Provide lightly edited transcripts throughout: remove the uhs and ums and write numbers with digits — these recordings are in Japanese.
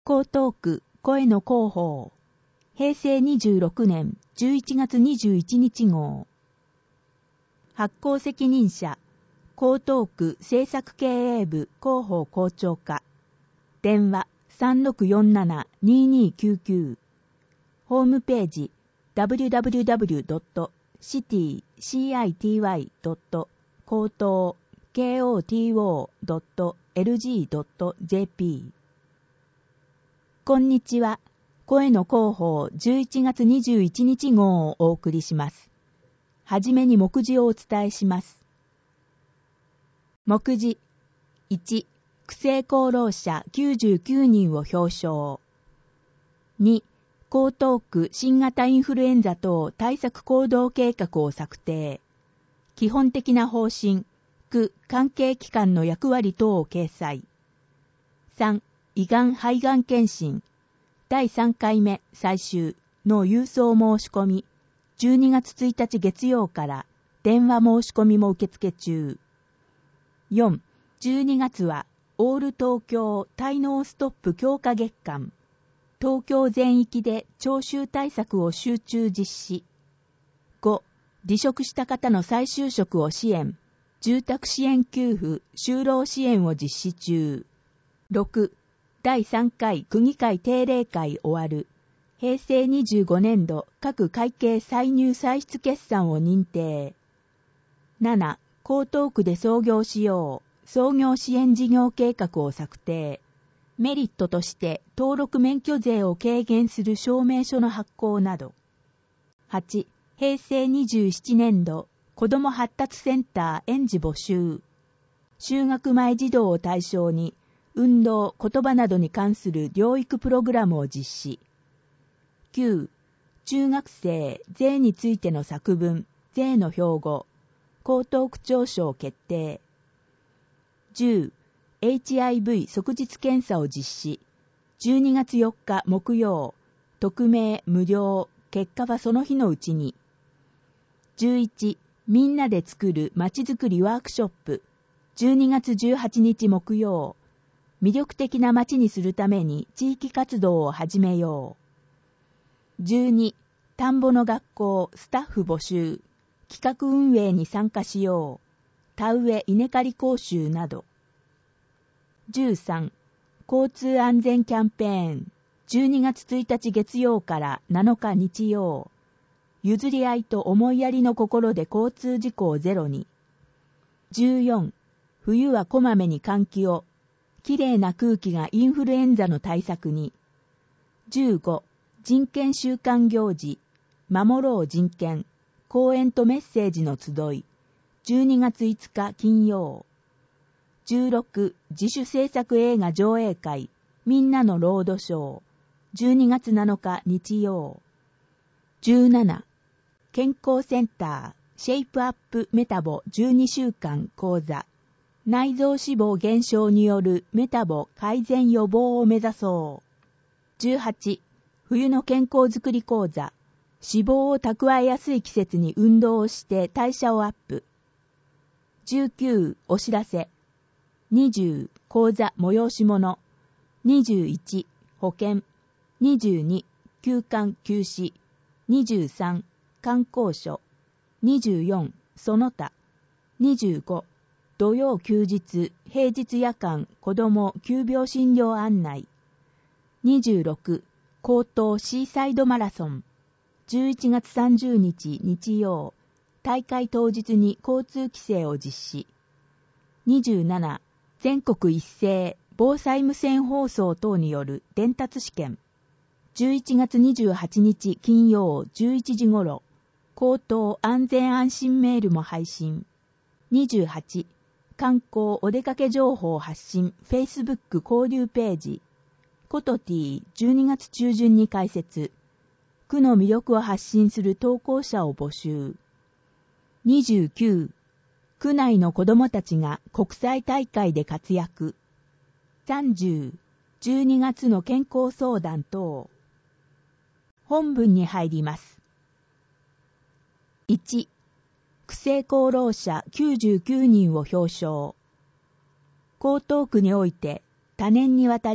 江東区声の広報平成26年11月21日号発行責任者江東区政策経営部広報校長課電話 3647-2299 ホームページ www.city-koto.lg.jp こんにちは。声の広報11月21日号をお送りします。はじめに目次をお伝えします。目次1、区政功労者99人を表彰。2、江東区新型インフルエンザ等対策行動計画を策定。基本的な方針、区関係機関の役割等を掲載。3、胃がん肺がん検診第3回目最終の郵送申し込み12月1日月曜から電話申し込みも受付中。4、12月はオール東京滞納ストップ強化月間東京全域で徴収対策を集中実施。5、離職した方の再就職を支援住宅支援給付就労支援を実施中。6、第3回区議会定例会終わる。平成25年度各会計歳入歳出決算を認定。7、江東区で創業しよう。創業支援事業計画を策定。メリットとして登録免許税を軽減する証明書の発行など。8、平成27年度子ども発達センター園児募集。就学前児童を対象に運動、言葉などに関する療育プログラムを実施。9、中学生税についての作文、税の標語、江東区長賞決定。10、HIV 即日検査を実施。12月4日木曜、匿名、無料、結果はその日のうちに。11、みんなで作るまちづくりワークショップ。12月18日木曜、魅力的な街にするために地域活動を始めよう。12、田んぼの学校スタッフ募集。企画運営に参加しよう。田植え稲刈り講習など。13、交通安全キャンペーン。12月1日月曜から7日日曜。譲り合いと思いやりの心で交通事故をゼロに。14、冬はこまめに換気を。きれいな空気がインフルエンザの対策に。15、人権週間行事、守ろう人権、講演とメッセージの集い、12月5日金曜。16、自主制作映画上映会、みんなのロードショー、12月7日日曜。17、健康センター、シェイプアップメタボ12週間講座、内臓脂肪減少によるメタボ改善予防を目指そう。18、冬の健康づくり講座。脂肪を蓄えやすい季節に運動をして代謝をアップ。19、お知らせ。20、講座催し物。21、保険。22、休館休止。23、観光所。24、その他。25、土曜休日、平日夜間、子ども急病診療案内。26、江東シーサイドマラソン。11月30日日曜、大会当日に交通規制を実施。27、全国一斉防災無線放送等による伝達試験。11月28日金曜11時頃、江東安全安心メールも配信。28、観光お出かけ情報発信 Facebook 交流ページ。コトティ12月中旬に開設。区の魅力を発信する投稿者を募集。29、区内の子どもたちが国際大会で活躍。30、12月の健康相談等。本文に入ります。1、区政功労者99人を表彰。江東区において多年にわたり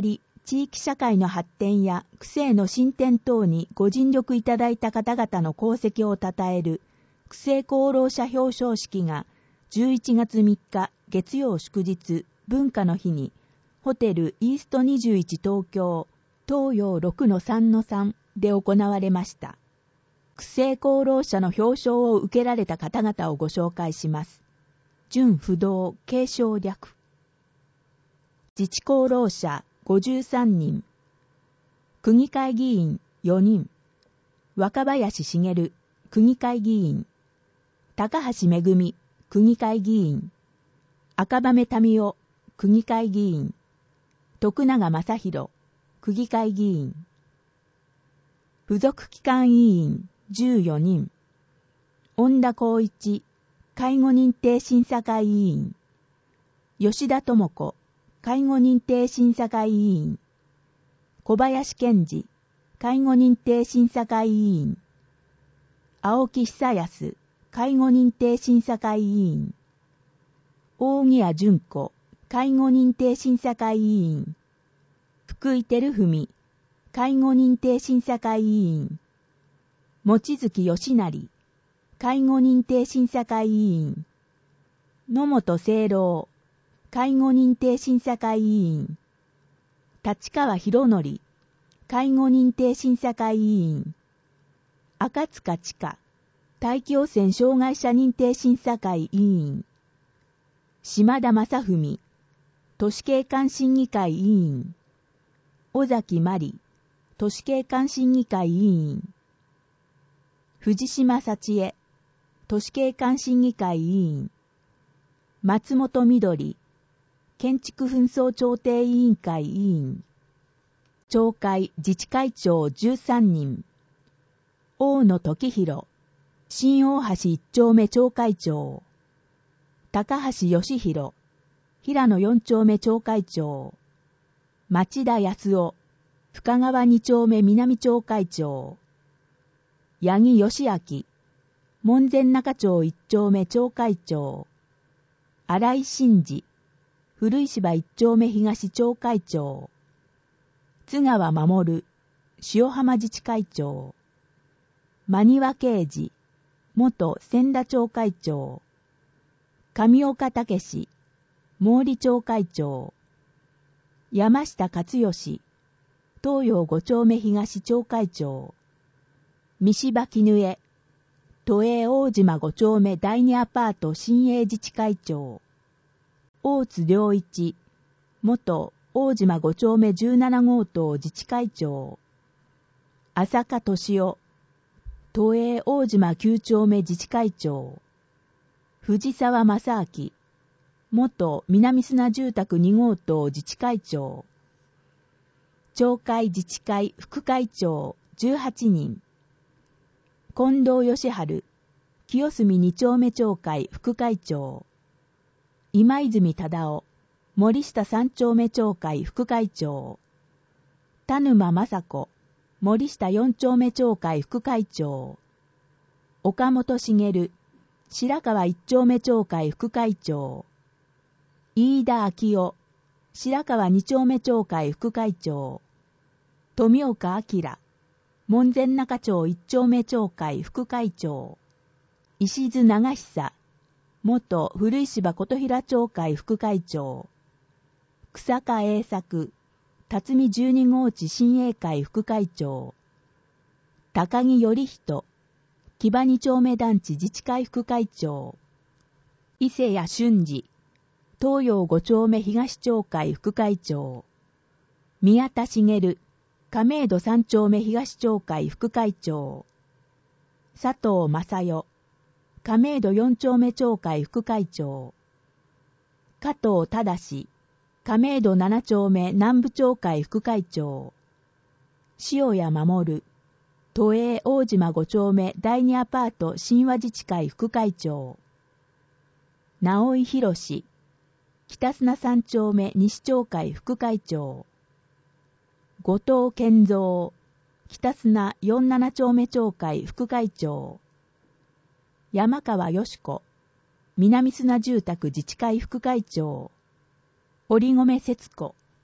地域社会の発展や区政の進展等にご尽力いただいた方々の功績を称える区政功労者表彰式が11月3日月曜祝日文化の日にホテルイースト21東京東洋 6-3-3 で行われました。区政功労者の表彰を受けられた方々をご紹介します。準不動継承略。自治功労者53人。区議会議員4人。若林茂区議会議員。高橋めぐみ区議会議員。赤羽民夫区議会議員。徳永正弘区議会議員。付属機関委員14人。恩田光一介護認定審査会委員。吉田智子介護認定審査会委員。小林健二介護認定審査会委員。青木久康介護認定審査会委員。大木屋純子介護認定審査会委員。福井照文介護認定審査会委員。望月義成介護認定審査会委員。野本清郎介護認定審査会委員。立川博則介護認定審査会委員。赤塚千佳大気汚染障害者認定審査会委員。島田正文都市景観審議会委員。尾崎真理都市景観審議会委員。藤島幸恵都市景観審議会委員。松本みどり建築紛争調停委員会委員。町会自治会長13人。大野時弘新大橋一丁目町会長。高橋義弘平野4丁目町会長。町田康夫深川2丁目南町会長。八木義明門前仲町1丁目町会長。新井真二古石場1丁目東町会長。津川守塩浜自治会長。真庭啓二元千田町会長。上岡武史毛利町会長。山下勝義東洋5丁目東町会長。三芝絹江都営大島5丁目第2アパート新営自治会長。大津良一元大島5丁目17号棟自治会長。浅香俊夫都営大島9丁目自治会長。藤沢正明元南砂住宅2号棟自治会長。町会自治会副会長18人。近藤義治清澄2丁目町会副会長。今泉忠夫森下3丁目町会副会長。田沼雅子森下4丁目町会副会長。岡本茂白川1丁目町会副会長。飯田昭夫白川2丁目町会副会長。富岡明門前仲町1丁目町会副会長。石津長久元古石場琴平町会副会長。草加栄作辰巳12号地親衛会副会長。高木頼人木場2丁目団地自治会副会長。伊勢谷俊二東洋5丁目東町会副会長。宮田茂亀戸3丁目東町会副会長。佐藤正代亀戸4丁目町会副会長。加藤忠亀戸7丁目南部町会副会長。塩谷守都営大島5丁目第2アパート新和自治会副会長。直井博北砂3丁目西町会副会長。後藤健三北砂47丁目町会副会長。山川よし子南砂住宅自治会副会長。堀米節子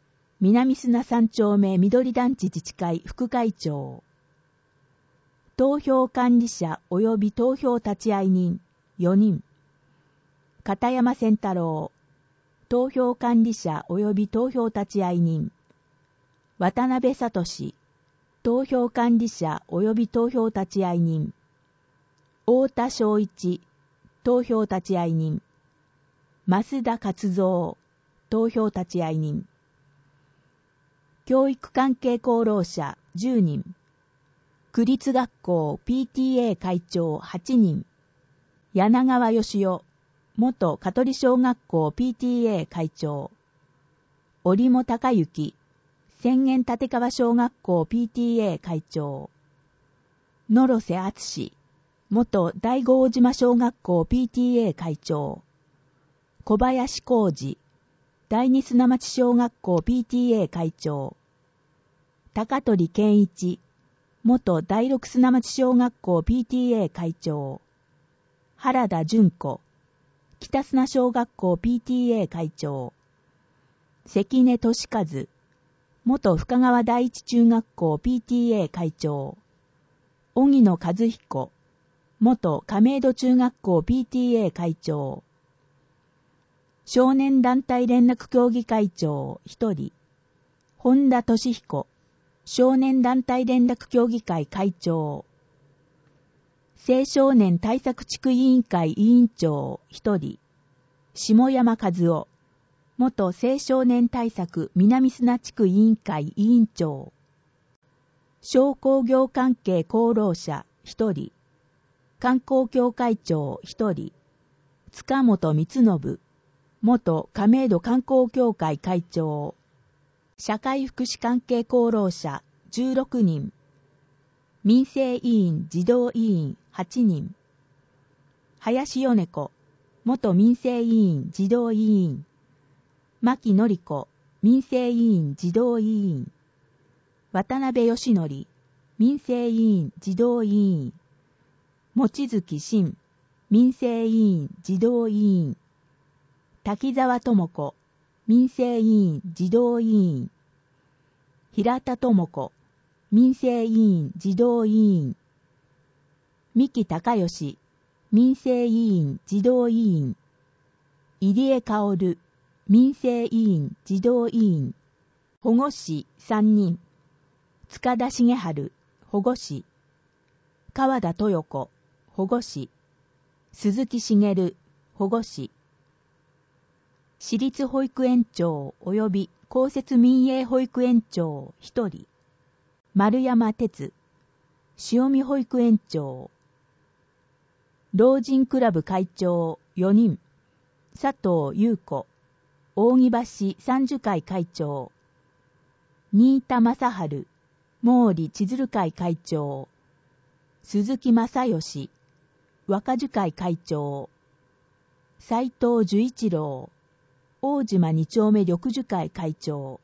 南砂3丁目緑団地自治会副会長。投票管理者及び投票立会人4人。片山仙太郎。投票管理者及び投票立会人。渡辺聡。投票管理者及び投票立会人。太田昭一。投票立会人。増田勝三。投票立会人。教育関係功労者10人。区立学校 PTA 会長8人。柳川義雄。元香取小学校 PTA 会長。折茂隆之。千円立川小学校 PTA 会長。野呂瀬敦。元大郷大島小学校 PTA 会長。小林浩二。第二砂町小学校 PTA 会長。高取健一。元第六砂町小学校 PTA 会長。原田純子。北砂小学校 PTA 会長。関根俊和。元深川第一中学校 PTA 会長。荻野和彦。元亀戸中学校 PTA 会長。少年団体連絡協議会長1人。本田俊彦。少年団体連絡協議会会長。青少年対策地区委員会委員長1人。下山和夫。元青少年対策南砂地区委員会委員長。商工業関係功労者1人。観光協会長1人。塚本光信。元亀戸観光協会会長。社会福祉関係功労者16人。民生委員児童委員8人。林米子。元民生委員児童委員。牧典子。民生委員児童委員。渡辺義則。民生委員児童委員。望月真。民生委員児童委員。滝沢智子。民生委員児童委員。平田智子。民生委員児童委員。三木隆義。民生委員児童委員。入江薫。民生委員児童委員。保護士3人。塚田茂春。保護士。川田豊子。保護士。鈴木茂。保護士。私立保育園長及び公設民営保育園長1人。丸山哲。塩見保育園長。老人クラブ会長4人。佐藤優子。扇橋三樹会会長。新田正春。毛利千鶴会会長。鈴木正義。若樹会会長。斉藤寿一郎。大島二丁目緑樹会会長。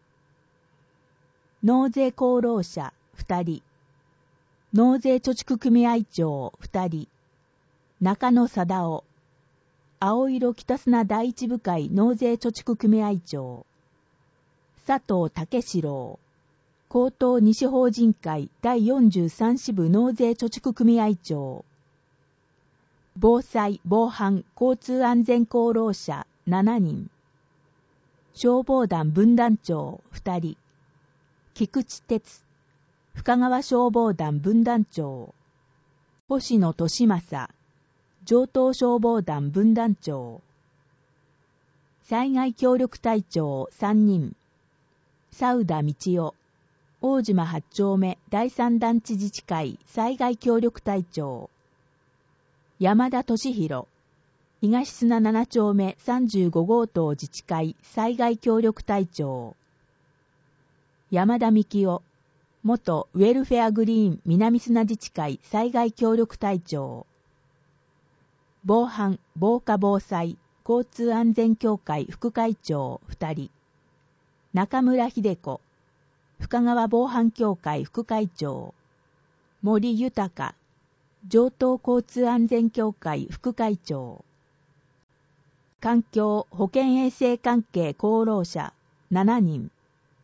納税功労者2人。納税貯蓄組合長2人。中野貞夫。青色北砂第一部会納税貯蓄組合長。佐藤武史郎。江東西法人会第43支部納税貯蓄組合長。防災・防犯・交通安全功労者7人。消防団分団長2人。菊池哲。深川消防団分団長。星野俊正。上東消防団分団長。災害協力隊長3人。佐田道夫。大島8丁目第3団地自治会災害協力隊長。山田俊弘。東砂7丁目35号棟自治会災害協力隊長。山田幹夫。元ウェルフェアグリーン南砂自治会災害協力隊長。防犯・防火・防災・交通安全協会副会長2人。中村秀子。深川防犯協会副会長。森豊。上東交通安全協会副会長。環境・保健衛生関係功労者7人。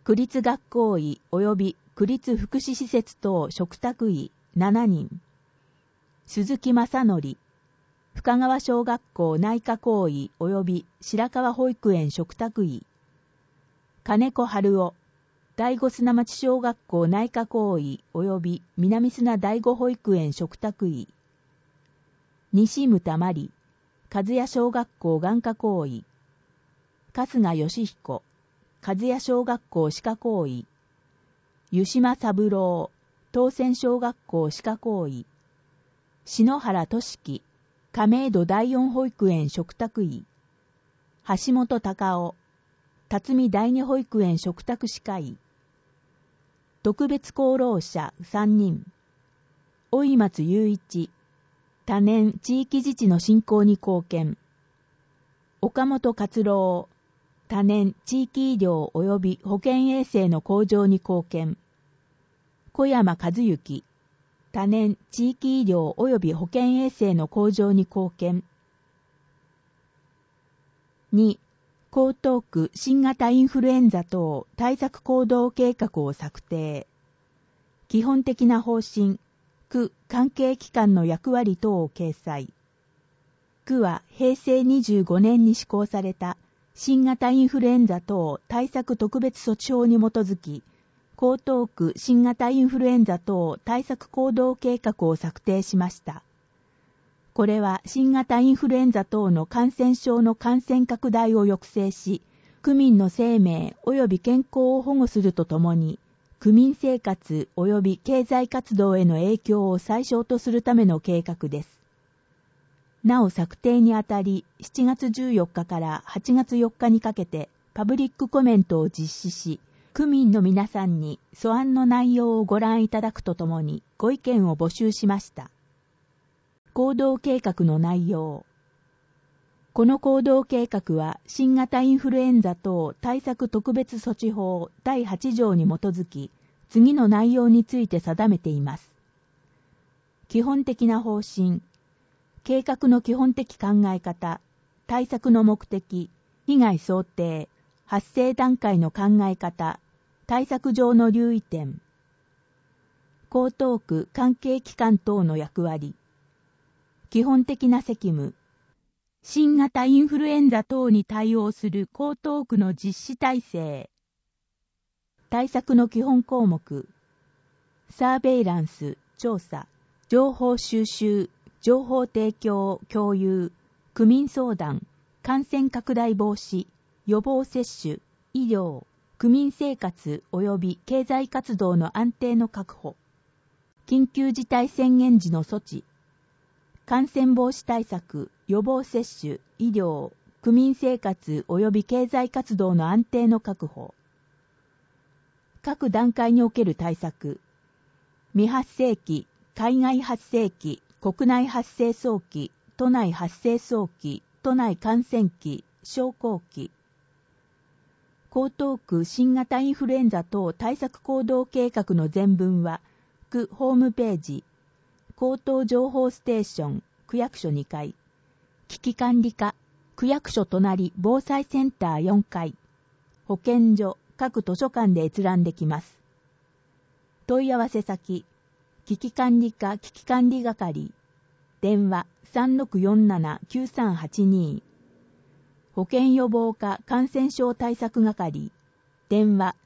区立学校医及び区立福祉施設等嘱託医7人、鈴木正則、深川小学校内科校医及び白川保育園嘱託医、金子春夫、第五砂町小学校内科校医及び南砂第五保育園嘱託医、西牟田真理、和谷小学校眼科校医、春日義彦、和谷小学校歯科校医、湯島三郎、東泉小学校歯科校医、篠原俊樹、亀戸第四保育園嘱託医、橋本隆夫、辰巳第二保育園嘱託歯科医、特別功労者3人、老松雄一、多年地域自治の振興に貢献、岡本勝郎、多年地域医療及び保健衛生の向上に貢献、小山和幸、多年地域医療及び保健衛生の向上に貢献。2、江東区新型インフルエンザ等対策行動計画を策定。基本的な方針、区関係機関の役割等を掲載。区は平成25年に施行された新型インフルエンザ等対策特別措置法に基づき、江東区新型インフルエンザ等対策行動計画を策定しました。これは新型インフルエンザ等の感染症の感染拡大を抑制し、区民の生命及び健康を保護するとともに、区民生活及び経済活動への影響を最小とするための計画です。なお策定にあたり、7月14日から8月4日にかけてパブリックコメントを実施し、区民の皆さんに素案の内容をご覧いただくとともにご意見を募集しました。行動計画の内容。この行動計画は新型インフルエンザ等対策特別措置法第8条に基づき、次の内容について定めています。基本的な方針、計画の基本的考え方、対策の目的、被害想定、発生段階の考え方、対策上の留意点、江東区関係機関等の役割、基本的な責務、新型インフルエンザ等に対応する江東区の実施体制、対策の基本項目、サーベイランス、調査、情報収集、情報提供、共有、区民相談、感染拡大防止、予防接種、医療、区民生活及び経済活動の安定の確保、緊急事態宣言時の措置、感染防止対策、予防接種、医療、区民生活及び経済活動の安定の確保。各段階における対策。未発生期、海外発生期、国内発生早期、都内発生早期、都内感染期、小康期。江東区新型インフルエンザ等対策行動計画の全文は、区ホームページ、江東情報ステーション、区役所2階、危機管理課、区役所隣防災センター4階、保健所、各図書館で閲覧できます。問い合わせ先、危機管理課危機管理係、電話 3647-9382、保健予防課感染症対策係、電話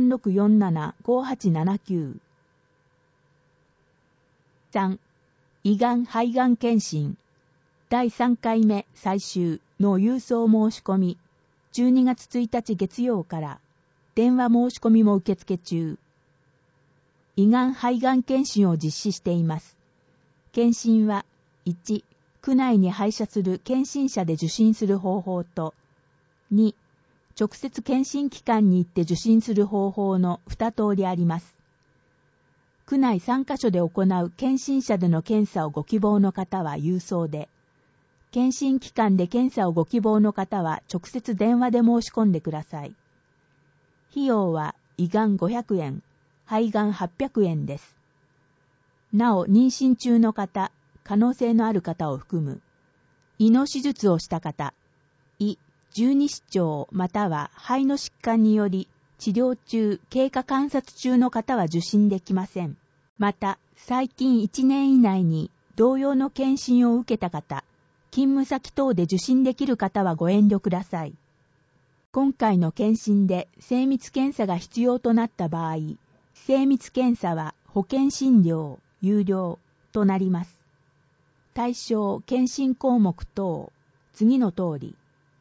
3647-5879。3、胃がん肺がん検診、第3回目最終の郵送申し込み、12月1日月曜から電話申し込みも受付中。胃がん肺がん検診を実施しています。検診は、1、区内に配車する検診車で受診する方法と、2、直接検診機関に行って受診する方法の2通りあります。区内3カ所で行う検診車での検査をご希望の方は郵送で、検診機関で検査をご希望の方は直接電話で申し込んでください。費用は胃がん500円、肺がん800円です。なお、妊娠中の方、可能性のある方を含む、胃の手術をした方、胃、十二指腸または肺の疾患により治療中、経過観察中の方は受診できません。また、最近1年以内に同様の検診を受けた方、勤務先等で受診できる方はご遠慮ください。今回の検診で精密検査が必要となった場合、精密検査は保険診療、有料となります。対象、検診項目等、次の通り。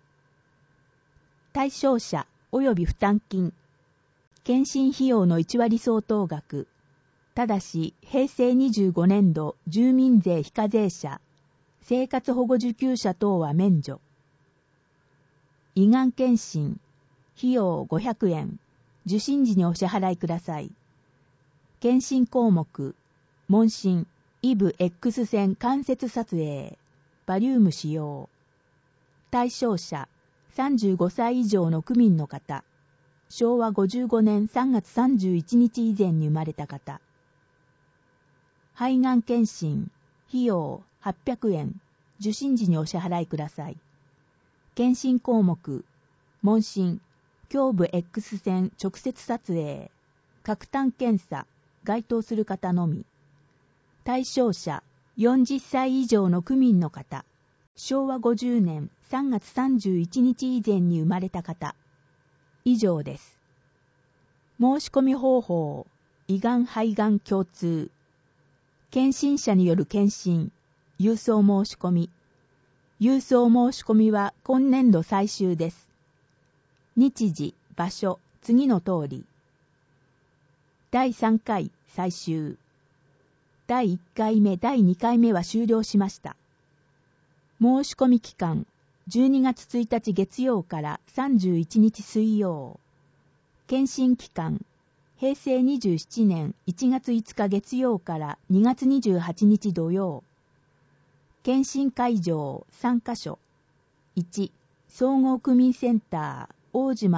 対象者及び負担金。検診費用の1割相当額。ただし、平成25年度住民税非課税者、生活保護受給者等は免除。胃がん検診、費用500円、受診時にお支払いください。検診項目、問診、イブ X 線関節撮影、バリウム使用。対象者、35歳以上の区民の方、昭和55年3月31日以前に生まれた方。肺がん検診、費用800円、受診時にお支払いください。検診項目、問診、胸部 X 線直接撮影、核炭検査、該当する方のみ。対象者、40歳以上の区民の方、昭和50年3月31日以前に生まれた方。以上です。申し込み方法、胃がん肺がん共通。検診者による検診、郵送申し込み。郵送申し込みは今年度最終です。日時、場所、次の通り。第3回最終。第1回目、第2回目は終了しました。申し込み期間、12月1日月曜から31日水曜。検診期間、平成27年1月5日月曜から2月28日土曜。検診会場3カ所。1、総合区民センター、大島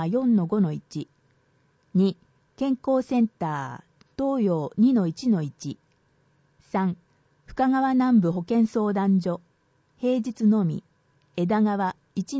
4-5-1。2、健康センター、東洋 2-1-1。3、深川南部保健相談所、平日のみ、枝川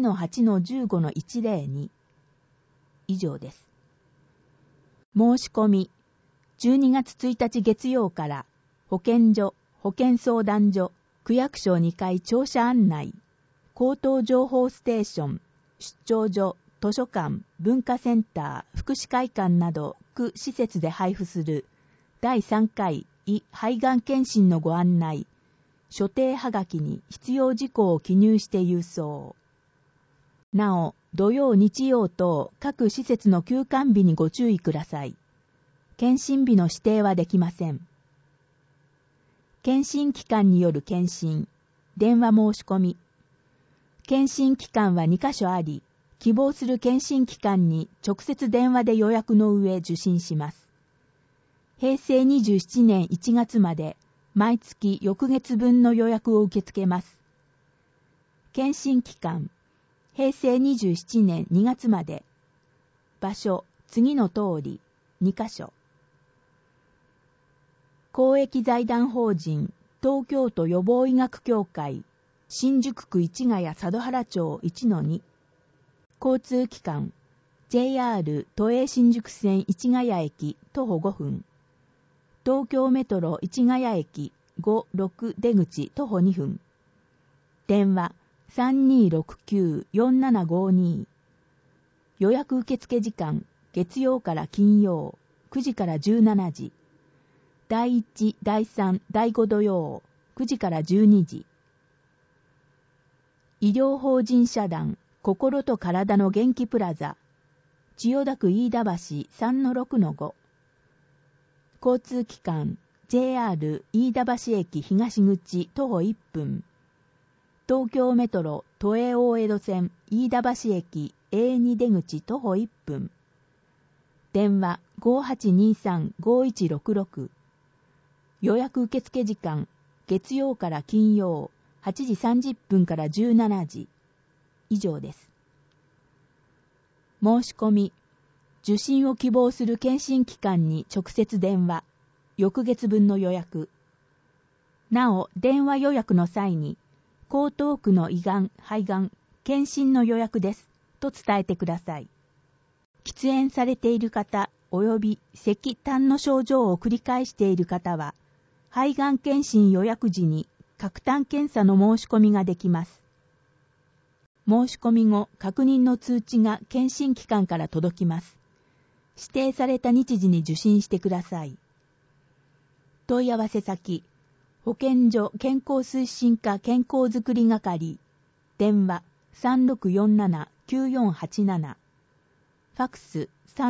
1-8-15-102。以上です。申し込み、12月1日月曜から保健所、保健相談所、区役所2階庁舎案内、口頭情報ステーション、出張所、図書館、文化センター、福祉会館など区施設で配布する第3回胃肺がん検診のご案内、所定はがきに必要事項を記入して郵送。なお、土曜日曜等各施設の休館日にご注意ください。検診日の指定はできません。検診機関による検診、電話申し込み。検診機関は2カ所あり、希望する検診機関に直接電話で予約の上受診します。平成27年1月まで毎月翌月分の予約を受け付けます。検診期間、平成27年2月まで。場所、次の通り、2カ所。公益財団法人、東京都予防医学協会、新宿区市ヶ谷佐渡原町 1-2。交通機関、JR 都営新宿線市ヶ谷駅徒歩5分。東京メトロ市ヶ谷駅5、6出口徒歩2分。電話、3269-4752。予約受付時間、月曜から金曜、9時から17時。第1、第3、第5土曜、9時から12時。医療法人社団、心と体の元気プラザ、千代田区飯田橋 3-6-5。交通機関、JR 飯田橋駅東口徒歩1分。東京メトロ都営大江戸線飯田橋駅 A2 出口徒歩1分。電話 5823-5166。予約受付時間、月曜から金曜、8時30分から17時。以上です。申し込み、受診を希望する検診機関に直接電話、翌月分の予約。なお、電話予約の際に、江東区の胃がん、肺がん、検診の予約です、と伝えてください。 喫煙されている方及び咳痰の症状を繰り返している方は、肺がん検診予約時に喀痰検査の申し込みができます。申し込み後、確認の通知が検診機関から届きます。指定された日時に受診してください。問い合わせ先、保健所健康推進課健康づくり係、電話 3647-9487、ファクス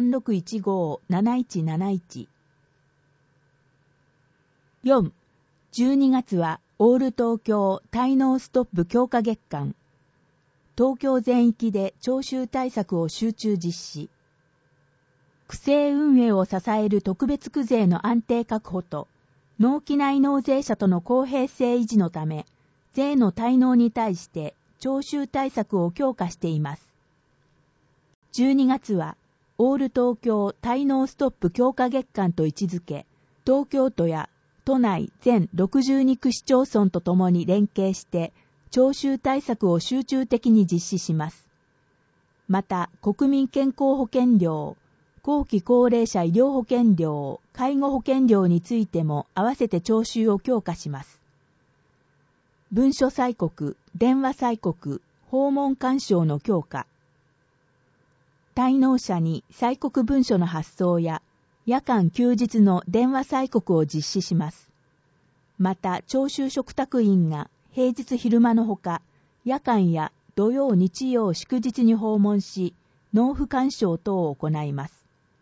3615-7171。4. 12月はオール東京滞納ストップ強化月間。東京全域で徴収対策を集中実施。区政運営を支える特別区税の安定確保と、納期内納税者との公平性維持のため、税の滞納に対して徴収対策を強化しています。12月は、オール東京滞納ストップ強化月間と位置づけ、東京都や都内全62区市町村とともに連携して、徴収対策を集中的に実施します。また、国民健康保険料、後期高齢者医療保険料、介護保険料についても合わせて徴収を強化します。文書催告、電話催告、訪問干渉の強化。滞納者に催告文書の発送や、夜間休日の電話催告を実施します。また、徴収嘱託員が平日昼間のほか、夜間や土曜日曜祝日に訪問し、納付干渉等を行います。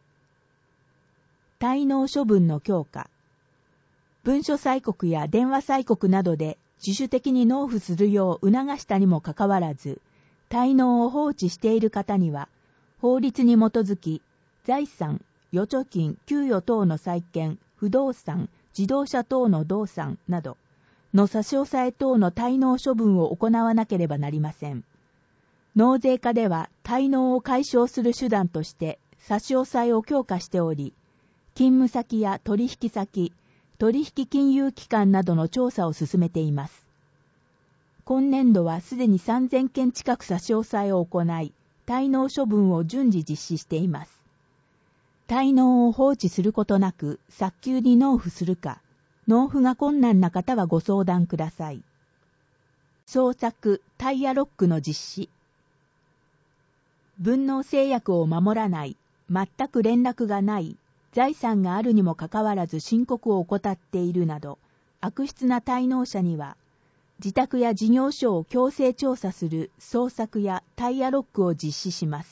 滞納処分の強化。文書催告や電話催告などで自主的に納付するよう促したにもかかわらず、滞納を放置している方には、法律に基づき、財産、預貯金、給与等の債権、不動産、自動車等の動産などの差し押さえ等の滞納処分を行わなければなりません。納税課では滞納を解消する手段として差し押さえを強化しており、勤務先や取引先、取引金融機関などの調査を進めています。今年度はすでに3000件近く差し押さえを行い、滞納処分を順次実施しています。滞納を放置することなく早急に納付するか、納付が困難な方はご相談ください。捜索タイヤロックの実施。分納制約を守らない、全く連絡がない、財産があるにもかかわらず申告を怠っているなど、悪質な滞納者には、自宅や事業所を強制調査する捜索やタイヤロックを実施します。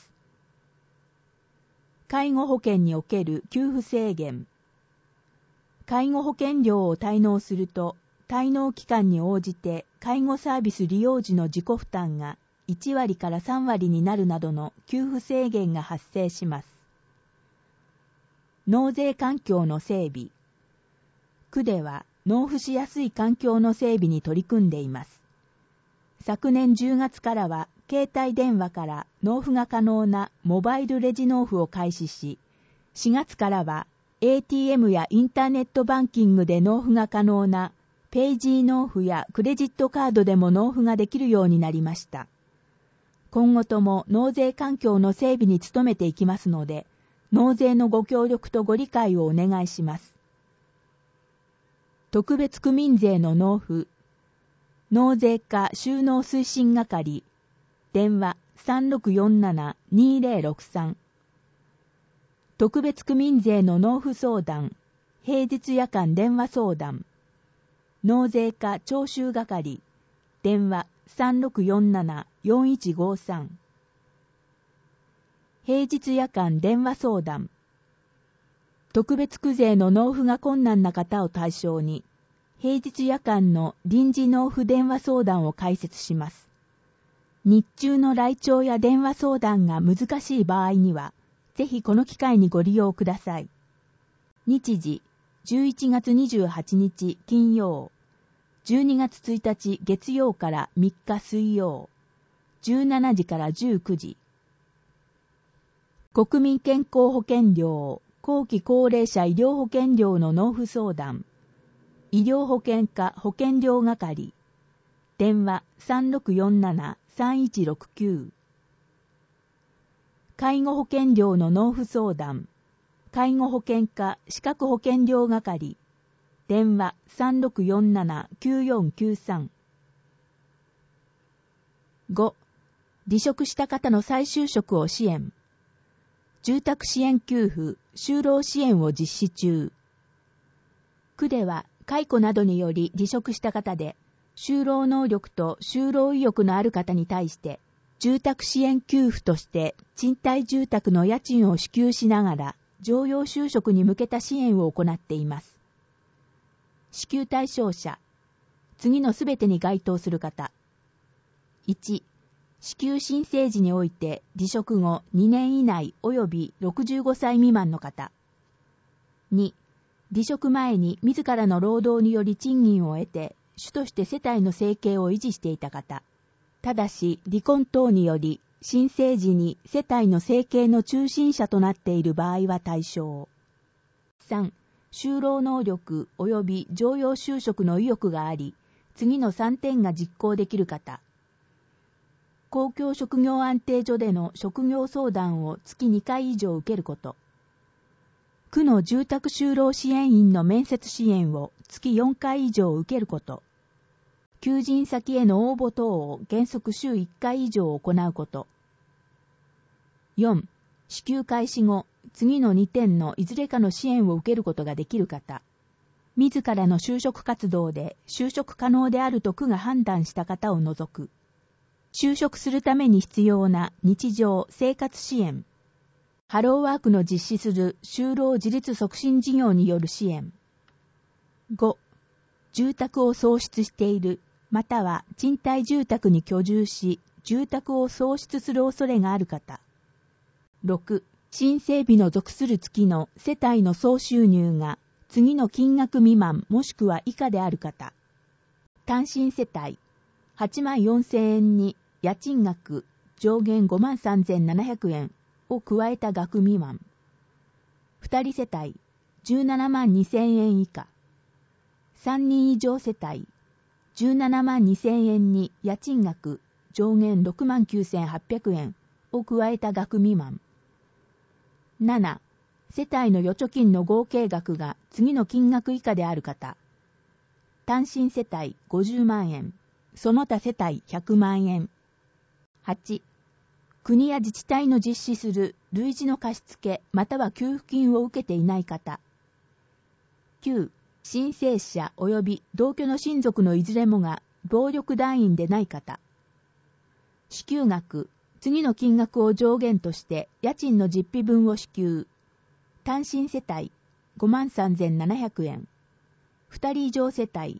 介護保険における給付制限。介護保険料を滞納すると、滞納期間に応じて介護サービス利用時の自己負担が1割から3割になるなどの給付制限が発生します。納税環境の整備。区では納付しやすい環境の整備に取り組んでいます。昨年10月からは携帯電話から納付が可能なモバイルレジ納付を開始し、4月からは ATM やインターネットバンキングで納付が可能なペイジー納付やクレジットカードでも納付ができるようになりました。今後とも納税環境の整備に努めていきますので、納税のご協力とご理解をお願いします。特別区民税の納付。納税課収納推進係。電話 3647-2063。特別区民税の納付相談。平日夜間電話相談。納税課徴収係。電話 3647-4153。平日夜間電話相談。特別区税の納付が困難な方を対象に、平日夜間の臨時納付電話相談を開設します。日中の来庁や電話相談が難しい場合には、ぜひこの機会にご利用ください。日時、11月28日金曜、12月1日月曜から3日水曜、17時から19時。国民健康保険料、後期高齢者医療保険料の納付相談。医療保険課保険料係。電話 3647-3169。 介護保険料の納付相談、介護保険課資格保険料係、電話 3647-9493。5. 離職した方の再就職を支援。住宅支援給付、就労支援を実施中。区では、解雇などにより離職した方で、就労能力と就労意欲のある方に対して、住宅支援給付として賃貸住宅の家賃を支給しながら、常用就職に向けた支援を行っています。支給対象者、次のすべてに該当する方。1、支給申請時において離職後2年以内及び65歳未満の方。2、離職前に自らの労働により賃金を得て、主として世帯の生計を維持していた方。ただし、離婚等により、申請時に世帯の生計の中心者となっている場合は対象。3、就労能力及び常用就職の意欲があり、次の3点が実行できる方。公共職業安定所での職業相談を月2回以上受けること。区の住宅就労支援員の面接支援を月4回以上受けること。求人先への応募等を原則週1回以上行うこと。4. 支給開始後、次の2点のいずれかの支援を受けることができる方。自らの就職活動で就職可能であると区が判断した方を除く。就職するために必要な日常生活支援。ハローワークの実施する就労自立促進事業による支援。5. 住宅を喪失している。または賃貸住宅に居住し、住宅を喪失する恐れがある方。6. 新整備の属する月の世帯の総収入が次の金額未満もしくは以下である方。単身世帯、84,000円に家賃額上限53,700円を加えた額未満。2人世帯、172,000円以下。3人以上世帯、172,000円に家賃額上限69,800円を加えた額未満。7. 世帯の預貯金の合計額が次の金額以下である方。単身世帯50万円、その他世帯100万円。8. 国や自治体の実施する類似の貸付または給付金を受けていない方。9. 申請者及び同居の親族のいずれもが暴力団員でない方。支給額、次の金額を上限として家賃の実費分を支給。単身世帯53,700円。2人以上世帯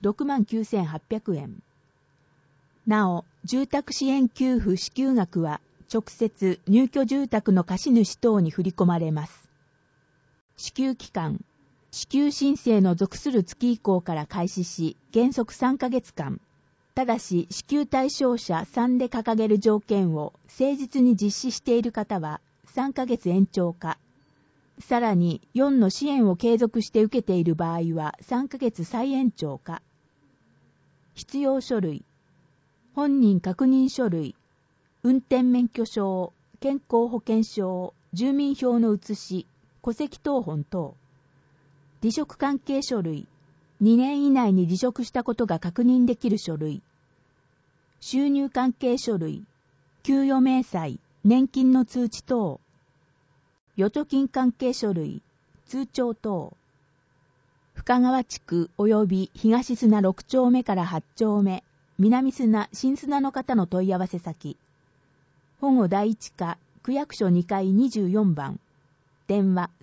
69,800円。なお、住宅支援給付支給額は直接入居住宅の貸主等に振り込まれます。支給期間、支給申請の属する月以降から開始し、原則3ヶ月間。ただし、支給対象者3で掲げる条件を誠実に実施している方は3ヶ月延長か。さらに、4の支援を継続して受けている場合は3ヶ月再延長か。必要書類、本人確認書類、運転免許証、健康保険証、住民票の写し、戸籍謄本等。離職関係書類、2年以内に離職したことが確認できる書類。収入関係書類、給与明細、年金の通知等。預貯金関係書類、通帳等。深川地区及び東砂6丁目から8丁目、南砂、新砂の方の問い合わせ先。保護第一課、区役所2階24番。電話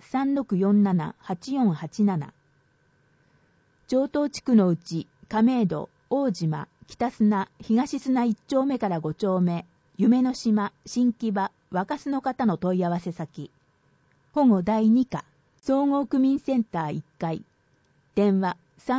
3647-8487。城東地区のうち、亀戸、大島、北砂、東砂1丁目から5丁目、夢の島、新木場、若洲の方の問い合わせ先。保護第2課、総合区民センター1階。電話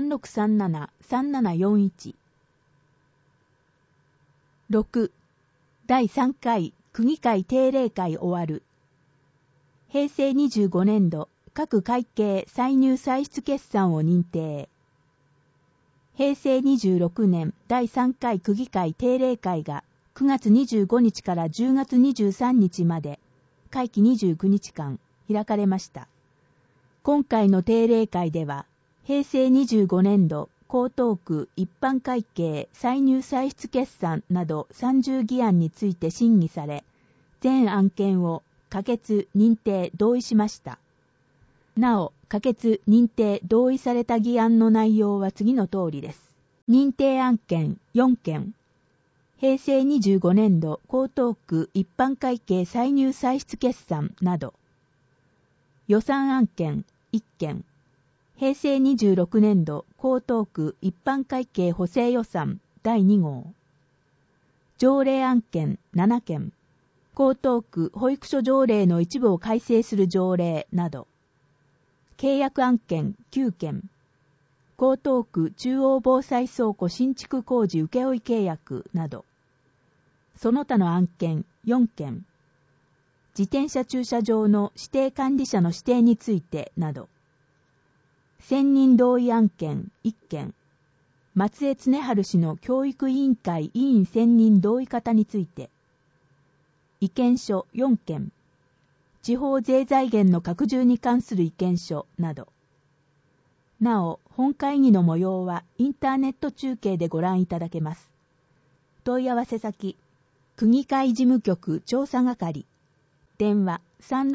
3637-3741。6. 第3回区議会定例会終わる。平成25年度各会計歳入歳出決算を認定。平成26年第3回区議会定例会が9月25日から10月23日まで会期29日間開かれました。今回の定例会では、平成25年度江東区一般会計歳入歳出決算など30議案について審議され、全案件を可決・認定・同意しました。なお、可決・認定・同意された議案の内容は次の通りです。認定案件4件。平成25年度江東区一般会計歳入歳出決算など。予算案件1件。平成26年度江東区一般会計補正予算第2号。条例案件7件。江東区保育所条例の一部を改正する条例など。契約案件9件。江東区中央防災倉庫新築工事請負契約など。その他の案件4件。自転車駐車場の指定管理者の指定についてなど。選任同意案件1件。松江恒春氏の教育委員会委員選任同意方について。意見書4件。地方税財源の拡充に関する意見書など。なお、本会議の模様はインターネット中継でご覧いただけます。問い合わせ先、区議会事務局調査係。電話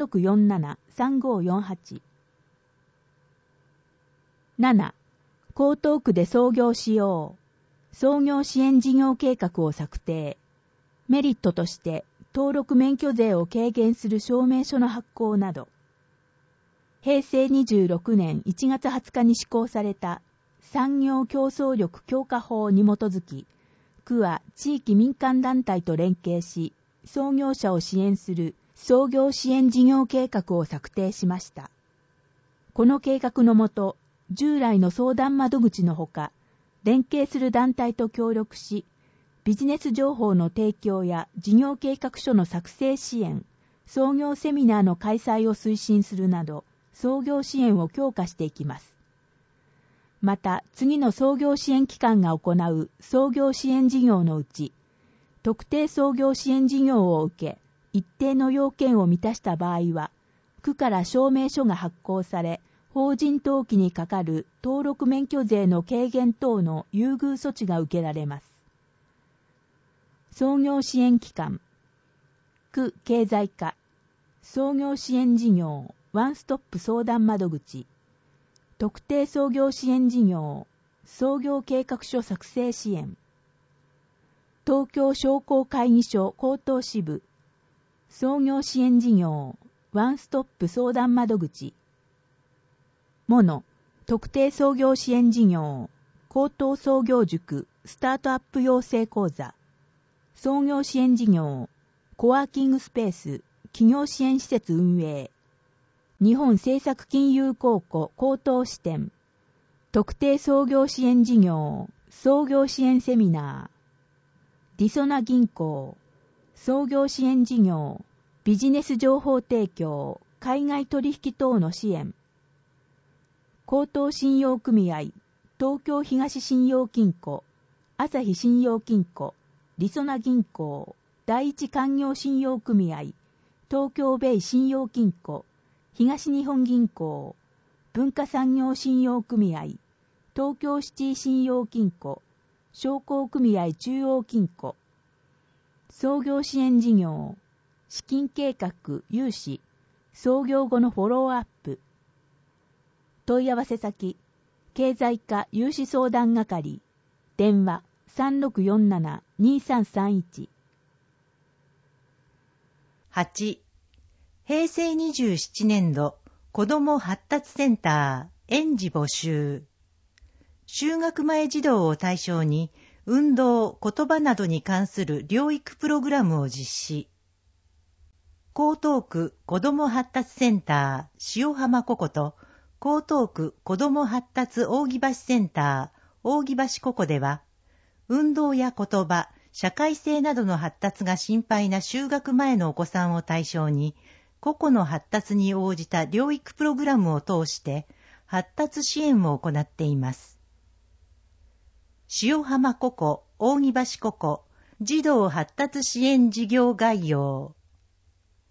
3647-3548。7. 江東区で創業しよう。創業支援事業計画を策定。メリットとして、登録免許税を軽減する証明書の発行など。平成26年1月20日に施行された産業競争力強化法に基づき、区は地域民間団体と連携し、創業者を支援する創業支援事業計画を策定しました。この計画のもと、従来の相談窓口のほか、連携する団体と協力し、ビジネス情報の提供や事業計画書の作成支援、創業セミナーの開催を推進するなど、創業支援を強化していきます。また、次の創業支援機関が行う創業支援事業のうち、特定創業支援事業を受け、一定の要件を満たした場合は、区から証明書が発行され、法人登記にかかる登録免許税の軽減等の優遇措置が受けられます。創業支援機関、区経済課、創業支援事業、ワンストップ相談窓口、特定創業支援事業、創業計画書作成支援、東京商工会議所江東支部、創業支援事業、ワンストップ相談窓口、モノ、特定創業支援事業、江東創業塾、スタートアップ養成講座、創業支援事業、コワーキングスペース、企業支援施設運営、日本政策金融公庫高等支店、特定創業支援事業、創業支援セミナー、りそな銀行、創業支援事業、ビジネス情報提供、海外取引等の支援、高等信用組合、東京東信用金庫、朝日信用金庫、りそな銀行、第一勧業信用組合、東京ベイ信用金庫、東日本銀行、文化産業信用組合、東京シティ信用金庫、商工組合中央金庫、創業支援事業、資金計画、融資、創業後のフォローアップ。問い合わせ先、経済課融資相談係、電話3647-2331。 8. 平成27年度子ども発達センター園児募集。就学前児童を対象に運動、言葉などに関する療育プログラムを実施。江東区子ども発達センター塩浜ココと江東区子ども発達扇橋センター扇橋ココでは、運動や言葉、社会性などの発達が心配な就学前のお子さんを対象に、個々の発達に応じた療育プログラムを通して発達支援を行っています。塩浜ココ、扇橋ココ、児童発達支援事業概要。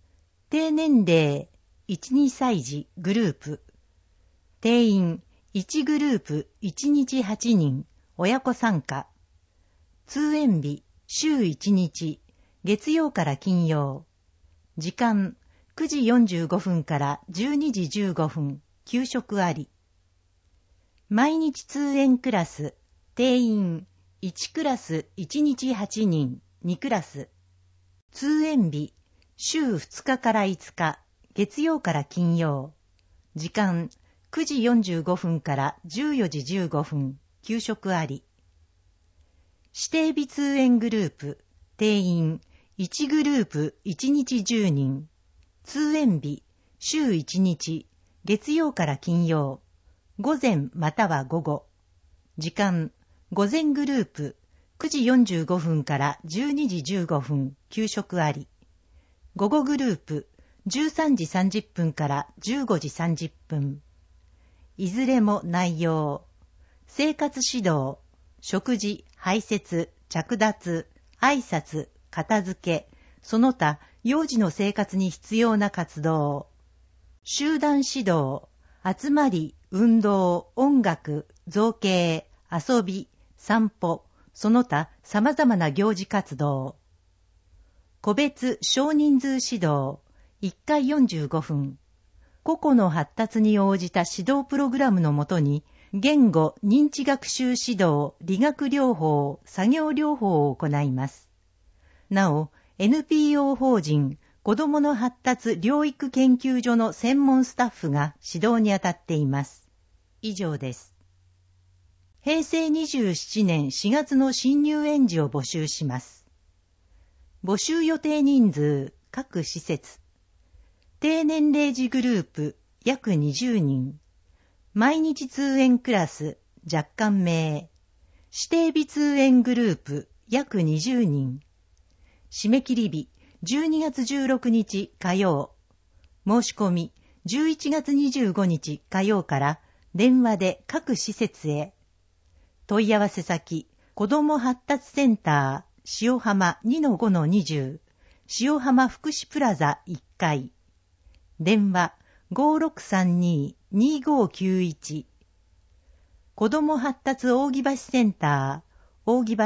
低年齢1、2歳児グループ。定員1グループ1日8人、親子参加。通園日週1日、月曜から金曜。時間9時45分から12時15分、給食あり。毎日通園クラス、定員1クラス1日8人、2クラス。通園日週2日から5日、月曜から金曜。時間9時45分から14時15分、給食あり。指定日通園グループ、定員1グループ1日10人。通園日週1日、月曜から金曜。午前または午後。時間午前グループ9時45分から12時15分、給食あり。午後グループ13時30分から15時30分。いずれも内容。生活指導、食事、排泄、着脱、挨拶、片付け、その他幼児の生活に必要な活動。集団指導、集まり、運動、音楽、造形、遊び、散歩、その他様々な行事活動。個別少人数指導、1回45分。個々の発達に応じた指導プログラムのもとに、言語、認知学習指導、理学療法、作業療法を行います。なお、NPO 法人子どもの発達療育研究所の専門スタッフが指導にあたっています。以上です。平成27年4月の新入園児を募集します。募集予定人数、各施設。低年齢児グループ、約20人。毎日通園クラス、若干名。指定日通園グループ、約20人。締め切り日、12月16日火曜。申し込み、11月25日火曜から電話で各施設へ。問い合わせ先、子ども発達センター、塩浜 2-5-20、塩浜福祉プラザ1階。電話、5632-2591。子ども発達扇橋センター、扇橋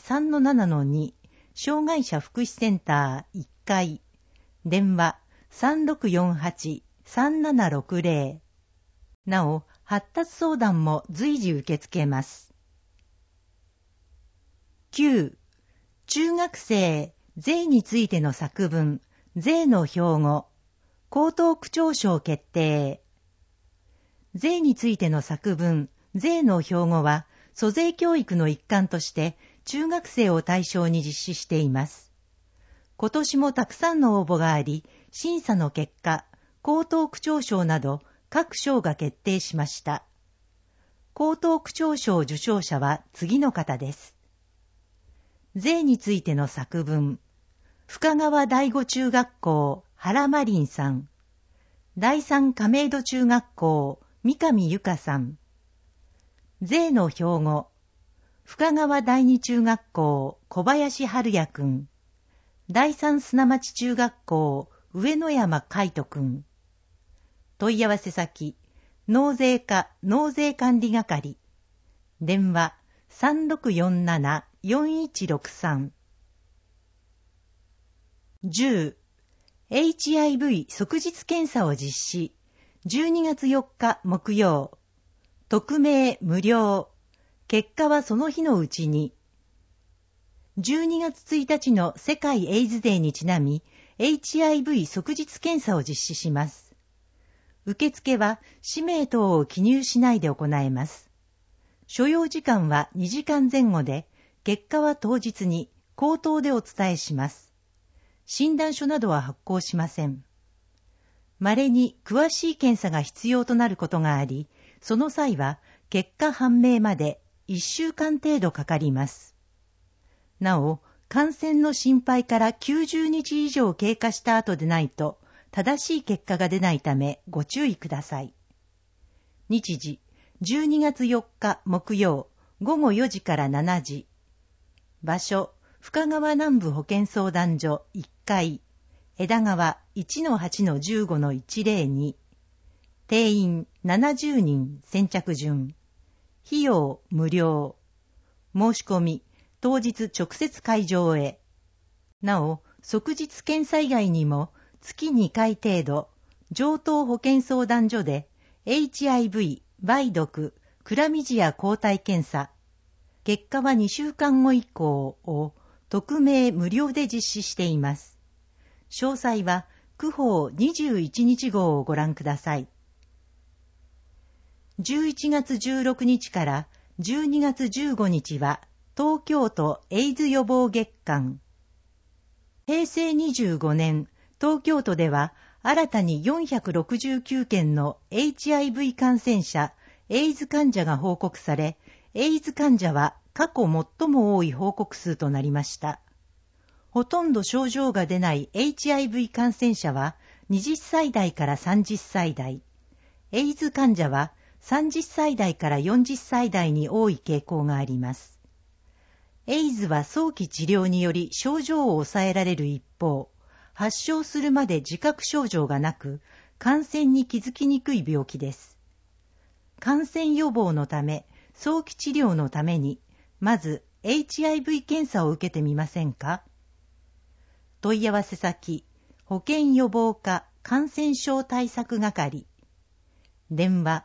3-7-2、障害者福祉センター1階。電話、3648-3760。なお、発達相談も随時受け付けます。9. 中学生、税についての作文、税の標語、江東区長賞決定。税についての作文、税の標語は、租税教育の一環として、中学生を対象に実施しています。今年もたくさんの応募があり、審査の結果、江東区長賞など各賞が決定しました。江東区長賞受賞者は次の方です。税についての作文、深川第五中学校原マリンさん、第三亀戸中学校三上由香さん。税の標語、深川第二中学校小林春也くん、第三砂町中学校上野山海斗くん。問い合わせ先、納税課納税管理係。電話、3647-4163。10. HIV 即日検査を実施。12月4日木曜。匿名無料。結果はその日のうちに。12月1日の世界エイズデーにちなみ、HIV 即日検査を実施します。受付は氏名等を記入しないで行えます。所要時間は2時間前後で、結果は当日に口頭でお伝えします。診断書などは発行しません。稀に詳しい検査が必要となることがあり、その際は結果判明まで1週間程度かかります。なお、感染の心配から90日以上経過した後でないと、正しい結果が出ないためご注意ください。日時、12月4日木曜、午後4時から7時。場所、深川南部保健相談所1階。 枝川 1-8-15-102、定員70人先着順、費用無料、申し込み当日直接会場へ。なお、即日検査以外にも月2回程度、城東保健相談所で HIV、梅毒、クラミジア抗体検査、結果は2週間後以降を匿名無料で実施しています。詳細は区報21日号をご覧ください。11月16日から12月15日は東京都エイズ予防月間。平成25年、東京都では新たに469件の HIV 感染者、エイズ患者が報告され、エイズ患者は過去最も多い報告数となりました。ほとんど症状が出ない HIV 感染者は20歳代から30歳代、エイズ患者は30歳代から40歳代に多い傾向があります。エイズは早期治療により症状を抑えられる一方、発症するまで自覚症状がなく、感染に気づきにくい病気です。感染予防のため、早期治療のために、まず HIV 検査を受けてみませんか？問い合わせ先、保健予防課感染症対策係。電話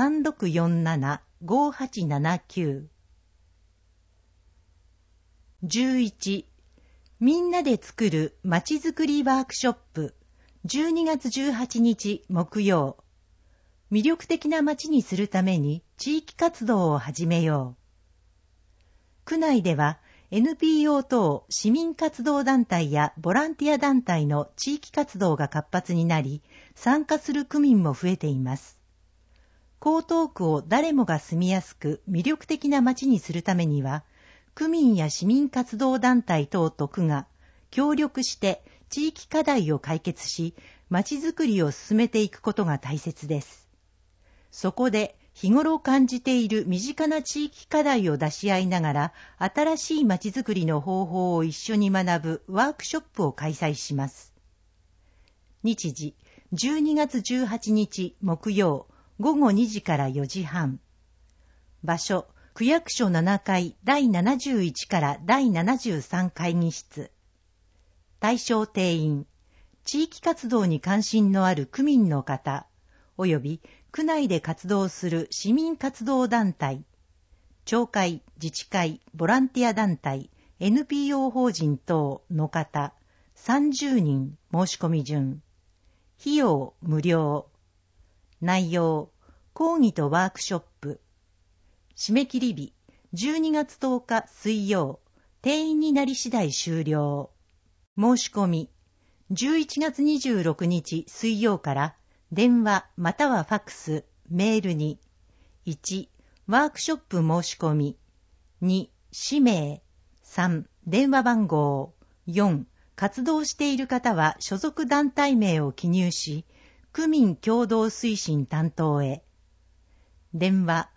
3647-5879。11、みんなで作るまちづくりワークショップ、12月18日木曜。魅力的な街にするために地域活動を始めよう。区内では NPO 等市民活動団体やボランティア団体の地域活動が活発になり、参加する区民も増えています。江東区を誰もが住みやすく魅力的な街にするためには、区民や市民活動団体等と区が協力して地域課題を解決し、街づくりを進めていくことが大切です。そこで日頃感じている身近な地域課題を出し合いながら、新しい街づくりの方法を一緒に学ぶワークショップを開催します。日時、12月18日木曜午後2時から4時半。場所、区役所7階第71から第73会議室。対象定員、地域活動に関心のある区民の方、および区内で活動する市民活動団体、町会、自治会、ボランティア団体、NPO 法人等の方、30人申し込み順。費用無料。内容、講義とワークショップ。締め切り日、12月10日水曜、定員になり次第終了。申し込み、11月26日水曜から電話またはファックス、メールに、1、ワークショップ申し込み、2、氏名、3、電話番号、4、活動している方は所属団体名を記入し、区民共同推進担当へ。電話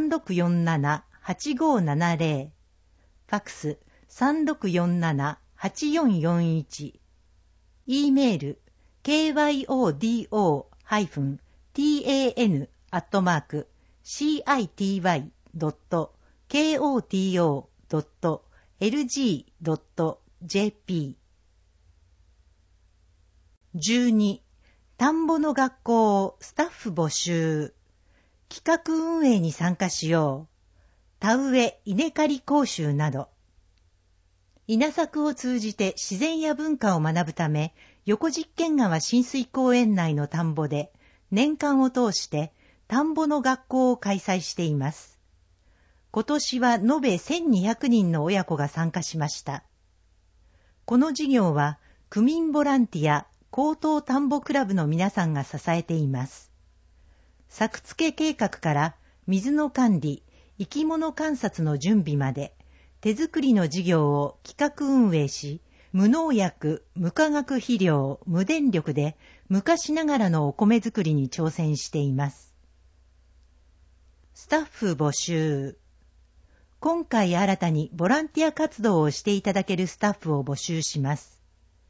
3647-8570、ファックス3647-8441、E メール kyodan-city.koto.lg.jp。 12、田んぼの学校スタッフ募集。企画運営に参加しよう。田植え、稲刈り講習など。稲作を通じて自然や文化を学ぶため、横実験川親水公園内の田んぼで年間を通して田んぼの学校を開催しています。今年は延べ1200人の親子が参加しました。この事業は区民ボランティア江東田んぼクラブの皆さんが支えています。作付け計画から水の管理、生き物観察の準備まで、手作りの事業を企画運営し、無農薬、無化学肥料、無電力で昔ながらのお米作りに挑戦しています。スタッフ募集。今回新たにボランティア活動をしていただけるスタッフを募集します。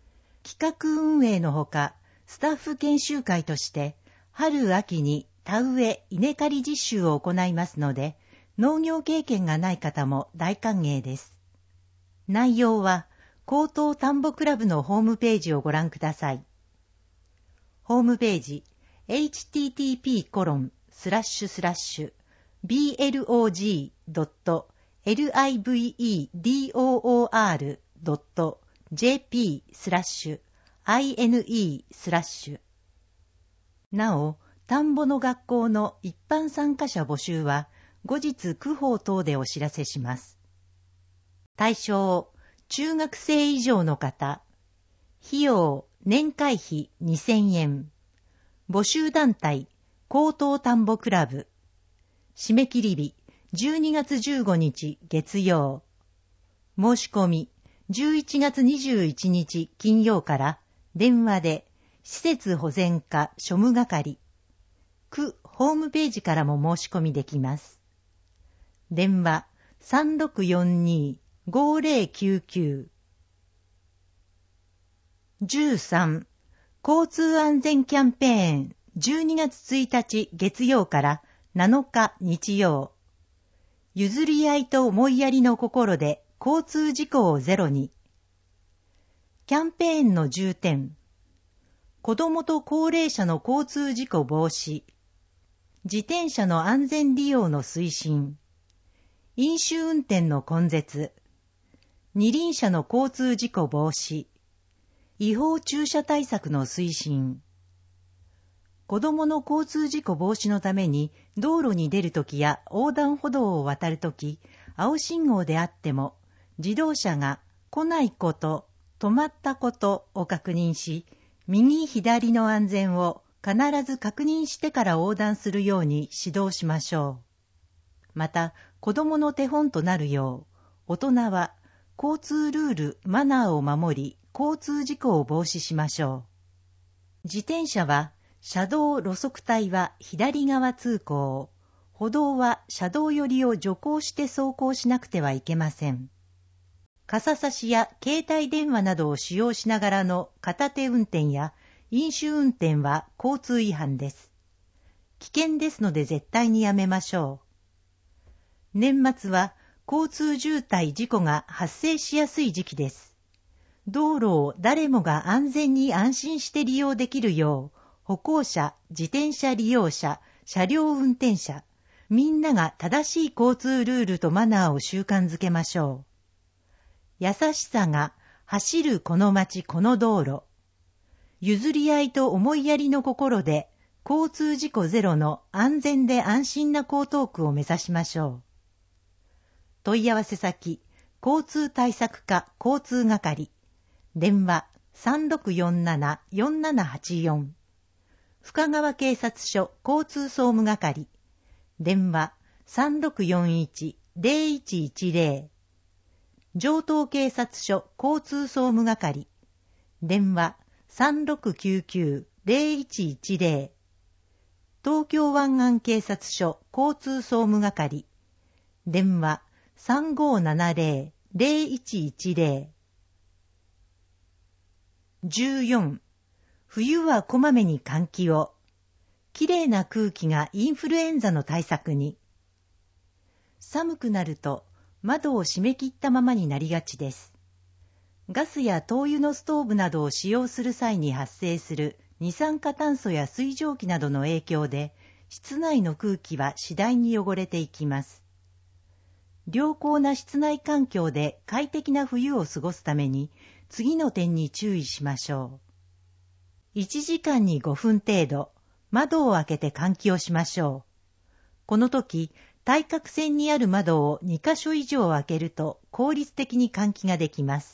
企画運営のほか、スタッフ研修会として、春秋に田植え稲刈り実習を行いますので、農業経験がない方も大歓迎です。内容は、高等田んぼクラブのホームページをご覧ください。ホームページ、http://blog.jp/ine/。なお、田んぼの学校の一般参加者募集は、後日区報等でお知らせします。対象、中学生以上の方。費用、年会費2000円。募集団体、高等田んぼクラブ。締め切り日、12月15日月曜。申し込み、11月21日金曜から電話で、施設保全課庶務係。区ホームページからも申し込みできます。電話、3642-5099。13. 交通安全キャンペーン12月1日月曜から7日日曜。譲り合いと思いやりの心で交通事故をゼロに。キャンペーンの重点。子どもと高齢者の交通事故防止。自転車の安全利用の推進。飲酒運転の根絶。二輪車の交通事故防止。違法駐車対策の推進。子どもの交通事故防止のために道路に出るときや横断歩道を渡るとき、青信号であっても自動車が来ないこと、止まったことを確認し、右左の安全を必ず確認してから横断するように指導しましょう。また、子どもの手本となるよう、大人は交通ルール、マナーを守り、交通事故を防止しましょう。自転車は、車道路側帯は左側通行、歩道は車道寄りを徐行して走行しなくてはいけません。傘差しや携帯電話などを使用しながらの片手運転や飲酒運転は交通違反です。危険ですので絶対にやめましょう。年末は交通渋滞事故が発生しやすい時期です。道路を誰もが安全に安心して利用できるよう、歩行者、自転車利用者、車両運転者、みんなが正しい交通ルールとマナーを習慣づけましょう。優しさが走るこの街この道路。譲り合いと思いやりの心で、交通事故ゼロの安全で安心な江東区を目指しましょう。問い合わせ先、交通対策課交通係。電話 3647-4784。深川警察署交通総務係。電話 3641-0110。城東警察署交通総務係。電話 3699-0110。東京湾岸警察署交通総務係。電話 3570-0110。14. 冬はこまめに換気を。きれいな空気がインフルエンザの対策に。寒くなると窓を閉め切ったままになりがちです。ガスや灯油のストーブなどを使用する際に発生する二酸化炭素や水蒸気などの影響で、室内の空気は次第に汚れていきます。良好な室内環境で快適な冬を過ごすために、次の点に注意しましょう。1時間に5分程度、窓を開けて換気をしましょう。この時、対角線にある窓を2カ所以上開けると効率的に換気ができます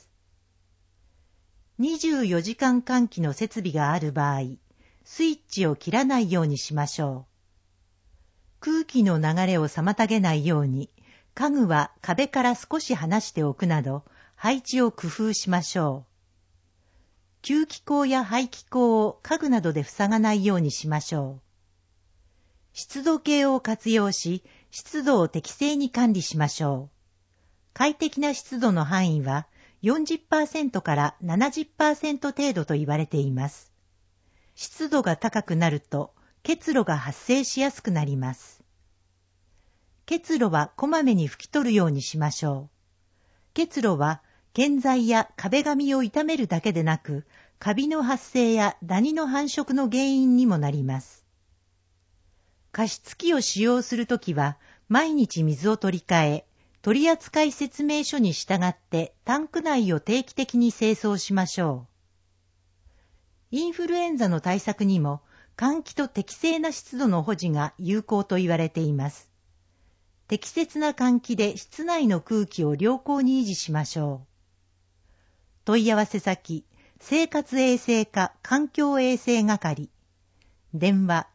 。24時間換気の設備がある場合、スイッチを切らないようにしましょう。空気の流れを妨げないように、家具は壁から少し離しておくなど、配置を工夫しましょう。吸気口や排気口を家具などで塞がないようにしましょう。湿度計を活用し、湿度を適正に管理しましょう。快適な湿度の範囲は 40% から 70% 程度と言われています。湿度が高くなると結露が発生しやすくなります。結露はこまめに拭き取るようにしましょう。結露は建材や壁紙を傷めるだけでなく、カビの発生やダニの繁殖の原因にもなります。加湿器を使用するときは、毎日水を取り替え、取扱説明書に従ってタンク内を定期的に清掃しましょう。インフルエンザの対策にも、換気と適正な湿度の保持が有効と言われています。適切な換気で室内の空気を良好に維持しましょう。問い合わせ先、生活衛生課環境衛生係。電話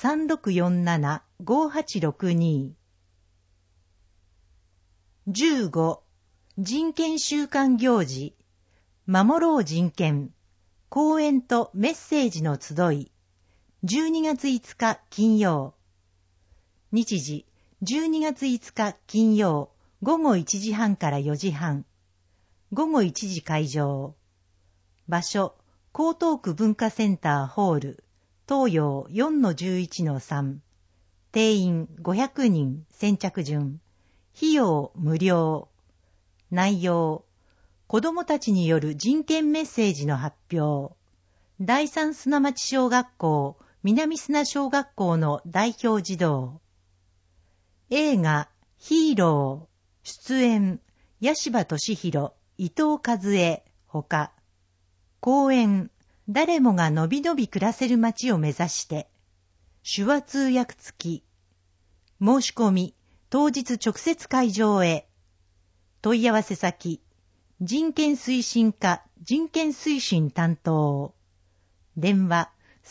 3647-5862。15. 人権週間行事。守ろう人権。講演とメッセージの集い。12月5日金曜。日時、12月5日金曜、午後1時半から4時半。午後1時会場。場所、江東区文化センターホール、東洋 4-11-3。定員500人、先着順。費用無料。内容、子どもたちによる人権メッセージの発表。第三砂町小学校、南砂小学校の代表児童。映画、ヒーロー。出演、八柴俊弘、伊藤和恵、ほか。講演、誰もがのびのび暮らせる街を目指して。手話通訳付き。申し込み、当日直接会場へ。問い合わせ先、人権推進課人権推進担当。電話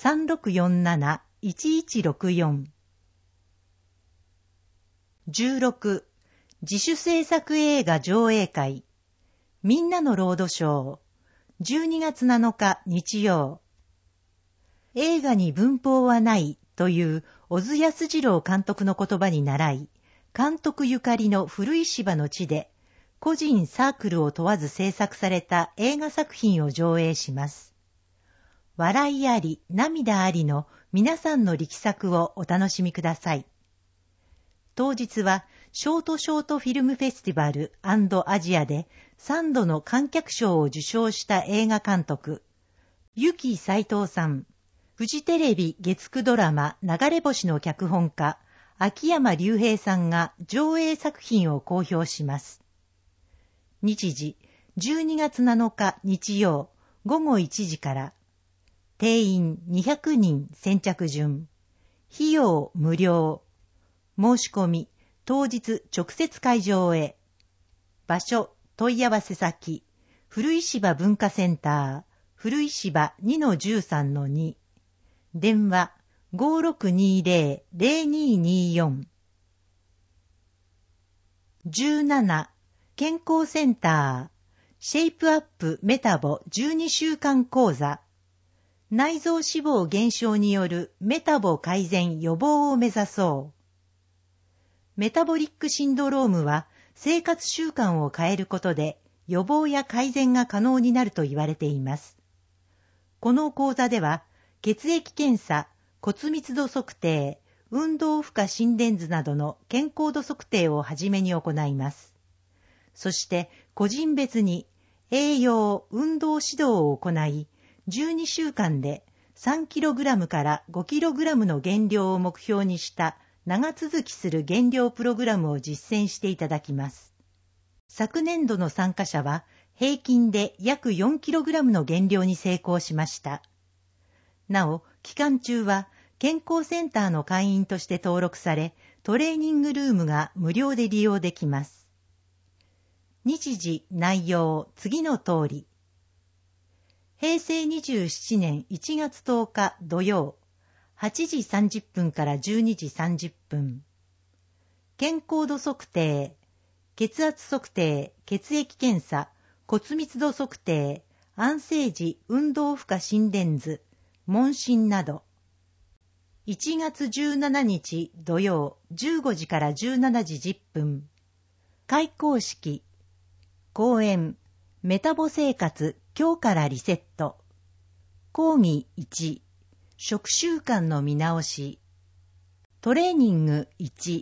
3647-1164。16. 自主制作映画上映会。みんなのロードショー。12月7日日曜。映画に文法はないという小津安二郎監督の言葉に倣い、監督ゆかりの古い芝の地で、個人サークルを問わず制作された映画作品を上映します。笑いあり、涙ありの皆さんの力作をお楽しみください。当日は、ショートフィルムフェスティバル&アジアで3度の観客賞を受賞した映画監督、ゆき斉藤さん、フジテレビ月9ドラマ流れ星の脚本家、秋山隆平さんが上映作品を公表します。日時、12月7日日曜午後1時から。定員200人先着順。費用無料。申し込み、当日直接会場へ。場所、問い合わせ先、古石場文化センター、古石場 2-13-2。電話、5620-0224。17. 健康センター、シェイプアップメタボ12週間講座。内臓脂肪減少によるメタボ改善予防を目指そう。メタボリックシンドロームは生活習慣を変えることで予防や改善が可能になると言われています。この講座では血液検査、骨密度測定、運動負荷心電図などの健康度測定をはじめに行います。そして個人別に栄養、運動指導を行い、12週間で 3kg から 5kg の減量を目標にした長続きする減量プログラムを実践していただきます。昨年度の参加者は平均で約 4kg の減量に成功しました。なお、期間中は健康センターの会員として登録され、トレーニングルームが無料で利用できます。日時、内容、次の通り。平成27年1月10日土曜、8時30分から12時30分。健康度測定、血圧測定、血液検査、骨密度測定、安静時運動負荷心電図、問診など。1月17日土曜15時から17時10分。開講式。講演、 メタボ生活、今日からリセット。講義1、食習慣の見直し。トレーニング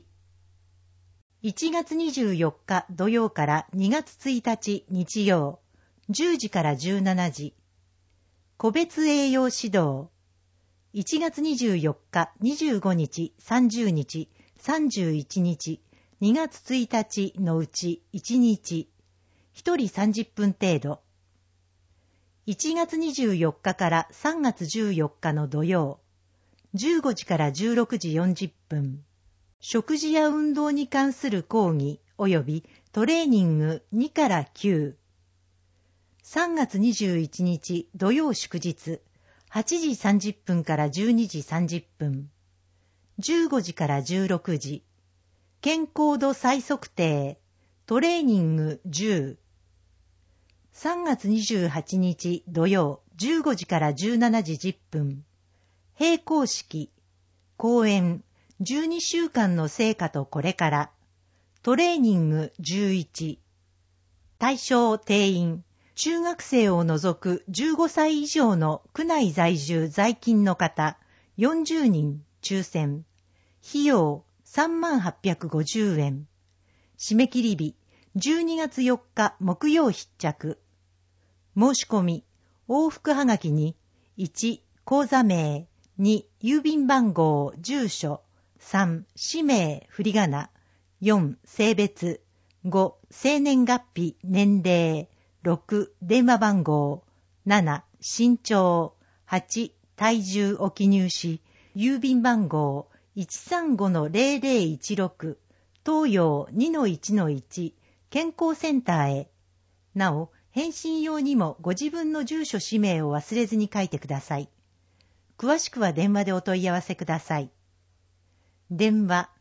1。1月24日土曜から2月1日日曜、10時から17時。個別栄養指導。1月24日、25日、30日、31日、2月1日のうち1日。1人30分程度。1月24日から3月14日の土曜、15時から16時40分。食事や運動に関する講義及びトレーニング2から9。3月21日土曜祝日、8時30分から12時30分。15時から16時。健康度再測定、トレーニング10。3月28日土曜、15時から17時10分。並行式、講演、12週間の成果とこれから、トレーニング11。対象定員、中学生を除く15歳以上の区内在住在勤の方、40人抽選。費用3850円。締め切り日、12月4日木曜必着。申し込み、往復はがきに、1、口座名、2、郵便番号、住所、3、氏名、振り仮名、4、性別、5、生年月日、年齢、6、電話番号、7、身長、8、体重を記入し、郵便番号、135-0016、東洋 2-1-1、健康センターへ。なお、返信用にもご自分の住所氏名を忘れずに書いてください。詳しくは電話でお問い合わせください。電話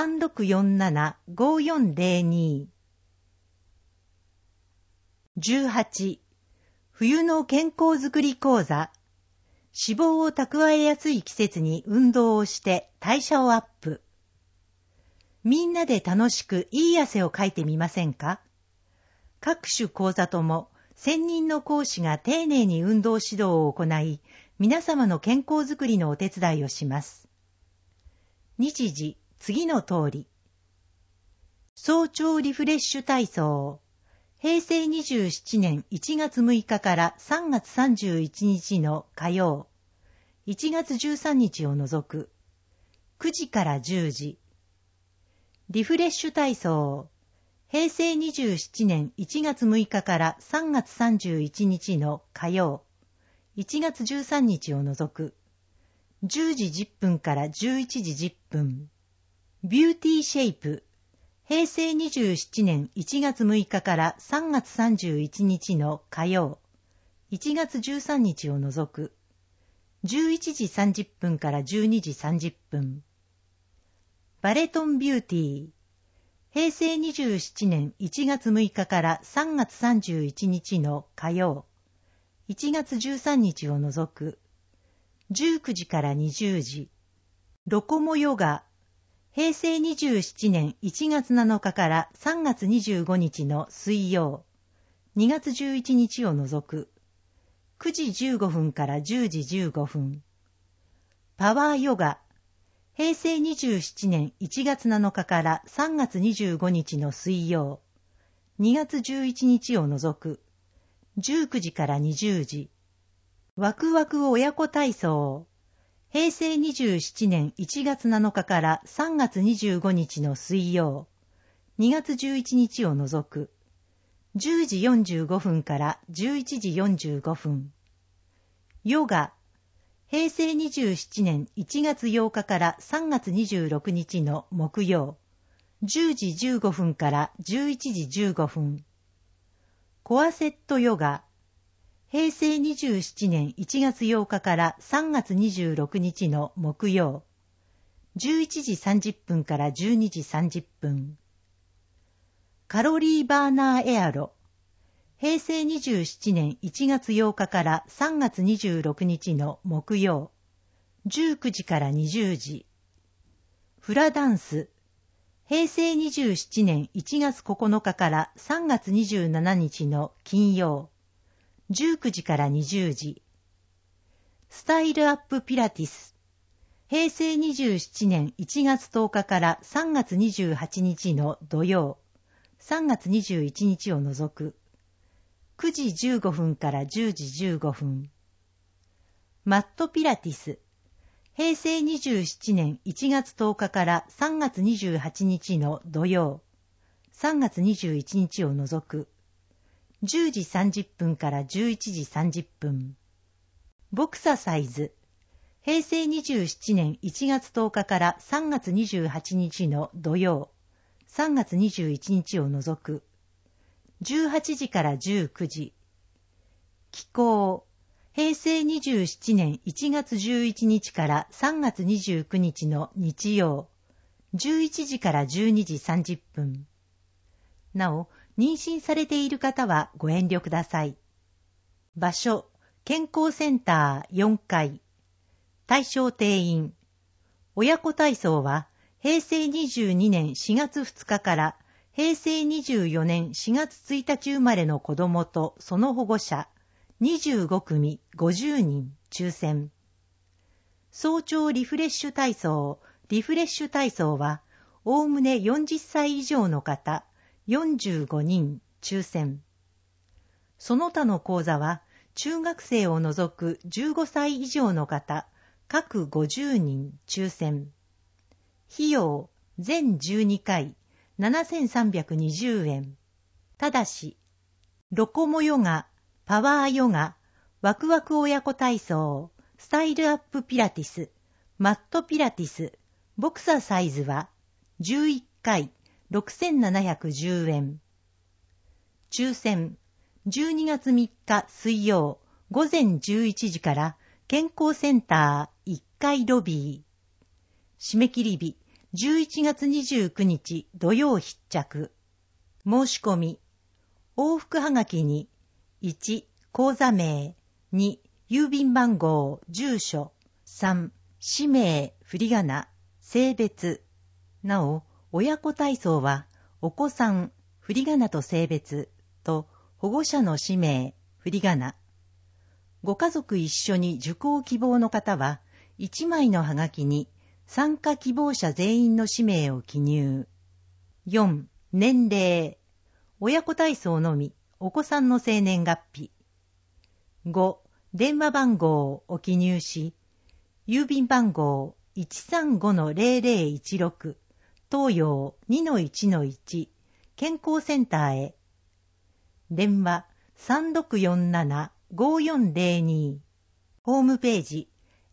3647-5402。18、冬の健康づくり講座。脂肪を蓄えやすい季節に運動をして代謝をアップ。みんなで楽しくいい汗をかいてみませんか？各種講座とも専任の講師が丁寧に運動指導を行い、皆様の健康づくりのお手伝いをします。日時、次の通り。早朝リフレッシュ体操。平成27年1月6日から3月31日の火曜、1月13日を除く、9時から10時。リフレッシュ体操。平成27年1月6日から3月31日の火曜、1月13日を除く、10時10分から11時10分。ビューティーシェイプ。平成27年1月6日から3月31日の火曜、1月13日を除く、11時30分から12時30分。バレトンビューティー。平成27年1月6日から3月31日の火曜、1月13日を除く、19時から20時。ロコモヨガ。平成27年1月7日から3月25日の水曜、2月11日を除く、9時15分から10時15分。パワーヨガ。平成27年1月7日から3月25日の水曜、2月11日を除く、19時から20時。ワクワク親子体操。平成27年1月7日から3月25日の水曜、2月11日を除く、10時45分から11時45分。ヨガ。平成27年1月8日から3月26日の木曜、10時15分から11時15分。コアセットヨガ。平成27年1月8日から3月26日の木曜、11時30分から12時30分。カロリーバーナーエアロ。平成27年1月8日から3月26日の木曜、19時から20時。フラダンス。 平成27年1月9日から3月27日の金曜、19時から20時。スタイルアップピラティス。平成27年1月10日から3月28日の土曜、3月21日を除く。9時15分から10時15分。マットピラティス。平成27年1月10日から3月28日の土曜、3月21日を除く。10時30分から11時30分。ボクササイズ。平成27年1月10日から3月28日の土曜、3月21日を除く。18時から19時。気候。平成27年1月11日から3月29日の日曜、11時から12時30分。なお、妊娠されている方はご遠慮ください。場所、健康センター4階。対象定員。親子体操は、平成22年4月2日から平成24年4月1日生まれの子供とその保護者、25組50人抽選。早朝リフレッシュ体操、は、おおむね40歳以上の方、45人抽選。その他の講座は、中学生を除く15歳以上の方、各50人抽選。費用、全12回、7320円。ただし、ロコモヨガ、パワーヨガ、ワクワク親子体操、スタイルアップピラティス、マットピラティス、ボクササイズは11回6710円。抽選、12月3日水曜午前11時から健康センター1階ロビー。締め切り日、11月29日土曜必着。申し込み、往復はがきに、1、口座名、2、郵便番号、住所、3、氏名、振り仮名、性別。なお、親子体操は、お子さん、振り仮名と性別と、保護者の氏名、振り仮名。ご家族一緒に受講希望の方は、1枚のはがきに、参加希望者全員の氏名を記入。4、年齢。親子体操のみ、お子さんの生年月日。5、電話番号を記入し、郵便番号 135-0016、東洋 2-1-1、健康センターへ。電話 3647-5402。ホームページ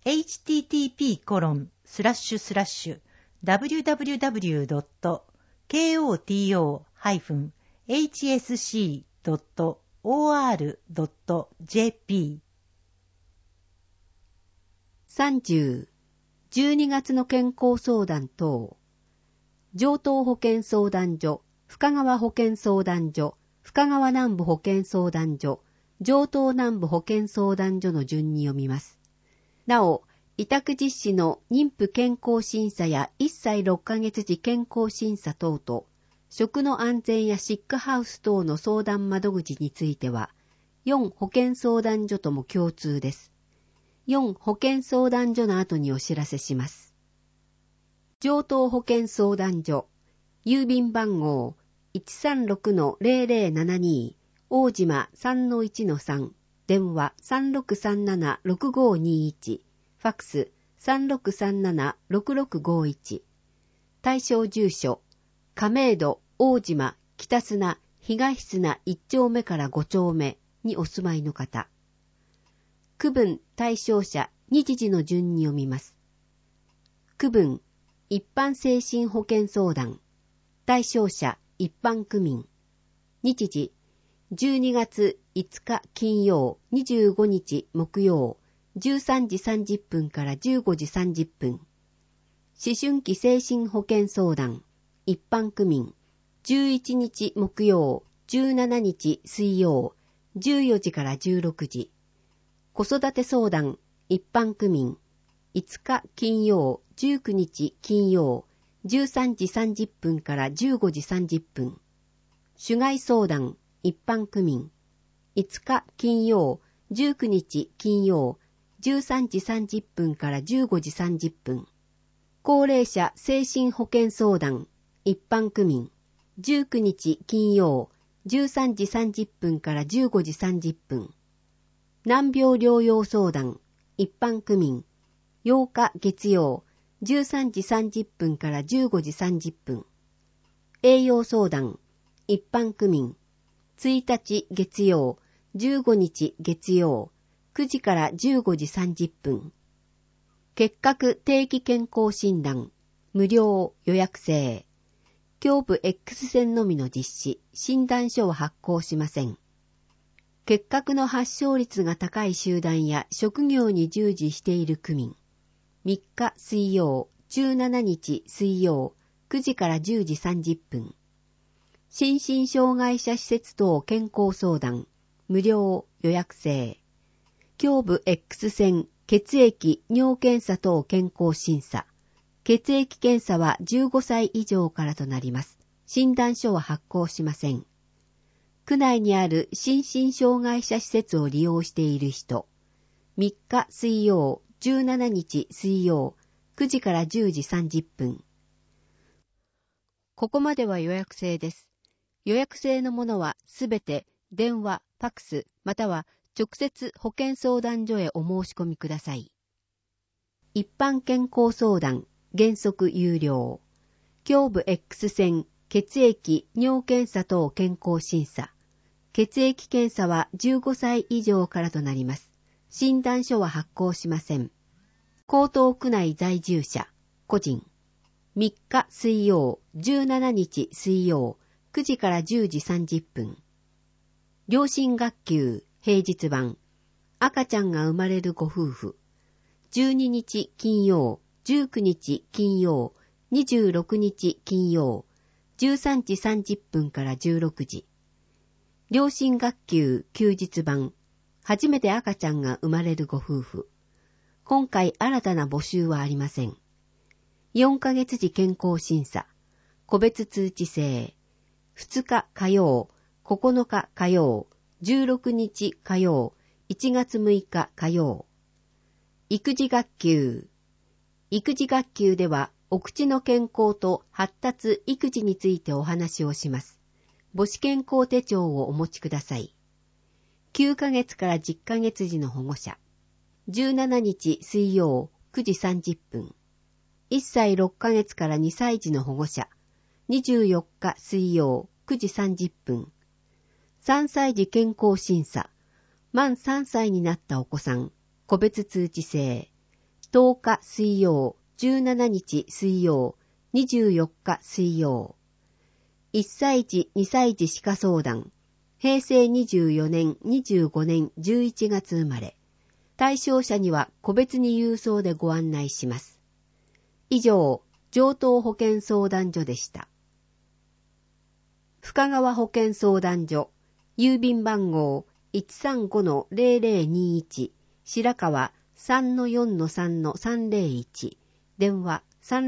http://www.koto-hsc.or.jp。 30、12月の健康相談等。城東保健相談所、深川保健相談所、深川南部保健相談所、城東南部保健相談所の順に読みます。なお、委託実施の妊婦健康審査や1歳6ヶ月時健康審査等と、食の安全やシックハウス等の相談窓口については、4保健相談所とも共通です。4保健相談所の後にお知らせします。城東保健相談所、郵便番号 136-0072、大島 3-1-3、電話 3637-6521、ファックス 3637-6651。対象住所、亀戸、大島、北砂、東砂1丁目から5丁目にお住まいの方。区分対象者、日時の順に読みます。区分、一般精神保健相談。対象者、一般区民。日時、12月5日金曜、25日木曜、13時30分から15時30分。思春期精神保健相談、一般区民。11日木曜、17日水曜、14時から16時。子育て相談、一般区民。5日金曜、19日金曜、 13時30分から15時30分。主外相談、一般区民。5日金曜、19日金曜、13時30分から15時30分。高齢者精神保健相談、一般区民。19日金曜、13時30分から15時30分。難病療養相談、一般区民。8日月曜、13時30分から15時30分。栄養相談、一般区民。1日月曜、15日月曜、9時から15時30分。結核定期健康診断、無料予約制。胸部 X 線のみの実施、診断書を発行しません。結核の発症率が高い集団や職業に従事している区民。3日水曜、17日水曜、9時から10時30分。心身障害者施設等健康相談、無料予約制。胸部 X 線、血液、尿検査等健康審査。血液検査は15歳以上からとなります。診断書は発行しません。区内にある心身障害者施設を利用している人。3日水曜、17日水曜、9時から10時30分。ここまでは予約制です。予約制のものはすべて電話、ファクス、または直接保健相談所へお申し込みください。一般健康相談、原則有料。胸部 X 線、血液、尿検査等健康審査。血液検査は15歳以上からとなります。診断書は発行しません。江東区内在住者、個人。3日水曜、17日水曜、9時から10時30分。両親学級、平日版。赤ちゃんが生まれるご夫婦。12日金曜、19日金曜、26日金曜、13時30分から16時。両親学級休日版。初めて赤ちゃんが生まれるご夫婦。今回新たな募集はありません。4ヶ月時健康審査。個別通知制。2日火曜、9日火曜、16日火曜、1月6日火曜。育児学級。育児学級では、お口の健康と発達育児についてお話をします。母子健康手帳をお持ちください。9ヶ月から10ヶ月時の保護者。17日水曜9時30分。1歳6ヶ月から2歳児の保護者。24日水曜9時30分。3歳児健康審査。満3歳になったお子さん。個別通知制。10日水曜、17日水曜、24日水曜。1歳児、2歳児歯科相談。平成24年、25年11月生まれ。対象者には個別に郵送でご案内します。以上、城東保健相談所でした。深川保健相談所、郵便番号 135-0021、白川 3-4-3-301、電話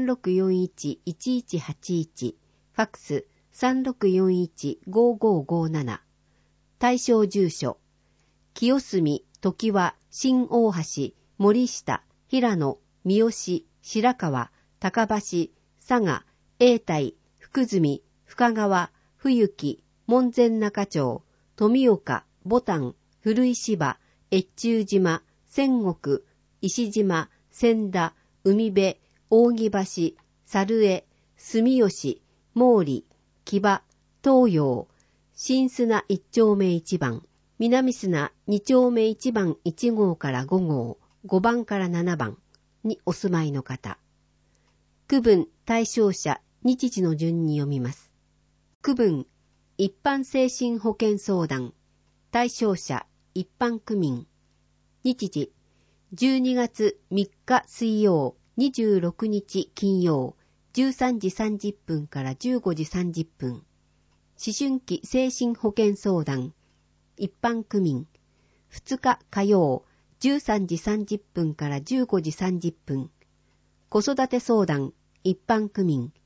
3641-1181、ファクス 3641-5557。対象住所、清澄、常盤、新大橋、森下、平野、三好、白川、高橋、佐賀、永代、福住、深川、冬木、門前仲町、富岡、牡丹、古井芝、越中島、仙石、石島、千田、海辺、扇橋、猿江、住吉、毛利、木場、東洋、新砂1丁目1番、南砂2丁目1番1号から5号、5番から7番にお住まいの方。区分対象者日時の順に読みます。区分一般精神保健相談。対象者一般区民。日時12月3日水曜、26日金曜、13時30分から15時30分。思春期精神保健相談。一般区民。2日火曜、13時30分から15時30分。子育て相談。一般区民。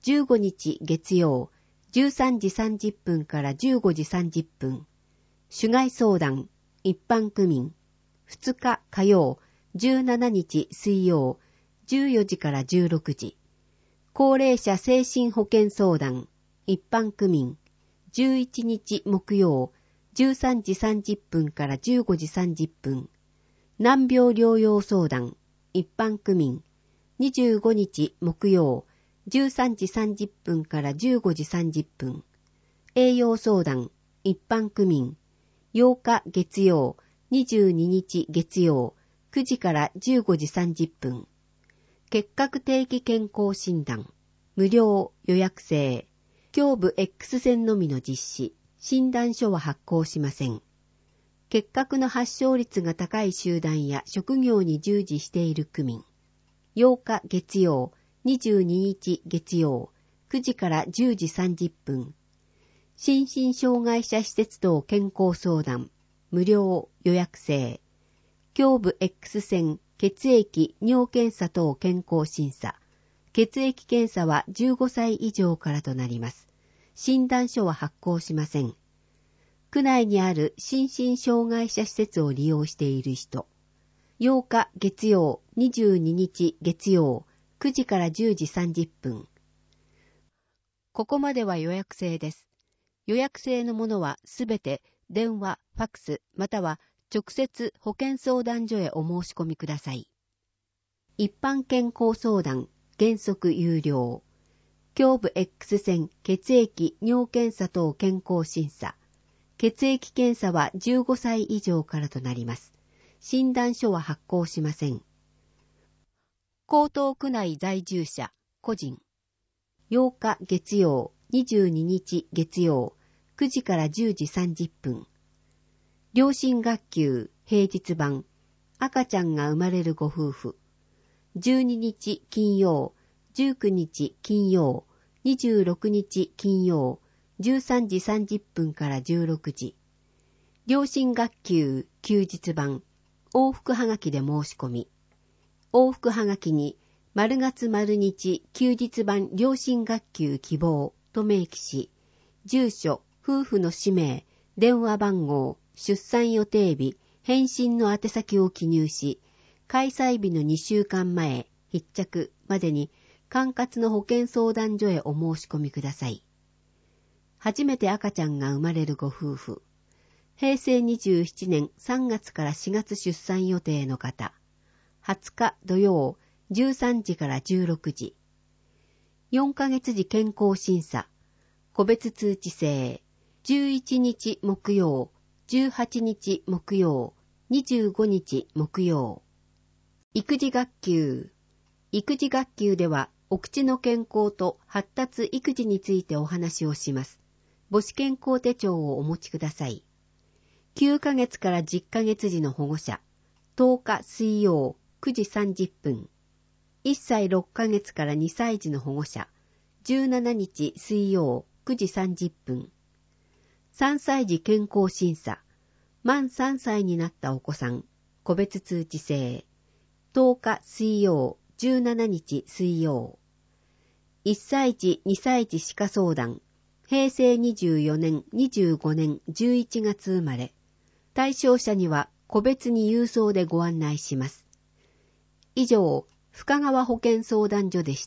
15日月曜、13時30分から15時30分。主外相談、一般区民。2日火曜、17日水曜、14時から16時。高齢者精神保健相談、一般区民。11日木曜、13時30分から15時30分。難病療養相談、一般区民。25日木曜、13時30分から15時30分。栄養相談、一般区民。8日月曜、22日月曜、9時から15時30分。結核定期健康診断、無料予約制。胸部 X 線のみの実施、診断書は発行しません。結核の発症率が高い集団や職業に従事している区民。8日月曜、22日月曜、9時から10時30分。心身障害者施設等健康相談、無料予約制。胸部 X 線、血液、尿検査等健康審査。血液検査は15歳以上からとなります。診断書は発行しません。区内にある心身障害者施設を利用している人。8日月曜、22日月曜、9時から10時30分。ここまでは予約制です。予約制のものはすべて電話、ファックス、または直接保健相談所へお申し込みください。一般健康相談、原則有料。胸部 X 線、血液、尿検査等健康審査。血液検査は15歳以上からとなります。診断書は発行しません。江東区内在住者、個人。8日月曜、22日月曜、9時から10時30分。両親学級、平日版。赤ちゃんが生まれるご夫婦。12日金曜、19日金曜、26日金曜、13時30分から16時。両親学級休日版、往復はがきで申し込み。往復はがきに、丸月丸日休日版両親学級希望と明記し、住所、夫婦の氏名、電話番号、出産予定日、返信の宛先を記入し、開催日の2週間前、必着までに管轄の保健相談所へお申し込みください。初めて赤ちゃんが生まれるご夫婦。平成27年3月から4月出産予定の方。20日土曜、13時から16時。4ヶ月時健康審査。個別通知制。11日木曜、18日木曜、25日木曜。育児学級。育児学級では、お口の健康と発達育児についてお話をします。母子健康手帳をお持ちください。9ヶ月から10ヶ月時の保護者。10日水曜、9時30分。1歳6ヶ月から2歳児の保護者。17日水曜、9時30分。3歳児健康審査。満3歳になったお子さん。個別通知制。10日水曜、17日水曜。1歳児、2歳児歯科相談。平成24年、25年11月生まれ。対象者には個別に郵送でご案内します。以上、深川保健相談所でした。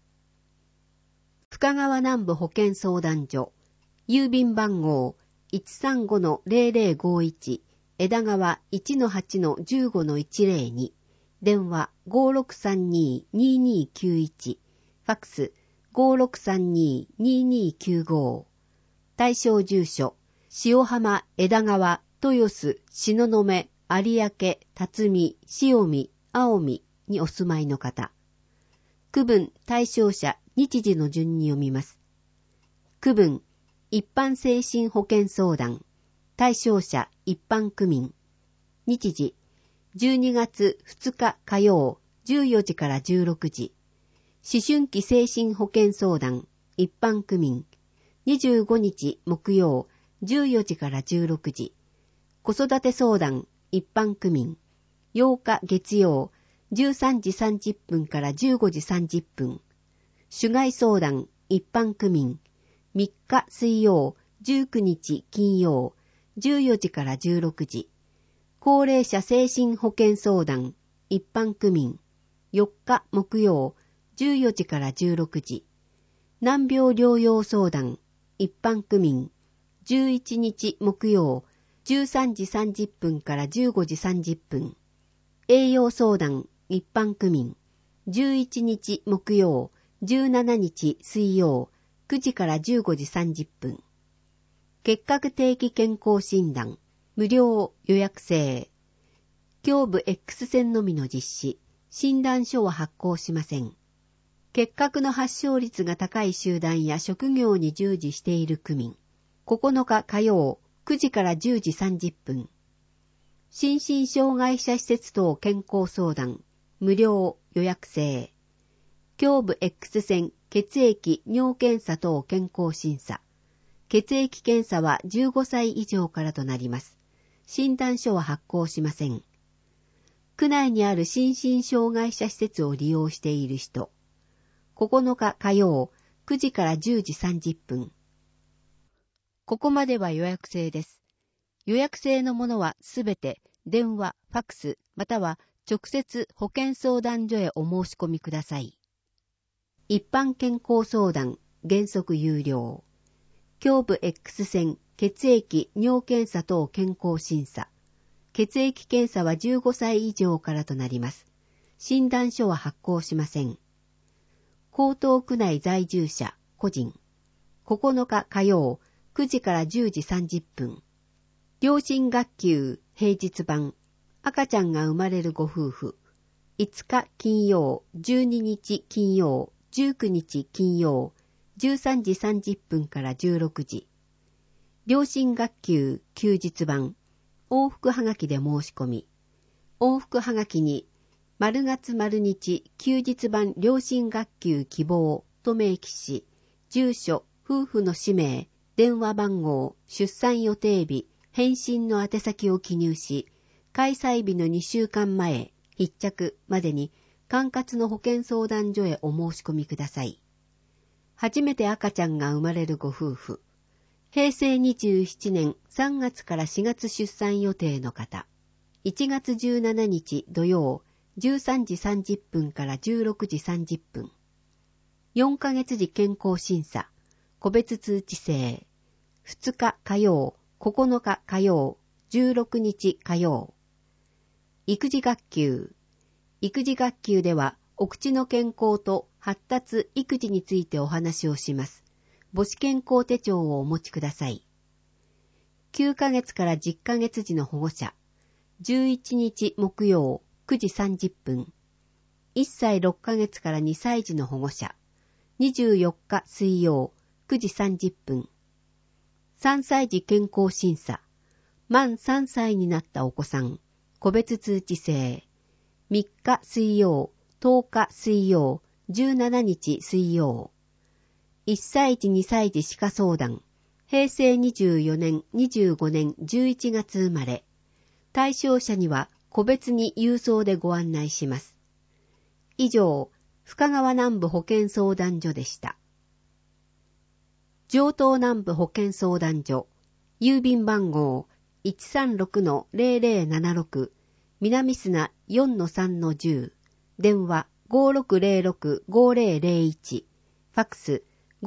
深川南部保健相談所。郵便番号 135-0051 枝川 1-8-15-102 電話 5632-2291 ファックス 5632-2295 対象住所塩浜枝川豊洲東雲有明辰巳塩見青海にお住まいの方。区分対象者日時の順に読みます。区分一般精神保健相談。対象者一般区民。日時12月2日火曜14時から16時。思春期精神保健相談。一般区民。25日木曜14時から16時。子育て相談。一般区民。8日月曜13時30分から15時30分。 主外相談一般区民、3日水曜、19日金曜、14時から16時。高齢者精神保健相談一般区民、4日木曜、14時から16時。難病療養相談一般区民、11日木曜、13時30分から15時30分。栄養相談一般区民、11日木曜、17日水曜、9時から15時30分。結核定期健康診断、無料予約制。胸部 X 線のみの実施、診断書は発行しません。結核の発症率が高い集団や職業に従事している区民。9日火曜、9時から10時30分。心身障害者施設等健康相談、無料予約制。胸部 X 線、血液、尿検査等健康審査。血液検査は15歳以上からとなります。診断書は発行しません。区内にある心身障害者施設を利用している人。9日火曜、9時から10時30分。ここまでは予約制です。予約制のものはすべて電話、ファクス、または直接保健相談所へお申し込みください。一般健康相談、原則有料。胸部 X 線、血液、尿検査等健康審査。血液検査は15歳以上からとなります。診断書は発行しません。江東区内在住者、個人。9日火曜、9時から10時30分。両親学級、平日版。赤ちゃんが生まれるご夫婦。5日金曜、12日金曜、19日金曜、13時30分から16時。両親学級、休日版。往復はがきで申し込み。往復はがきに、丸月丸日休日版両親学級希望と明記し、住所、夫婦の氏名、電話番号、出産予定日、返信の宛先を記入し、開催日の2週間前、必着までに管轄の保健相談所へお申し込みください。初めて赤ちゃんが生まれるご夫婦。平成27年3月から4月出産予定の方。1月17日土曜、13時30分から16時30分。4ヶ月時健康審査。個別通知制。2日火曜、9日火曜、16日火曜。育児学級。育児学級では、お口の健康と発達育児についてお話をします。母子健康手帳をお持ちください。9ヶ月から10ヶ月時の保護者。11日木曜、9時30分。1歳6ヶ月から2歳児の保護者。24日水曜、9時30分。3歳児健康審査。満3歳になったお子さん。個別通知制。3日水曜、10日水曜、17日水曜。1歳児2歳児歯科相談。平成24年、25年11月生まれ。対象者には個別に郵送でご案内します。以上、深川南部保健相談所でした。城東南部保健相談所。郵便番号 136-0076 南砂 4-3-10 電話 5606-5001 ファクス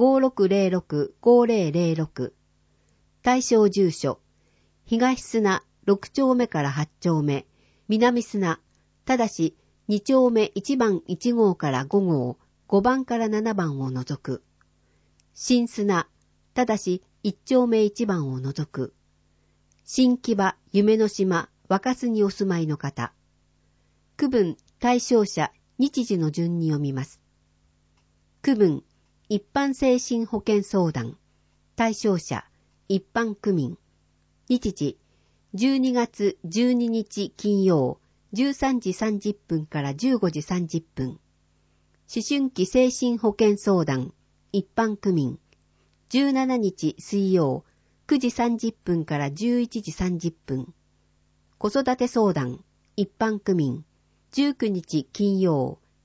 5606-5006 対象住所東砂6丁目から8丁目南砂ただし2丁目1番1号から5号5番から7番を除く新砂ただし1丁目1番を除く新木場、夢の島、若洲にお住まいの方。区分、対象者、日時の順に読みます。区分、一般精神保健相談。対象者、一般区民。日時、12月12日金曜、13時30分から15時30分。思春期精神保健相談、一般区民。17日水曜、9時30分から11時30分。子育て相談、一般区民。19日金曜、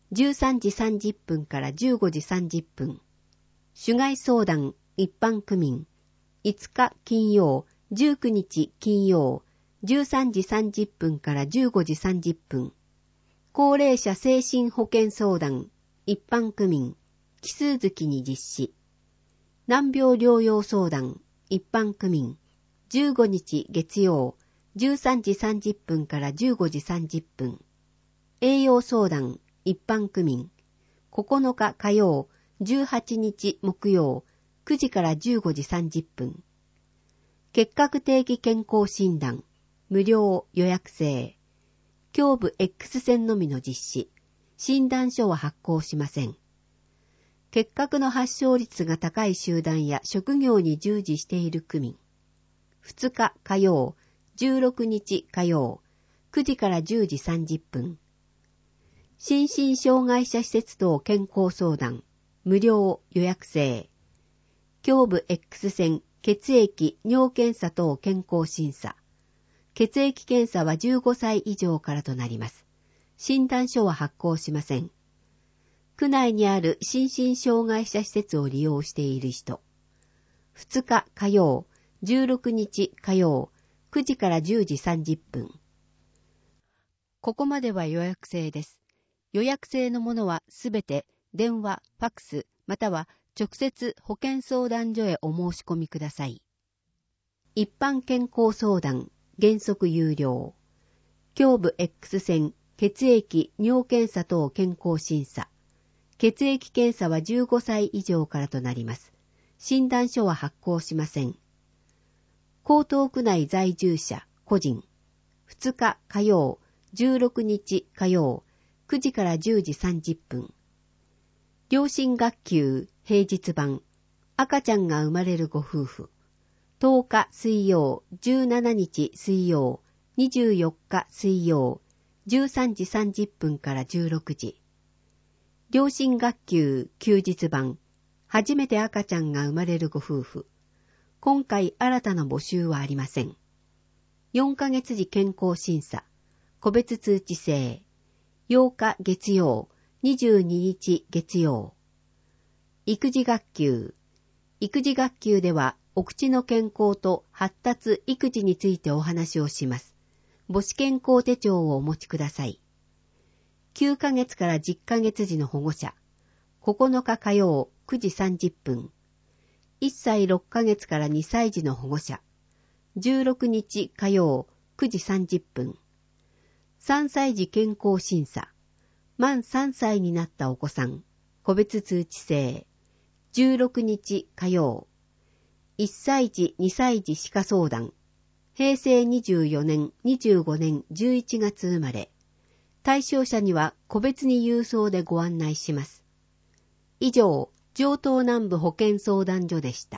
13時30分から15時30分。主外相談一般区民。5日金曜、19日金曜、13時30分から15時30分。高齢者精神保健相談一般区民。奇数月に実施。難病療養相談一般区民。15日月曜、13時30分から15時30分。栄養相談一般区民。9日火曜、18日木曜、9時から15時30分。結核定期健康診断、無料予約制。胸部 X 線のみの実施。診断書は発行しません。結核の発症率が高い集団や職業に従事している区民。2日火曜、16日火曜、9時から10時30分。心身障害者施設等健康相談、無料予約制。胸部 X 線、血液、尿検査等健康審査。血液検査は15歳以上からとなります。診断書は発行しません。区内にある心身障害者施設を利用している人。2日火曜、16日火曜、9時から10時30分。ここまでは予約制です。予約制のものはすべて電話、ファクス、または直接保健相談所へお申し込みください。一般健康相談、原則有料。胸部 X 線、血液、尿検査等健康審査。血液検査は15歳以上からとなります。診断書は発行しません。江東区内在住者、個人。2日火曜、16日火曜、9時から10時30分。両親学級平日版。赤ちゃんが生まれるご夫婦。10日水曜、17日水曜、24日水曜、13時30分から16時。両親学級休日版。初めて赤ちゃんが生まれるご夫婦。今回新たな募集はありません。4ヶ月時健康審査。個別通知制。8日月曜、22日月曜。育児学級。育児学級では、お口の健康と発達育児についてお話をします。母子健康手帳をお持ちください。9ヶ月から10ヶ月時の保護者。9日火曜、9時30分。1歳6ヶ月から2歳児の保護者。16日火曜、9時30分。3歳児健康審査。満3歳になったお子さん。個別通知制。16日火曜。1歳児、2歳児歯科相談。平成24年、25年11月生まれ。対象者には個別に郵送でご案内します。以上、城東南部保健相談所でした。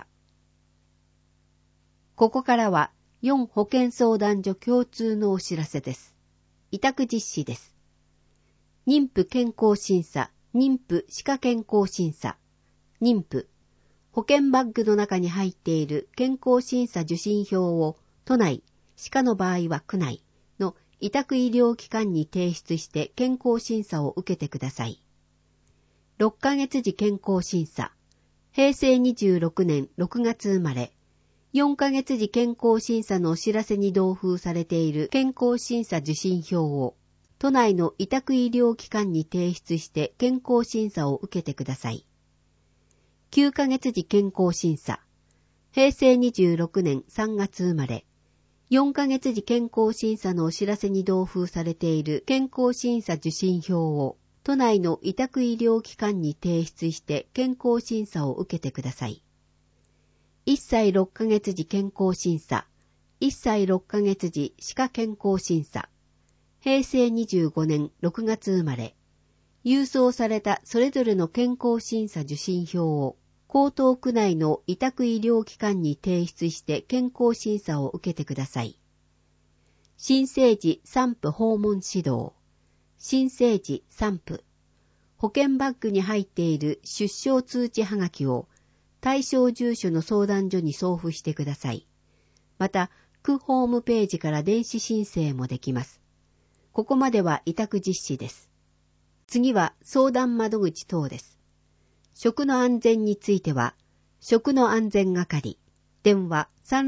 ここからは4保健相談所共通のお知らせです。委託実施です。妊婦健康審査、妊婦歯科健康審査、妊婦、保険バッグの中に入っている健康審査受診票を都内、歯科の場合は区内の委託医療機関に提出して健康審査を受けてください。6ヶ月時健康審査、平成26年6月生まれ、4ヶ月時健康審査のお知らせに同封されている健康審査受診票を都内の委託医療機関に提出して健康審査を受けてください。9ヶ月時健康審査、平成26年3月生まれ、4ヶ月時健康審査のお知らせに同封されている健康審査受診票を都内の委託医療機関に提出して健康審査を受けてください。1歳6ヶ月時健康審査、1歳6ヶ月時歯科健康審査、平成25年6月生まれ、郵送されたそれぞれの健康審査受診票を江東区内の委託医療機関に提出して健康審査を受けてください。新生児産婦訪問指導、新生児産婦、保険バッグに入っている出生通知はがきを対象住所の相談所に送付してください。また、区ホームページから電子申請もできます。ここまでは委託実施です。 次は相談窓口等です。食の安全については、食の安全係、電話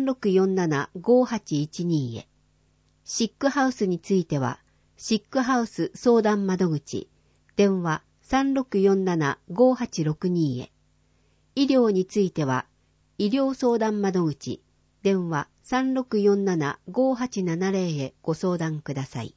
3647-5812 へ。シックハウスについては、シックハウス相談窓口、電話 3647-5862 へ。医療については、医療相談窓口、電話 3647-5870 へご相談ください。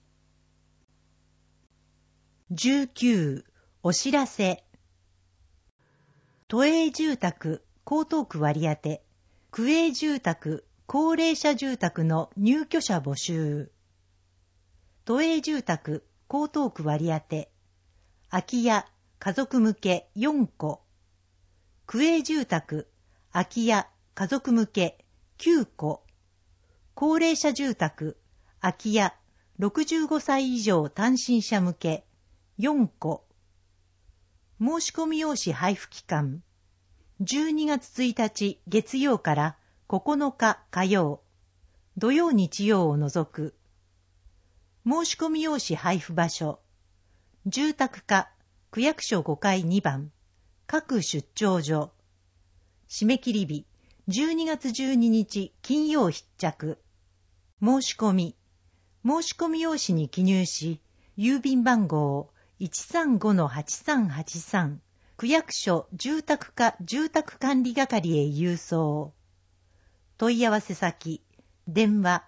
19. お知らせ。都営住宅江東区割当、区営住宅高齢者住宅の入居者募集。都営住宅江東区割当、空き家家族向け4戸、区営住宅空き家家族向け9戸、高齢者住宅空き家65歳以上単身者向け4戸。申し込み用紙配布期間、12月1日月曜から9日火曜、土曜日曜を除く。申し込み用紙配布場所、住宅課区役所5階2番、各出張所。締め切り日、12月12日金曜必着。申し込み用紙に記入し、郵便番号135-8383、区役所住宅課住宅管理係へ郵送。問い合わせ先、電話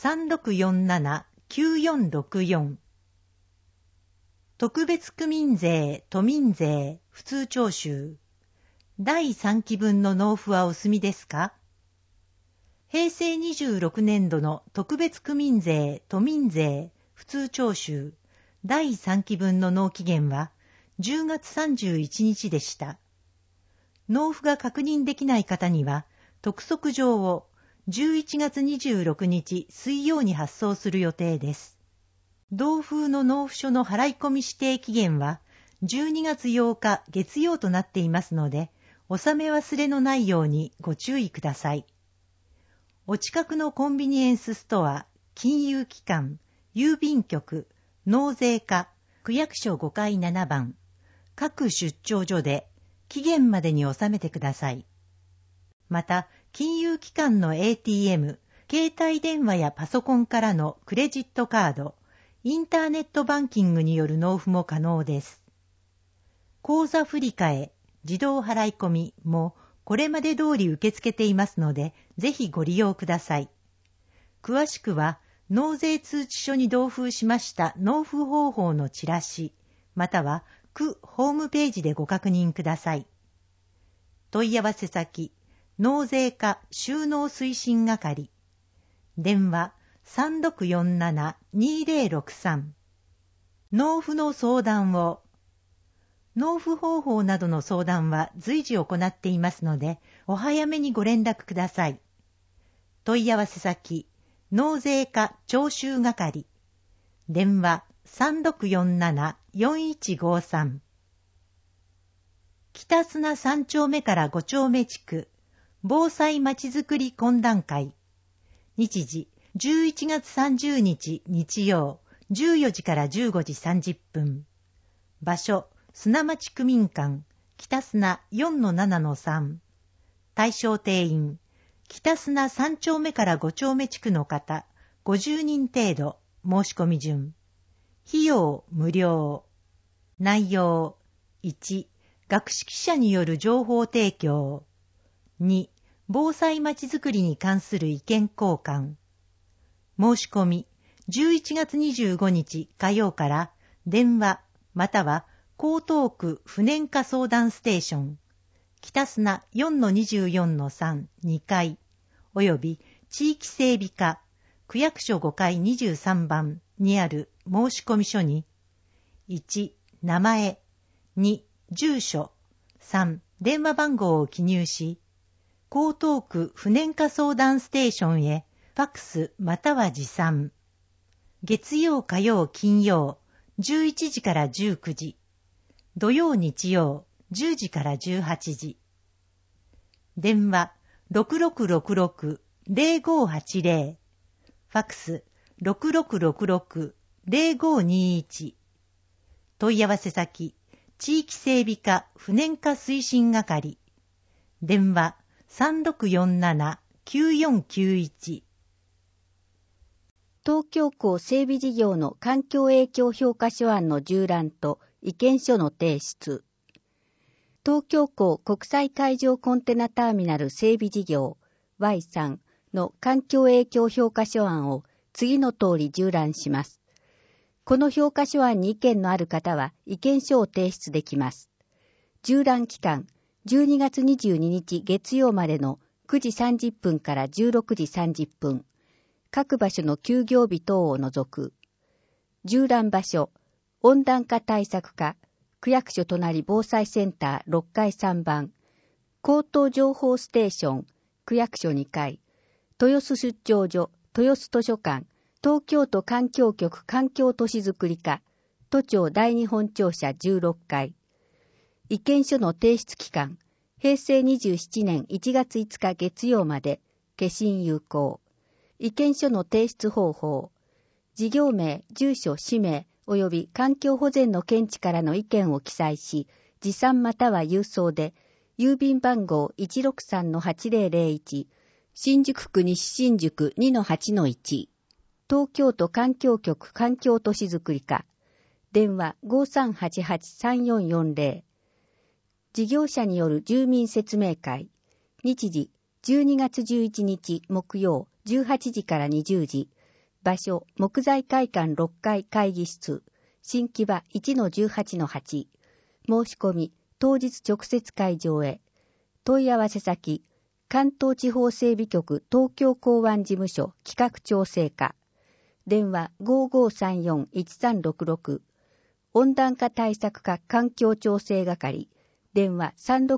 3647-9464。特別区民税、都民税、普通徴収。第3期分の納付はお済みですか？平成26年度の特別区民税、都民税、普通徴収。第3期分の納期限は10月31日でした。納付が確認できない方には、督促状を11月26日水曜に発送する予定です。同封の納付書の払い込み指定期限は12月8日月曜となっていますので、納め忘れのないようにご注意ください。お近くのコンビニエンスストア、金融機関、郵便局、納税課、区役所5階7番、各出張所で期限までに納めてください。また、金融機関の ATM、携帯電話やパソコンからのクレジットカード、インターネットバンキングによる納付も可能です。口座振替、自動払い込みもこれまで通り受け付けていますので、ぜひご利用ください。詳しくは、納税通知書に同封しました納付方法のチラシ、または区ホームページでご確認ください。問い合わせ先、納税課収納推進係。電話 3647-2063。納付の相談を。納付方法などの相談は随時行っていますので、お早めにご連絡ください。問い合わせ先、納税課徴収係。電話 3647-4153。北砂3丁目から5丁目地区防災まちづくり懇談会。日時11月30日日曜14時から15時30分。場所砂町区民館北砂 4-7-3。対象定員北砂3丁目から5丁目地区の方50人程度。申し込み順。費用無料。内容1、学識者による情報提供。2、防災まちづくりに関する意見交換。申し込み11月25日火曜から電話または江東区不燃化相談ステーション北砂 4-24-3 2階および地域整備課区役所5階23番にある申し込み書に1、名前、2、住所、3、電話番号を記入し、江東区不燃化相談ステーションへファクスまたは持参。月曜火曜金曜11時から19時、土曜日曜10時から18時。電話6666-0580、ファクス6666-0521。 問い合わせ先、地域整備課不燃化推進係。電話3647-9491。 東京港整備事業の環境影響評価書案の従覧と意見書の提出。東京港国際海上コンテナターミナル整備事業 Y3 の環境影響評価書案を次の通り従覧します。この評価書案に意見のある方は意見書を提出できます。従覧期間、12月22日月曜までの9時30分から16時30分。各場所の休業日等を除く。従覧場所、温暖化対策課、区役所隣防災センター6階3番、口頭情報ステーション、区役所2階、豊洲出張所、豊洲図書館、東京都環境局環境都市づくり課、都庁第二本庁舎16階。意見書の提出期間、平成27年1月5日月曜まで、消印有効。意見書の提出方法、事業名、住所、氏名及び環境保全の見地からの意見を記載し、持参または郵送で、郵便番号 163-8001、新宿区西新宿 2-8-1、東京都環境局環境都市づくり課、電話 5388-3440、事業者による住民説明会、日時12月11日木曜18時から20時、場所木材会館6階会議室、新木場 1-18-8、申し込み当日直接会場へ。問い合わせ先、関東地方整備局東京港湾事務所企画調整課、電話 5534-1366、温暖化対策課環境調整係、電話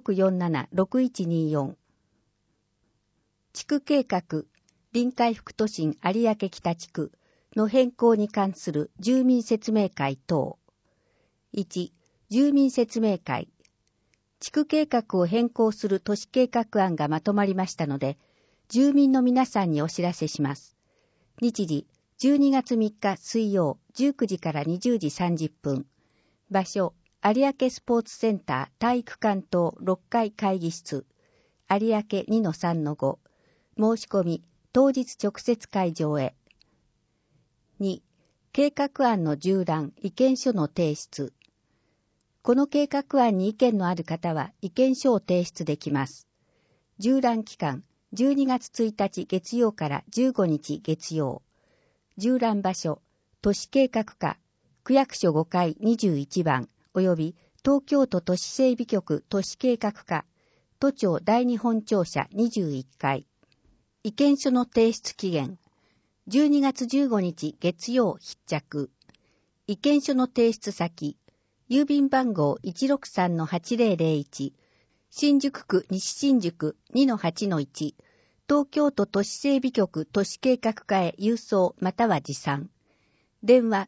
3647-6124。地区計画、臨海副都心有明北地区の変更に関する住民説明会等。1、住民説明会。地区計画を変更する都市計画案がまとまりましたので、住民の皆さんにお知らせします。日時、12月3日水曜19時から20時30分。場所、有明スポーツセンター体育館棟6階会議室。有明 2-3-5。申し込み、当日直接会場へ。2、計画案の従覧、意見書の提出。この計画案に意見のある方は意見書を提出できます。従覧期間、12月1日月曜から15日月曜。従覧場所、都市計画課、区役所5階21番、及び東京都都市整備局都市計画課、都庁第二本庁舎21階。意見書の提出期限、12月15日月曜必着。意見書の提出先、郵便番号 163-8001、新宿区西新宿 2-8-1、東京都都市整備局都市計画課へ郵送または持参。電話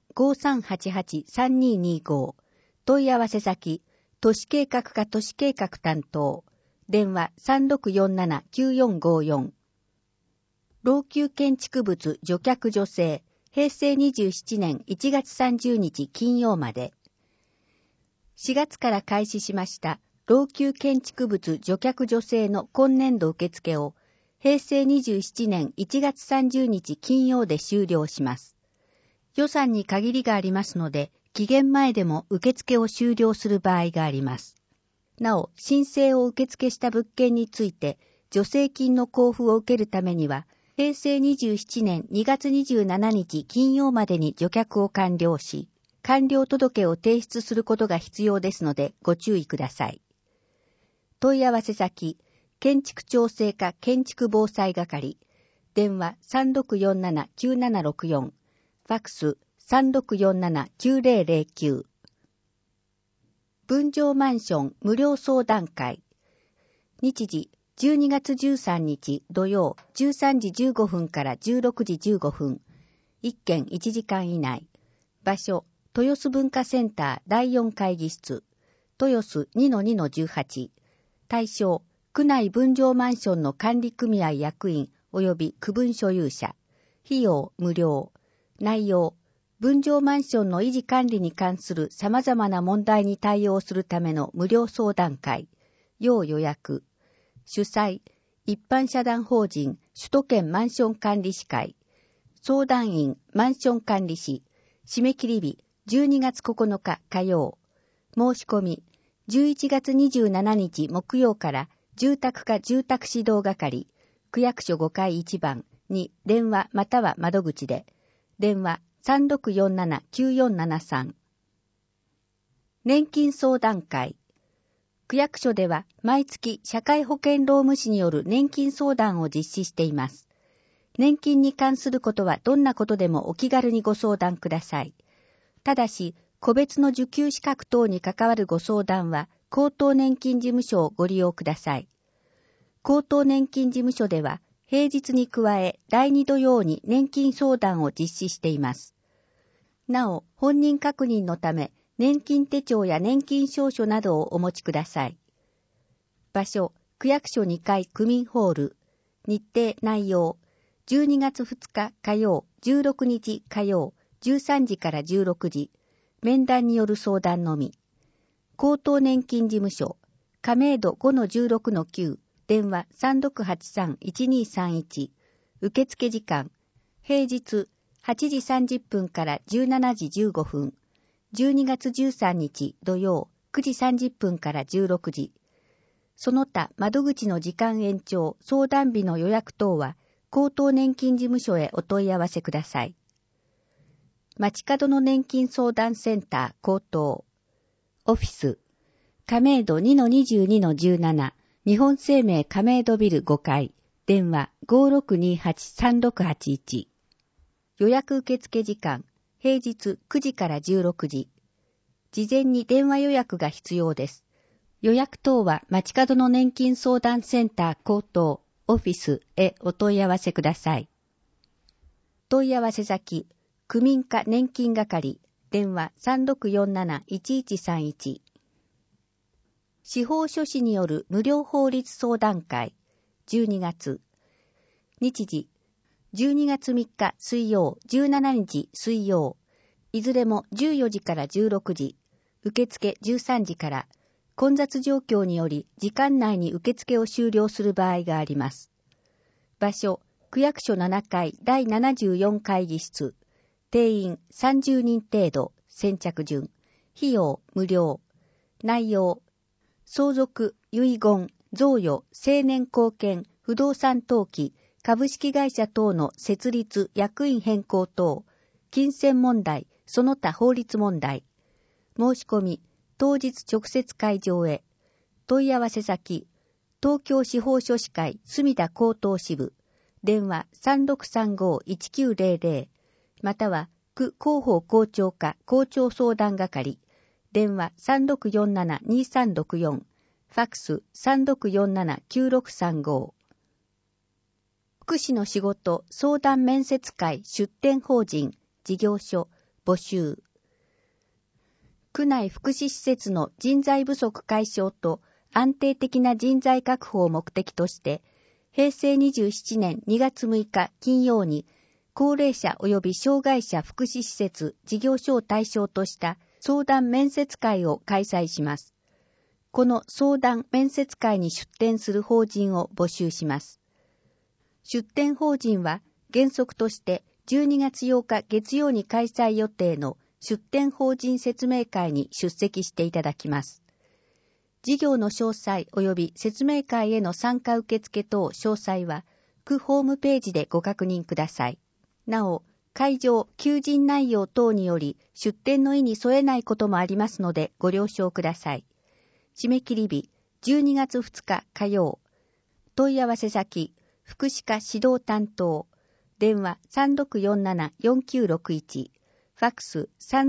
5388-3225。問い合わせ先、都市計画課都市計画担当。電話 3647-9454。老朽建築物除却助成、平成27年1月30日金曜まで。4月から開始しました老朽建築物除却助成の今年度受付を、平成27年1月30日金曜で終了します。予算に限りがありますので、期限前でも受付を終了する場合があります。なお、申請を受付した物件について、助成金の交付を受けるためには、平成27年2月27日金曜までに除却を完了し、完了届を提出することが必要ですのでご注意ください。問い合わせ先、建築調整課建築防災係、電話 3647-9764、ファックス 3647-9009。分譲マンション無料相談会。日時、12月13日土曜13時15分から16時15分。1件1時間以内。場所、豊洲文化センター第4会議室。豊洲 2-2-18。対象、区内分譲マンションの管理組合役員及び区分所有者。費用無料。内容、 分譲マンションの維持管理に関する様々な問題に対応するための無料相談会、要予約、主催、一般社団法人首都圏マンション管理士会、相談員マンション管理士、締め切り日12月9日火曜、申し込み11月27日木曜から住宅課住宅指導係、区役所5階1番に電話または窓口で、電話3647-9473。年金相談会。区役所では毎月社会保険労務士による年金相談を実施しています。年金に関することはどんなことでもお気軽にご相談ください。ただし、個別の受給資格等に関わるご相談は、高等年金事務所をご利用ください。高等年金事務所では、平日に加え、第2土曜に年金相談を実施しています。なお、本人確認のため、年金手帳や年金証書などをお持ちください。場所、区役所2階区民ホール。日程内容、12月2日火曜、16日火曜、13時から16時。面談による相談のみ。高等年金事務所、亀戸 5-16-9、電話 3683-1231。受付時間、平日8時30分から17時15分。12月13日土曜9時30分から16時。その他窓口の時間延長、相談日の予約等は、高等年金事務所へお問い合わせください。街角の年金相談センター高等。オフィス。亀戸 2-22-17。日本生命亀戸ビル5階。電話 5628-3681。予約受付時間。平日9時から16時。事前に電話予約が必要です。予約等は街角の年金相談センター高等オフィスへお問い合わせください。問い合わせ先。区民課年金係、電話 3647-1131。司法書士による無料法律相談会、12月。日時、12月3日水曜、17日水曜。いずれも14時から16時。受付13時から。混雑状況により時間内に受付を終了する場合があります。場所、区役所7階第74会議室。定員30人程度、先着順。費用無料。内容、相続、遺言、贈与、成年後見、不動産登記、株式会社等の設立、役員変更等、金銭問題、その他法律問題。申し込み、当日直接会場へ。問い合わせ先、東京司法書士会墨田高等支部。電話 3635-1900。または、区広報校長課校長相談係。電話 3647-2364。ファックス 3647-9635。福祉の仕事相談面接会出展法人事業所募集。区内福祉施設の人材不足解消と安定的な人材確保を目的として、平成27年2月6日金曜に、高齢者及び障害者福祉施設事業所を対象とした相談面接会を開催します。この相談面接会に出展する法人を募集します。出展法人は原則として12月8日月曜に開催予定の出展法人説明会に出席していただきます。事業の詳細及び説明会への参加受付等詳細は、区ホームページでご確認ください。なお、会場、求人内容等により出展の意に添えないこともありますのでご了承ください。締め切り日、12月2日火曜。問い合わせ先、福祉課指導担当。電話 3647-4961。ファックス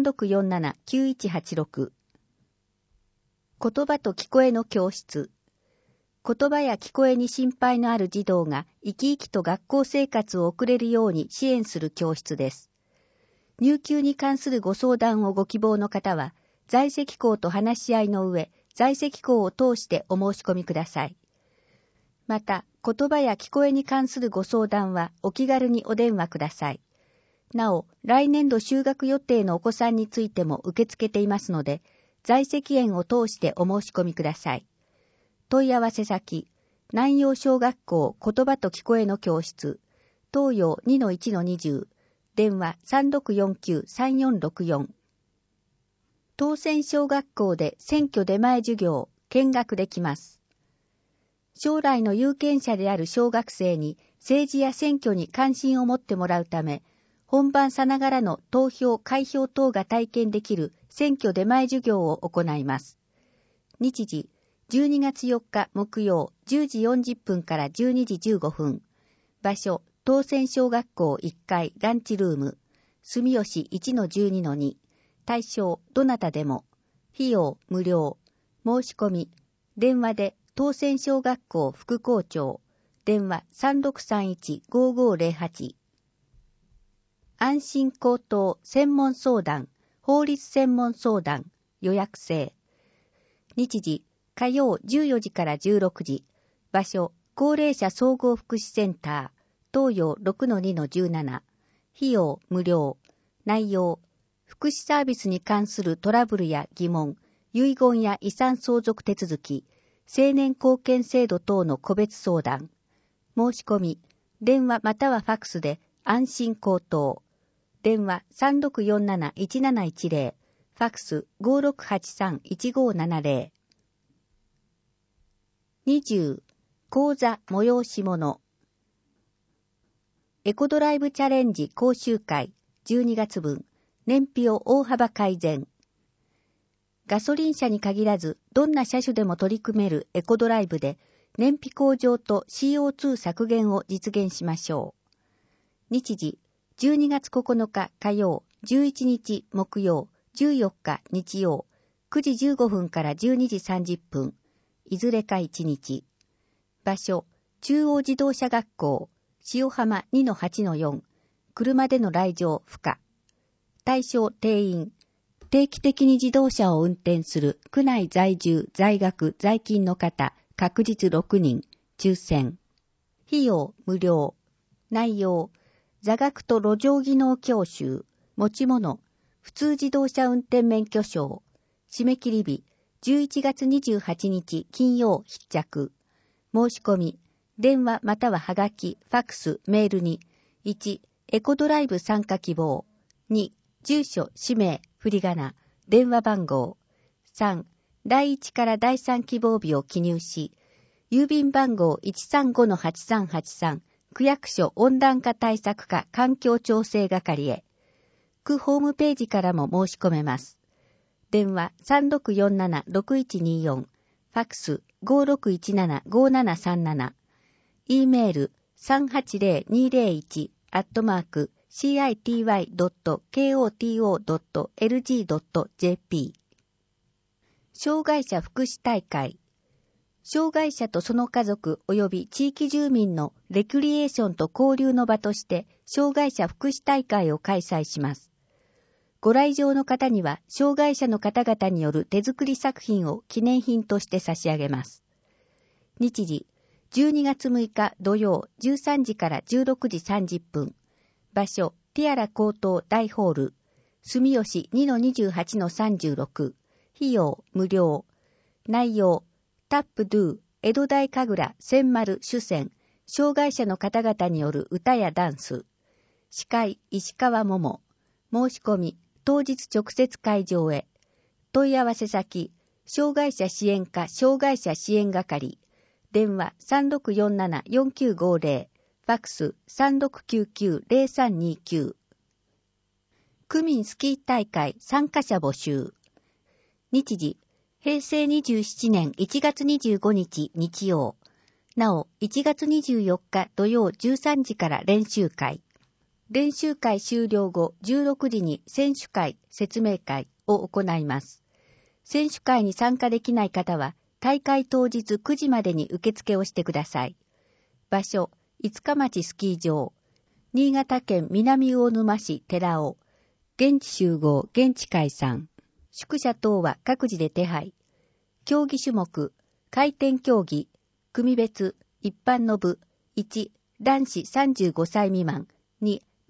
3647-9186。言葉と聞こえの教室。言葉や聞こえに心配のある児童が生き生きと学校生活を送れるように支援する教室です。入給に関するご相談をご希望の方は、在籍校と話し合いの上、在籍校を通してお申し込みください。また、言葉や聞こえに関するご相談はお気軽にお電話ください。 なお、来年度就学予定のお子さんについても受け付けていますので、在籍園を通してお申し込みください。問い合わせ先、南陽小学校言葉と聞こえの教室、東洋 2-1-20、電話 3649-3464。当選小学校で選挙出前授業、見学できます。将来の有権者である小学生に政治や選挙に関心を持ってもらうため、本番さながらの投票・開票等が体験できる選挙出前授業を行います。日時、12月4日木曜10時40分から12時15分。場所、当選小学校1階ランチルーム、住吉 1-12-2。対象、どなたでも。費用、無料。申し込み、電話で当選小学校副校長。電話 3631-5508。安心高等専門相談、法律専門相談、予約制。日時、火曜14時から16時。場所、高齢者総合福祉センター、東洋 6-2-17。費用、無料。内容、福祉サービスに関するトラブルや疑問、遺言や遺産相続手続き、青年貢献制度等の個別相談。申し込み、電話またはファックスで安心高等。電話 3647-1710、ファックス 5683-1570。20、講座催し物。エコドライブチャレンジ講習会12月分、燃費を大幅改善。ガソリン車に限らず、どんな車種でも取り組めるエコドライブで、燃費向上と CO2 削減を実現しましょう。日時、12月9日火曜、11日木曜、14日日曜、9時15分から12時30分、いずれか1日。場所、中央自動車学校、塩浜 2-8-4、車での来場不可。対象定員、定期的に自動車を運転する区内在住、在学、在勤の方、確実6人、抽選。費用無料。内容、座学と路上技能教習、持ち物、普通自動車運転免許証。締め切り日、11月28日金曜必着。申し込み、電話またははがき、ファックス、メールに、1、エコドライブ参加希望。2、住所、氏名、振り仮名、電話番号。3、第1から第3希望日を記入し、郵便番号 135-8383、区役所温暖化対策課環境調整係へ。区ホームページからも申し込めます。電話 3647-6124、ファックス 5617-5737、e メール 380-201-city.koto.lg.jp。 障害者福祉大会。障害者とその家族及び地域住民のレクリエーションと交流の場として障害者福祉大会を開催します。ご来場の方には障害者の方々による手作り作品を記念品として差し上げます。日時、12月6日土曜13時から16時30分。場所、ティアラ高等大ホール。住吉 2-28-36。費用、無料。内容、タップドゥ、江戸大神楽千丸主戦、障害者の方々による歌やダンス。司会、石川桃。申し込み、当日直接会場へ。問い合わせ先、障害者支援課障害者支援係。電話 3647-4950、ファックス 3699-0329。区民スキー大会参加者募集。日時、平成27年1月25日日曜。なお、1月24日土曜13時から練習会。練習会終了後16時に選手会、説明会を行います。選手会に参加できない方は、大会当日9時までに受付をしてください。場所、五日町スキー場。新潟県南魚沼市寺尾。現地集合、現地解散。宿舎等は各自で手配。競技種目、回転競技、組別、一般の部、1、男子35歳未満、2、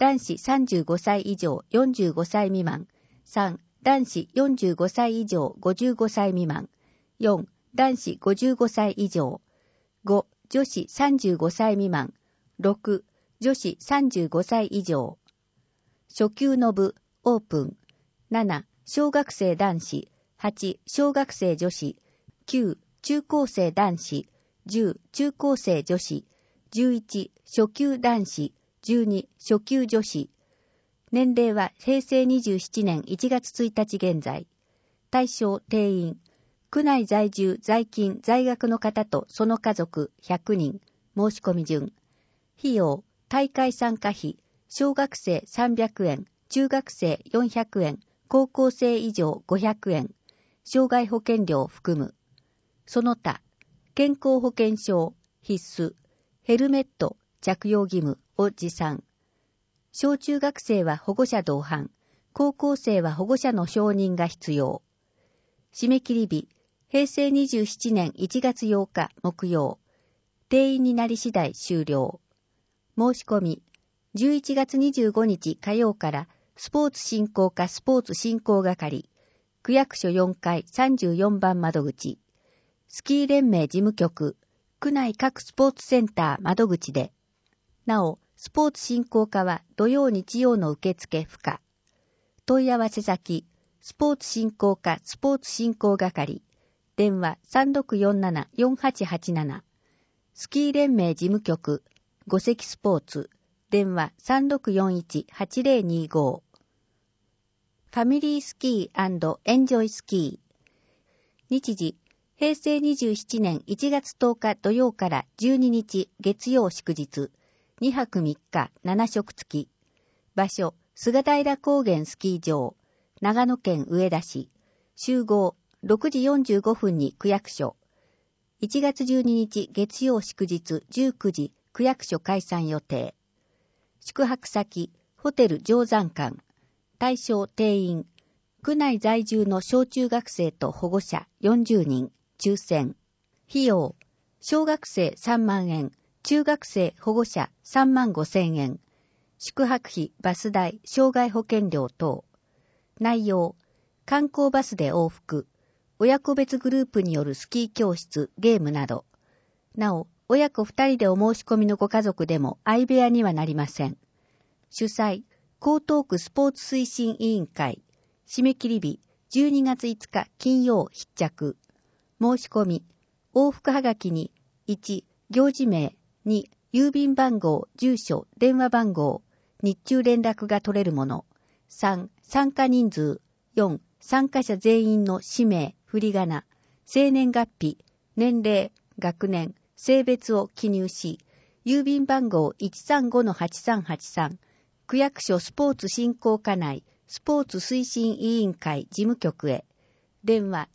男子35歳以上45歳未満。3、男子45歳以上55歳未満。4、男子55歳以上。5、女子35歳未満。6、女子35歳以上。初級の部、オープン。7、小学生男子。8、小学生女子。9、中高生男子。10、中高生女子。11、初級男子。12、初級女子。年齢は平成27年1月1日現在。対象定員。区内在住、在勤、在学の方とその家族100人。申し込み順。費用。大会参加費。小学生300円。中学生400円。高校生以上500円。障害保険料を含む。その他。健康保険証。必須。ヘルメット。着用義務を持参。小中学生は保護者同伴。高校生は保護者の承認が必要。締め切り日。平成27年1月8日木曜。定員になり次第終了。申し込み。11月25日火曜からスポーツ振興課スポーツ振興係。区役所4階34番窓口。スキー連盟事務局。区内各スポーツセンター窓口で。なお、スポーツ振興課は土曜日曜の受付不可。問い合わせ先。スポーツ振興課スポーツ振興係。電話 3647-4887。スキー連盟事務局。五関スポーツ。電話 3641-8025。ファミリースキー&エンジョイスキー。日時。平成27年1月10日土曜から12日月曜祝日。2泊3日7食付き。場所。菅平高原スキー場。長野県上田市。集合。6時45分に区役所。1月12日月曜祝日19時区役所開催予定。宿泊先、ホテル定山館。対象定員。区内在住の小中学生と保護者40人。抽選。費用。小学生3万円。中学生保護者3万5千円。宿泊費、バス代、障害保険料等。内容。観光バスで往復。親子別グループによるスキー教室、ゲームなど。なお、親子2人でお申し込みのご家族でも相部屋にはなりません。主催、江東区スポーツ推進委員会。締め切り日、12月5日金曜必着。申し込み、往復はがきに、1、行事名、2、郵便番号、住所、電話番号、日中連絡が取れるもの。3、参加人数。4、参加者全員の氏名、振り仮名、生年月日、年齢、学年、性別を記入し、郵便番号 135-8383、区役所スポーツ振興課内、スポーツ推進委員会事務局へ。電話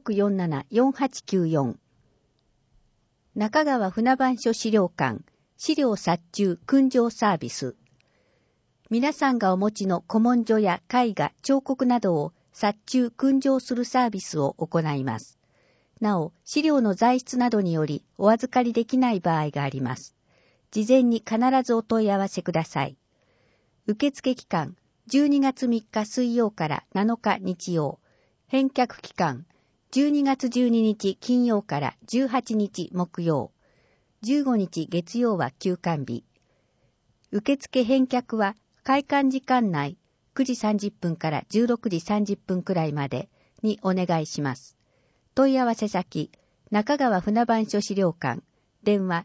3647-4894。中川船番所資料館、資料殺虫訓示サービス。皆さんがお持ちの古文書や絵画、彫刻などを殺虫訓示するサービスを行います。なお、資料の在室などによりお預かりできない場合があります。事前に必ずお問い合わせください。受付期間、12月3日水曜から7日日曜。返却期間、12月12日金曜から18日木曜。15日月曜は休館日。受付返却は開館時間内、9時30分から16時30分くらいまでにお願いします。問い合わせ先、中川船番所資料館、電話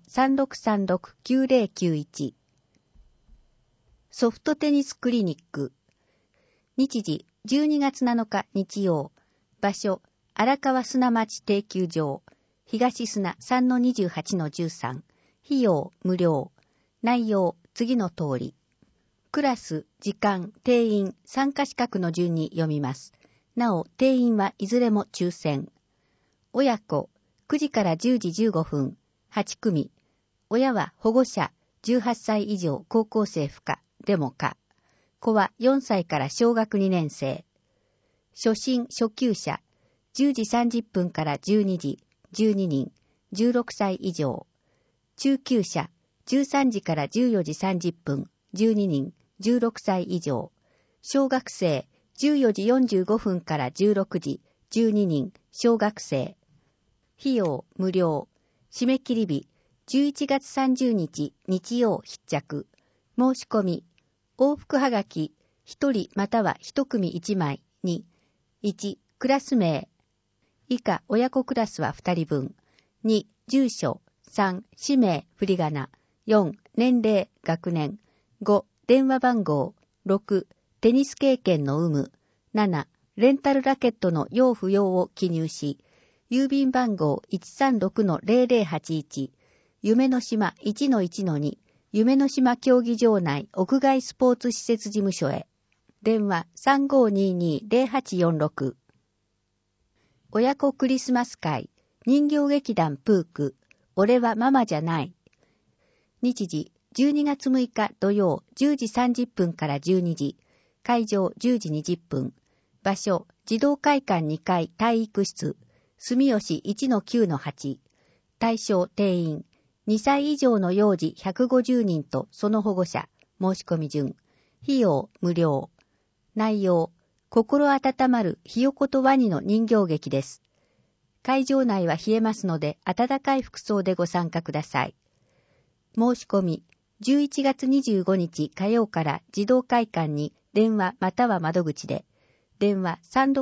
3636-9091。ソフトテニスクリニック。日時、12月7日日曜。場所、荒川砂町定休場。東砂 3-28-13。費用、無料。内容、次の通り。クラス、時間、定員、参加資格の順に読みます。なお、定員はいずれも抽選。親子、9時から10時15分、8組。親は保護者、18歳以上高校生不可、でも可。子は4歳から小学2年生。初心、初級者、10時30分から12時、12人、16歳以上。中級者、13時から14時30分、12人、 16歳以上。小学生、14時45分から16時、12人、小学生。費用、無料。締め切り日、11月30日、日曜必着。申し込み。往復はがき、1人または1組1枚に、1、クラス名。以下、親子クラスは2人分。2、住所。3、氏名、振り仮名。4、年齢、学年。5、電話番号。6、テニス経験の有無。7、レンタルラケットの用不要を記入し、郵便番号 136-0081、夢の島 1-1-2、夢の島競技場内屋外スポーツ施設事務所へ。電話 3522-0846。親子クリスマス会、人形劇団プーク、俺はママじゃない。日時、12月6日土曜10時30分から12時、会場10時20分、場所、児童会館2階体育室、住吉 1-9-8、対象定員、2歳以上の幼児150人とその保護者、申し込み順、費用無料。内容、心温まるひよことワニの人形劇です。会場内は冷えますので、暖かい服装でご参加ください。申し込み、11月25日火曜から児童会館に電話または窓口で、電話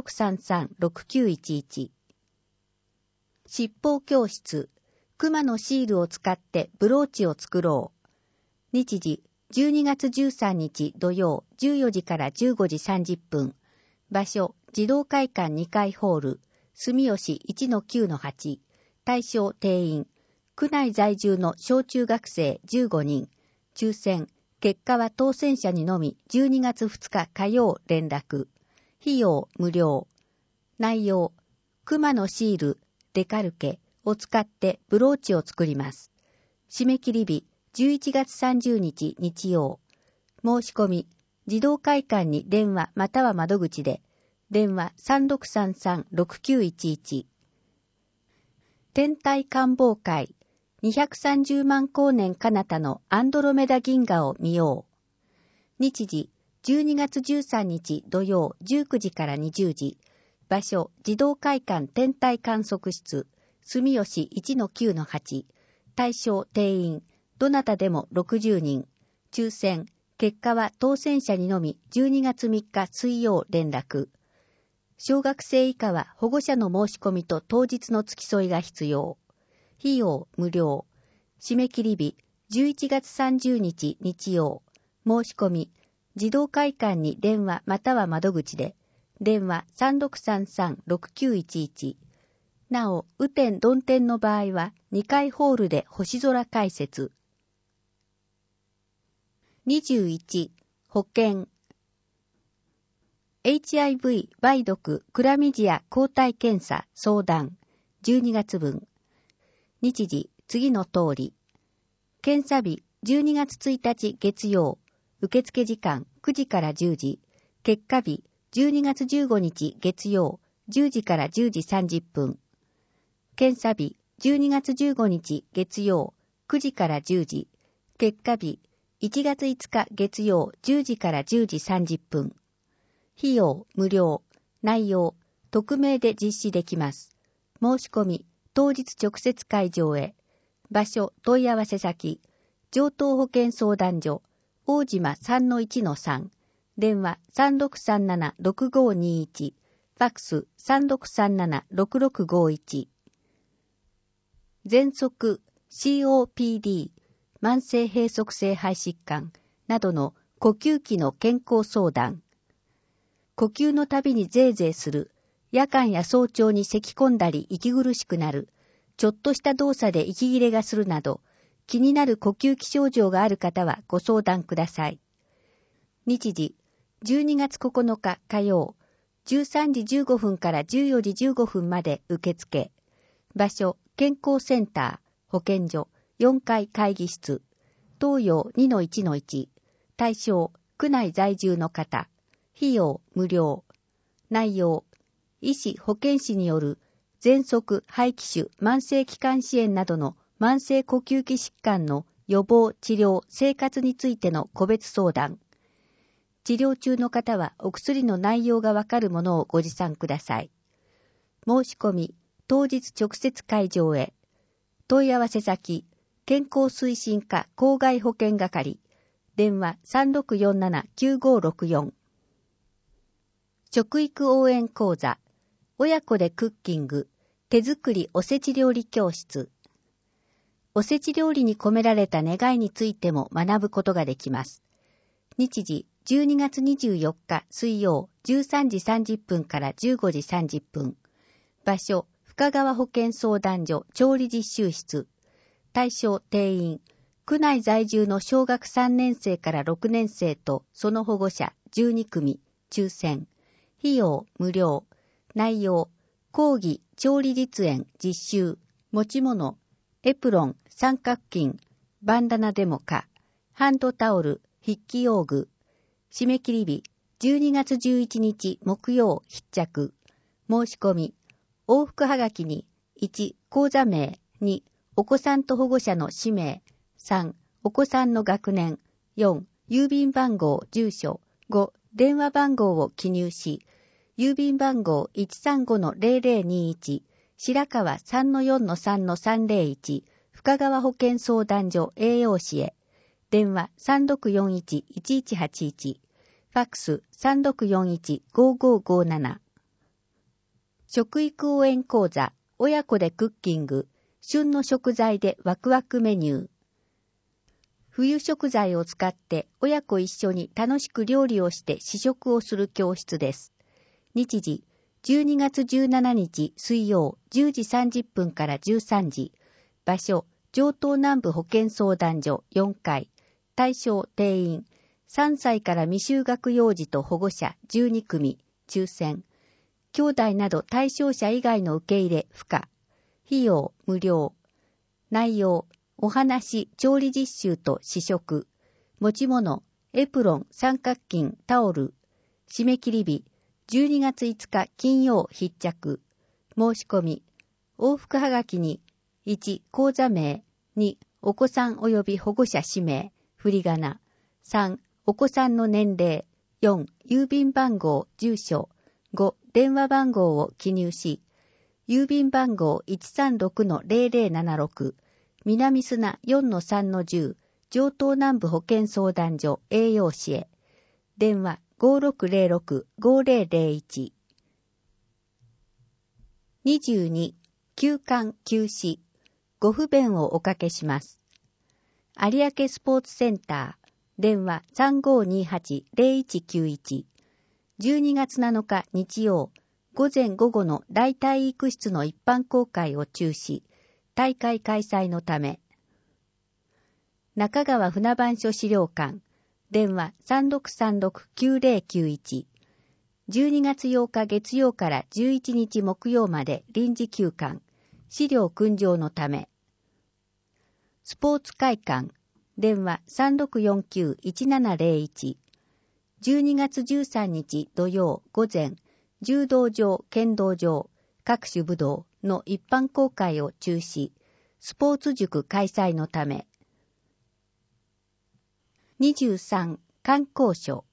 3633-6911。七宝教室、熊のシールを使ってブローチを作ろう。日時、12月13日土曜14時から15時30分。場所、児童会館2階ホール、住吉 1-9-8。対象定員、区内在住の小中学生15人。抽選、結果は当選者にのみ12月2日火曜連絡。費用無料。内容、熊のシール、デカルケを使ってブローチを作ります。締め切り日、11月30日日曜。申し込み、児童会館に電話または窓口で、電話 3633-6911。天体観望会、230万光年彼方のアンドロメダ銀河を見よう。日時、12月13日土曜19時から20時。場所、児童会館天体観測室、住吉 1-9-8。対象定員、どなたでも60人。抽選、結果は当選者にのみ12月3日水曜連絡。小学生以下は保護者の申し込みと当日の付き添いが必要。費用無料。締め切り日、11月30日日曜。申し込み、児童会館に電話または窓口で、電話 3633-6911。なお、雨天曇天の場合は2階ホールで星空解説。21、保険。HIV、梅毒、クラミジア抗体検査、相談。12月分。日時、次の通り。検査日、12月1日月曜。受付時間、9時から10時。結果日、12月15日月曜。10時から10時30分。検査日、12月15日月曜。9時から10時。結果日、1月5日月曜10時から10時30分。費用無料。内容、匿名で実施できます。申し込み、当日直接会場へ。場所、問い合わせ先、上東保健相談所、大島 3-1-3。電話 3637-6521。ファックス 3637-6651。喘息、COPD、慢性閉塞性肺疾患などの呼吸器の健康相談。呼吸のたびにゼーゼーする、夜間や早朝に咳き込んだり息苦しくなる、ちょっとした動作で息切れがするなど、気になる呼吸器症状がある方はご相談ください。日時、12月9日火曜、13時15分から14時15分まで受付。場所、健康センター、保健所、4階会議室、東洋 2-1-1。対象、区内在住の方。費用無料。内容、医師・保健師による喘息、肺気腫、慢性気管支炎などの慢性呼吸器疾患の予防、治療、生活についての個別相談。 治療中の方はお薬の内容がわかるものをご持参ください。申し込み、当日直接会場へ。問い合わせ先、健康推進課公害保険係。電話 3647-9564。食育応援講座、親子でクッキング、手作りおせち料理教室。おせち料理に込められた願いについても学ぶことができます。日時、12月24日水曜13時30分から15時30分。場所、深川保健相談所調理実習室。対象定員、区内在住の小学3年生から6年生とその保護者12組、抽選。費用無料。内容、講義、調理実演、実習、持ち物、エプロン、三角巾、バンダナデモカ、ハンドタオル、筆記用具。締め切り日、12月11日木曜必着。申し込み、往復はがきに、1、講座名、2、お子さんと保護者の氏名、3、お子さんの学年、4、郵便番号、住所、5、電話番号を記入し、郵便番号 135-0021、白川 3-4-3-301、深川保健相談所栄養士へ。電話 3641-1181、ファックス 3641-5557。食育応援講座、親子でクッキング、旬の食材でワクワクメニュー。冬食材を使って親子一緒に楽しく料理をして試食をする教室です。日時、12月17日水曜10時30分から13時。場所、城東南部保健相談所4階。対象定員、3歳から未就学幼児と保護者12組、抽選。兄弟など対象者以外の受け入れ不可。費用無料。内容、お話、調理実習と試食。持ち物、エプロン、三角巾、タオル。締め切り日、12月5日金曜必着。申し込み、往復はがきに、1、講座名、2、お子さん及び保護者氏名、振り仮名。3、お子さんの年齢。4、郵便番号、住所。5、電話番号を記入し、郵便番号 136-0076、南砂 4-3-10、城東南部保健相談所栄養士へ。電話 5606-5001。22、休館休止。ご不便をおかけします。有明スポーツセンター。電話 3528-0191。12月7日日曜、午前午後の大体育室の一般公開を中止。大会開催のため。中川船番所資料館。電話 3636-9091。12月8日月曜から11日木曜まで臨時休館。資料訓上のため。スポーツ会館。電話 3649-1701。12月13日土曜午前、柔道場、剣道場、各種武道の一般公開を中止。スポーツ塾開催のため。23、観光所。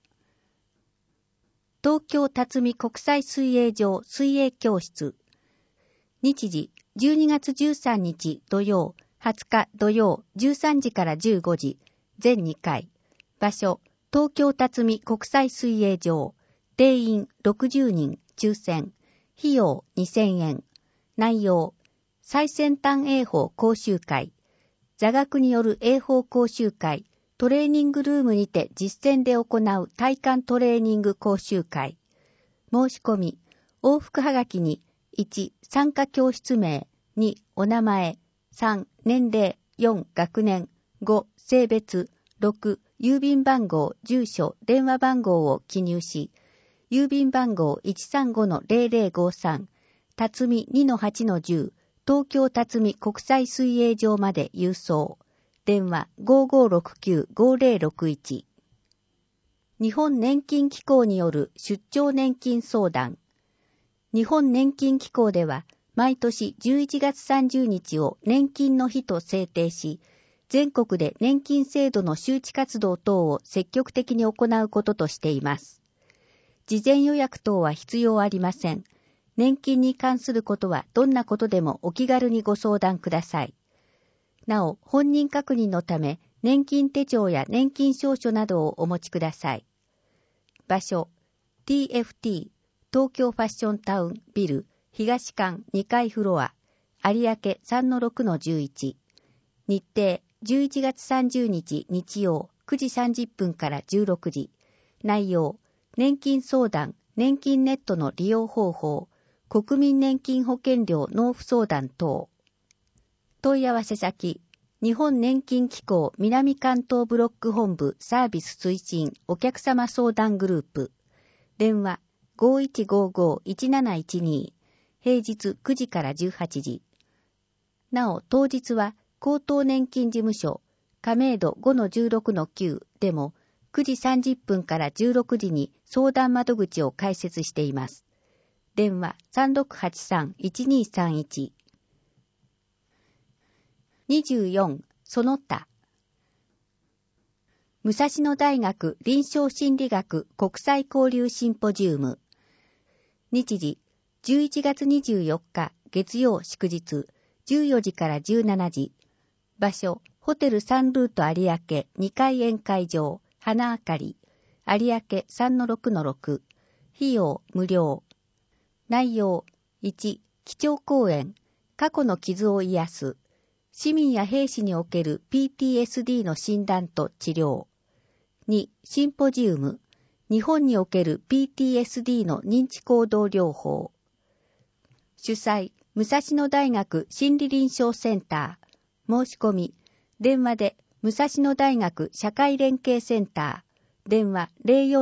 東京辰巳国際水泳場水泳教室。日時、12月13日土曜、20日土曜13時から15時、全2回。場所、東京辰巳国際水泳場。定員60人、抽選。費用2000円。内容、最先端泳法講習会。座学による泳法講習会。トレーニングルームにて実践で行う体幹トレーニング講習会。申し込み、往復はがきに、1、参加教室名、2、お名前、3、年齢、4、学年、5、性別、6、郵便番号、住所、電話番号を記入し、郵便番号 135-0053、辰巳 2-8-10、東京辰巳国際水泳場まで郵送。電話 5569-5061。日本年金機構による出張年金相談。日本年金機構では、毎年11月30日を年金の日と制定し、 全国で年金制度の周知活動等を積極的に行うこととしています。事前予約等は必要ありません。年金に関することはどんなことでもお気軽にご相談ください。なお、本人確認のため、年金手帳や年金証書などをお持ちください。場所、TFT、東京ファッションタウンビル、東館2階フロア、有明 3-6-11。日程、11月30日日曜9時30分から16時。内容、年金相談、年金ネットの利用方法、国民年金保険料納付相談等。問い合わせ先、日本年金機構南関東ブロック本部サービス推進お客様相談グループ。電話 5155-1712。平日9時から18時。なお、当日は高等年金事務所亀戸 5-16-9 でも9時30分から16時に相談窓口を開設しています。電話 3683-1231。24. その他。武蔵野大学臨床心理学国際交流シンポジウム。日時、11月24日月曜祝日、14時から17時。場所、ホテルサンルート有明2階宴会場、花あかり、有明 3-6-6。費用無料。内容、1、基調講演、過去の傷を癒す。市民や兵士における PTSD の診断と治療。2、シンポジウム。日本における PTSD の認知行動療法。主催、武蔵野大学心理臨床センター。申し込み、電話で武蔵野大学社会連携センター。電話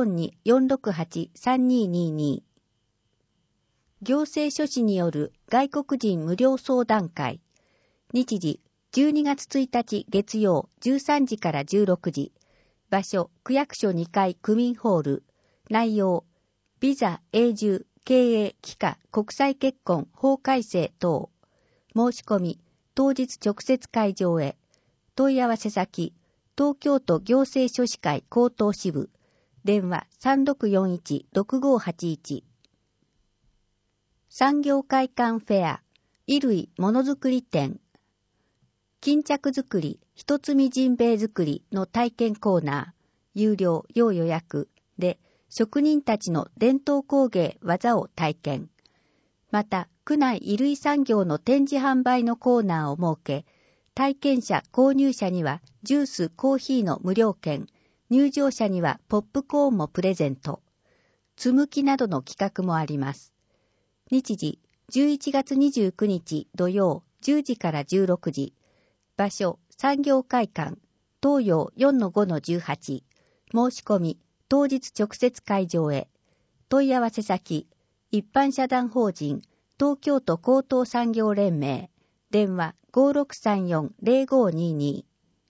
042-468-3222。行政書士による外国人無料相談会。日時、12月1日月曜13時から16時。場所、区役所2階区民ホール。内容、ビザ、永住、経営、帰化、国際結婚、法改正等。申し込み、当日直接会場へ。問い合わせ先、東京都行政書士会高等支部。電話 3641-6581。産業会館フェア、衣類ものづくり展。巾着作り、一つみジンベエ作りの体験コーナー、有料要予約で、職人たちの伝統工芸技を体験。また、区内衣類産業の展示販売のコーナーを設け、体験者購入者にはジュースコーヒーの無料券、入場者にはポップコーンもプレゼント。つむきなどの企画もあります。日時、11月29日土曜10時から16時。場所、産業会館、東洋 4-5-18。申し込み、当日直接会場へ。問い合わせ先、一般社団法人、東京都高等産業連盟。電話 5634-0522。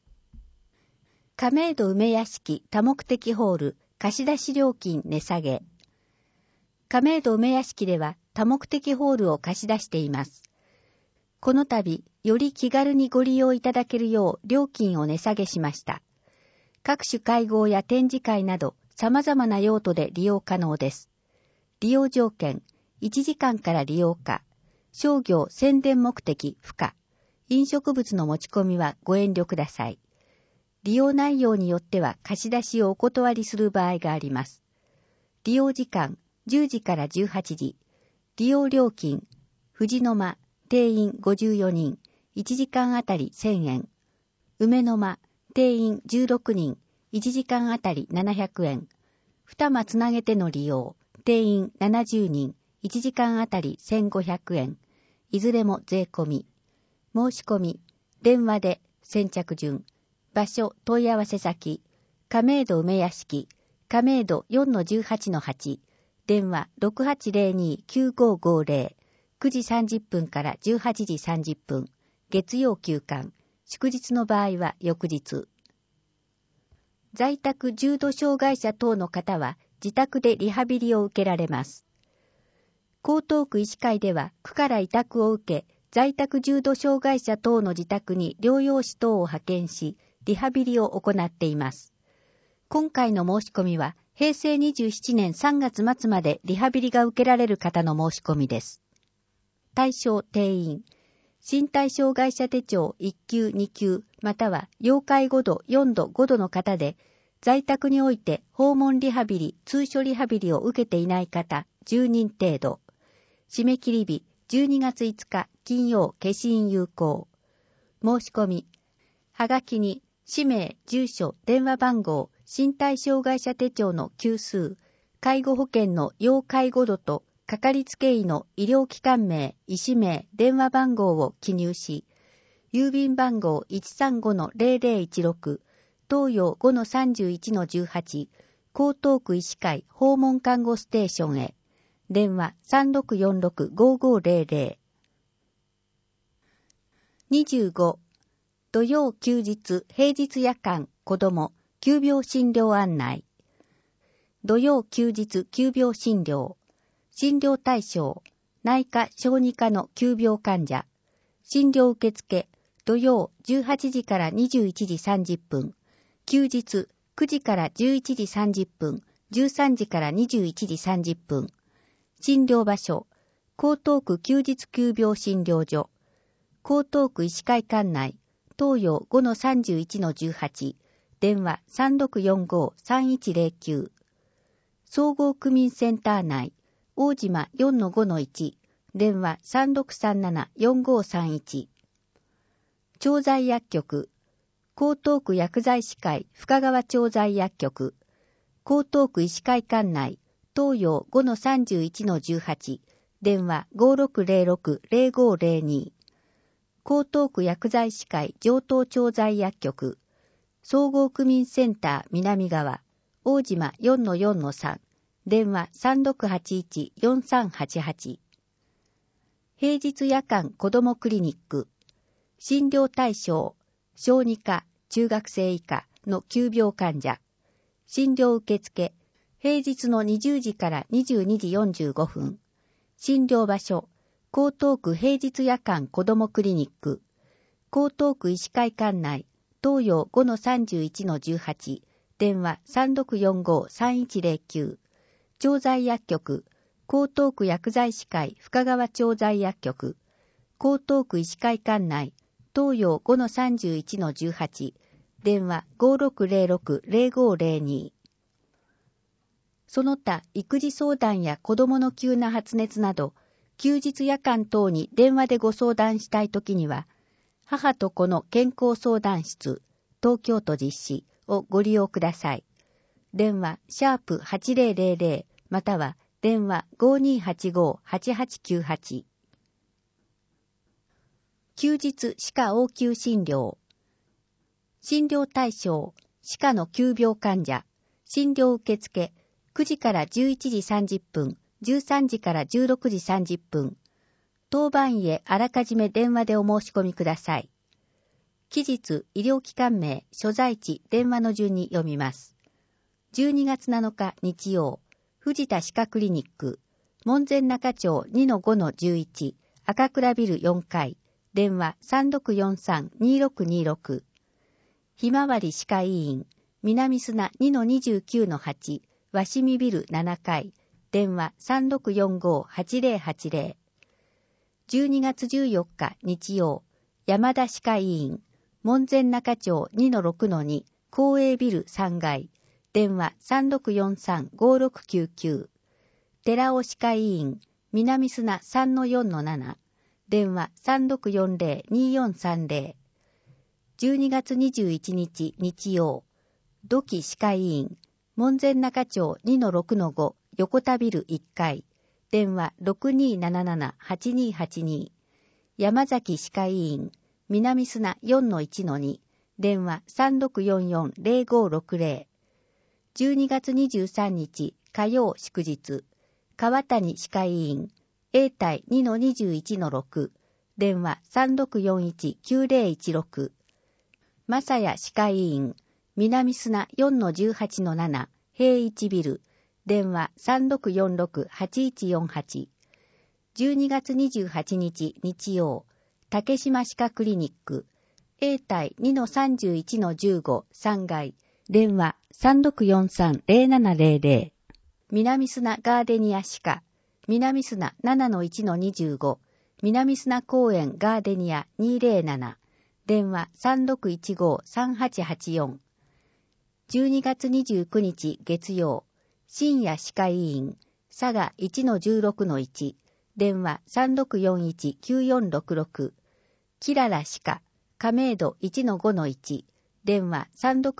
亀戸梅屋敷多目的ホール貸し出し料金値下げ。亀戸梅屋敷では多目的ホールを貸し出しています。この度、より気軽にご利用いただけるよう料金を値下げしました。各種会合や展示会など様々な用途で利用可能です。利用条件、1時間から利用可、商業宣伝目的不可、飲食物の持ち込みはご遠慮ください。利用内容によっては貸し出しをお断りする場合があります。利用時間、10時から18時。利用料金、藤の間、定員54人、1時間あたり1000円。梅の間、定員16人、1時間あたり700円。二間つなげての利用、定員70人、1時間あたり1500円。いずれも税込み。申し込み、電話で先着順。場所、問い合わせ先、亀戸梅屋敷、亀戸 4-18-8。電話 6802-9550。9時30分から18時30分。月曜休館。祝日の場合は翌日。在宅重度障害者等の方は自宅でリハビリを受けられます。江東区医師会では区から委託を受け、 在宅重度障害者等の自宅に療養士等を派遣し、リハビリを行っています。今回の申し込みは、平成27年3月末までリハビリが受けられる方の申し込みです。対象定員、身体障害者手帳1級2級または要介護度4度5度の方で、在宅において訪問リハビリ、通所リハビリを受けていない方10人程度。締め切り日12月5日金曜消印有効。申し込み、はがきに氏名、住所、電話番号、身体障害者手帳の級数、介護保険の要介護度とかかりつけ医の医療機関名、医師名、電話番号を記入し、郵便番号 135-0016、東洋 5-31-18、江東区医師会訪問看護ステーションへ。電話 3646-5500。25、土曜休日、平日夜間、子ども、急病診療案内。土曜休日、急病診療。診療対象、内科・小児科の急病患者。診療受付、土曜18時から21時30分。休日、9時から11時30分、13時から21時30分。診療場所、江東区休日急病診療所。江東区医師会館内、東洋 5-31-18。電話 3645-3109。総合区民センター内、大島 4-5-1。電話 3637-4531。調剤薬局、江東区薬剤師会深川調剤薬局。江東区医師会館内、東洋 5-31-18。電話 5606-0502。江東区薬剤師会上東調剤薬局。総合区民センター南側、大島 4-4-3。電話 3681-4388。平日夜間子どもクリニック。診療対象、小児科、中学生以下の急病患者。診療受付、平日の20時から22時45分。診療場所、江東区平日夜間子どもクリニック。江東区医師会館内、東洋 5-31-18。電話 3645-3109。調剤薬局、江東区薬剤師会深川調剤薬局。江東区医師会館内、東洋 5-31-18。電話 5606-0502。その他、育児相談や子供の急な発熱など、休日夜間等に電話でご相談したいときには、母と子の健康相談室、東京都実施をご利用ください。電話#8000または電話 5285-8898。休日歯科応急診療。診療対象、歯科の急病患者。診療受付、9時から11時30分、13時から16時30分。当番へあらかじめ電話でお申し込みください。期日、医療機関名、所在地、電話の順に読みます。12月7日日曜、藤田歯科クリニック、門前仲町 2-5-11、赤倉ビル4階、電話 3643-2626。ひまわり歯科医院、南砂 2-29-8、鷲見ビル7階、電話 3645-8080。12月14日日曜、山田歯科医院、門前仲町 2-6-2、光栄ビル3階、電話 3643-5699。寺尾歯科医院、南砂 3-4-7。電話 3640-2430。12月21日日曜、土木歯科医院、門前仲町 2-6-5、横田ビル1階。電話 6277-8282。山崎歯科医院、南砂 4-1-2。電話 3644-0560。12月23日火曜祝日、川谷歯科医院、永代 2-21-6。電話 3641-9016。正谷歯科医院、南砂 4-18-7。平一ビル。電話 3646-8148。12月28日日曜、 竹島歯科クリニック、A 体 2-31-15 3階、電話 3643-0700。南砂ガーデニア歯科、南砂 7-1-25、南砂公園ガーデニア207、電話 3615-3884。12月29日月曜、深夜歯科医院、佐賀 1-16-1、電話 3641-9466。キララ歯科、亀戸 1-5-1、電話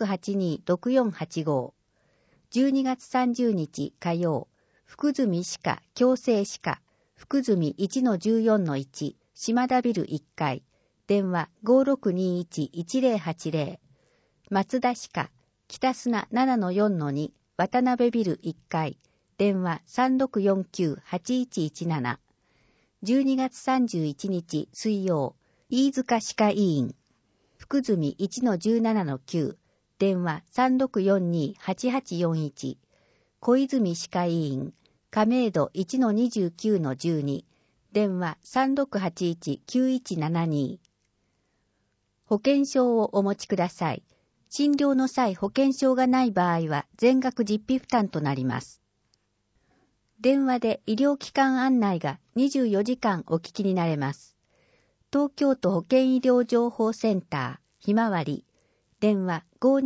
3682-6485。12月30日火曜、福住歯科矯正歯科、福住 1-14-1、島田ビル1階、電話 5621-1080。松田歯科、北砂 7-4-2、渡辺ビル1階、電話 3649-8117。12月31日水曜、飯塚歯科医院、福住 1-17-9、電話 3642-8841。小泉歯科医院、亀戸 1-29-12、電話 3681-9172。保険証をお持ちください。診療の際保険証がない場合は全額実費負担となります。電話で医療機関案内が24時間お聞きになれます。東京都保健医療情報センター、ひまわり、電話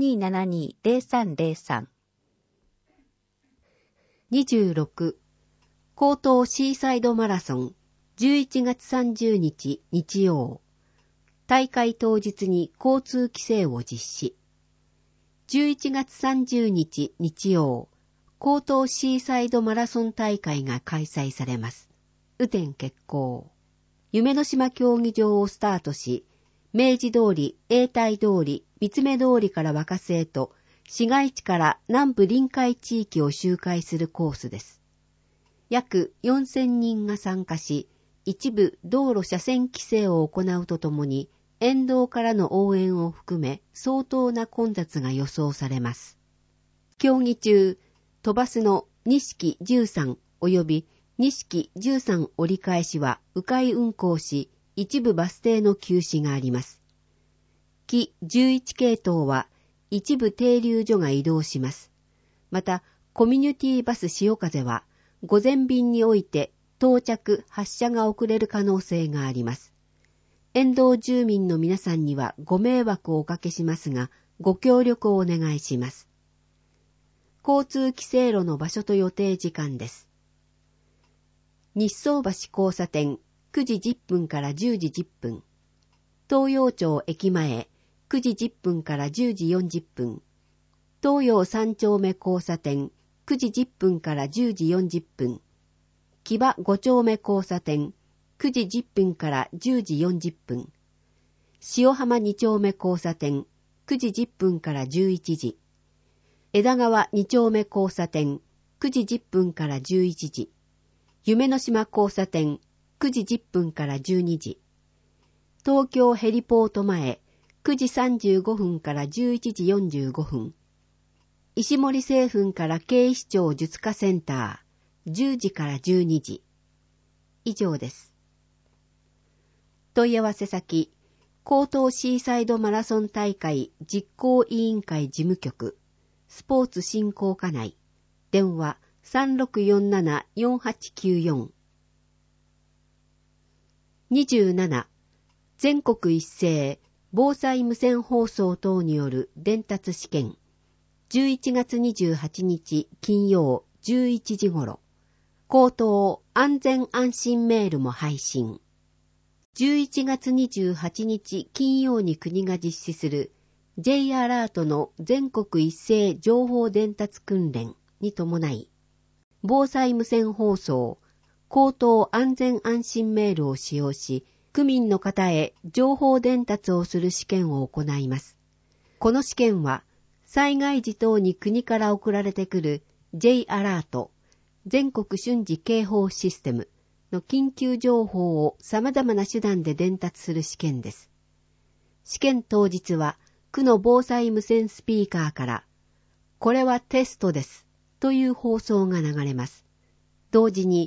5272-0303。26、江東シーサイドマラソン、11月30日日曜。大会当日に交通規制を実施。11月30日日曜、江東シーサイドマラソン大会が開催されます。雨天決行。夢の島競技場をスタートし、明治通り、永代通り、三つ目通りから若洲へと、市街地から南部臨海地域を周回するコースです。約4000人が参加し、一部道路車線規制を行うとともに、沿道からの応援を含め相当な混雑が予想されます。競技中、都バスの錦13及び錦13折り返しは迂回運行し、一部バス停の休止があります。木11系統は一部停留所が移動します。また、コミュニティバス潮風は午前便において到着・発車が遅れる可能性があります。沿道住民の皆さんにはご迷惑をおかけしますが、ご協力をお願いします。交通規制路の場所と予定時間です。日宗橋交差点9時10分から10時10分。東陽町駅前9時10分から10時40分。東陽3丁目交差点9時10分から10時40分。木場5丁目交差点9時10分から10時40分。塩浜2丁目交差点9時10分から11時。枝川2丁目交差点9時10分から11時。夢の島交差点9時10分から12時。東京ヘリポート前9時35分から11時45分。石森製粉から警視庁術科センター10時から12時。以上です。問い合わせ先、江東シーサイドマラソン大会実行委員会事務局、スポーツ振興課内、電話 3647-4894。27、全国一斉防災無線放送等による伝達試験、11月28日金曜11時頃、江東安全安心メールも配信。11月28日金曜に国が実施する J アラートの全国一斉情報伝達訓練に伴い、防災無線放送、江東安全安心メールを使用し、区民の方へ情報伝達をする試験を行います。この試験は、災害時等に国から送られてくる J アラート、全国瞬時警報システムの緊急情報を様々な手段で伝達する試験です。試験当日は、区の防災無線スピーカーから、これはテストです、という放送が流れます。同時に、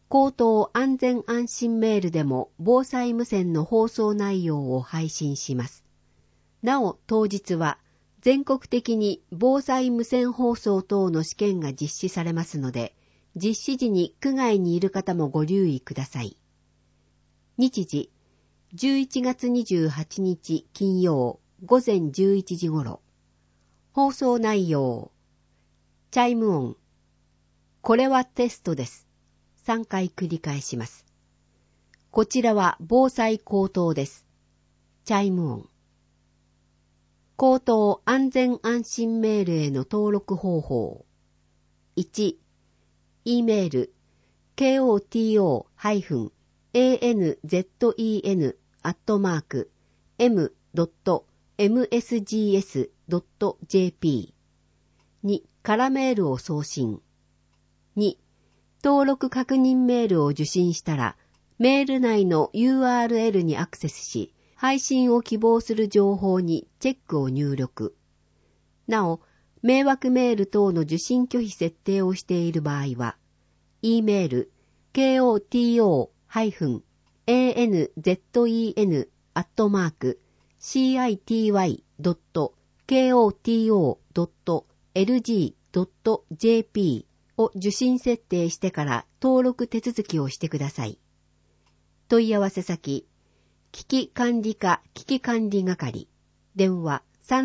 口頭安全安心メールでも防災無線の放送内容を配信します。なお、当日は全国的に防災無線放送等の試験が実施されますので、実施時に区外にいる方もご留意ください。日時、11月28日金曜午前11時頃。放送内容。チャイム音。これはテストです。3回繰り返します。こちらは防災口頭です。チャイム音。口頭安全安心メールへの登録方法。1、E メール、koto-anzen@m.msgs.jp に空メールを送信。2、登録確認メールを受信したら、メール内の URL にアクセスし、配信を希望する情報にチェックを入力。なお、迷惑メール等の受信拒否設定をしている場合は、E メール、koto-anzen@city.koto.lg.jp を受信設定してから登録手続きをしてください。問い合わせ先、危機管理課危機管理係、電話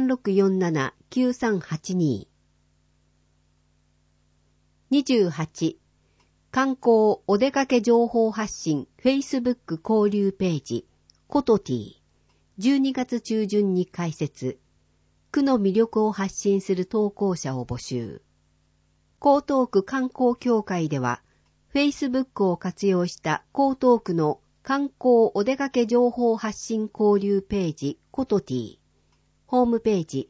3647-9382。28、観光お出かけ情報発信 Facebook 交流ページ、コトティ、12月中旬に開設。区の魅力を発信する投稿者を募集。江東区観光協会では、Facebook を活用した江東区の観光お出かけ情報発信交流ページコトティ、ホームページ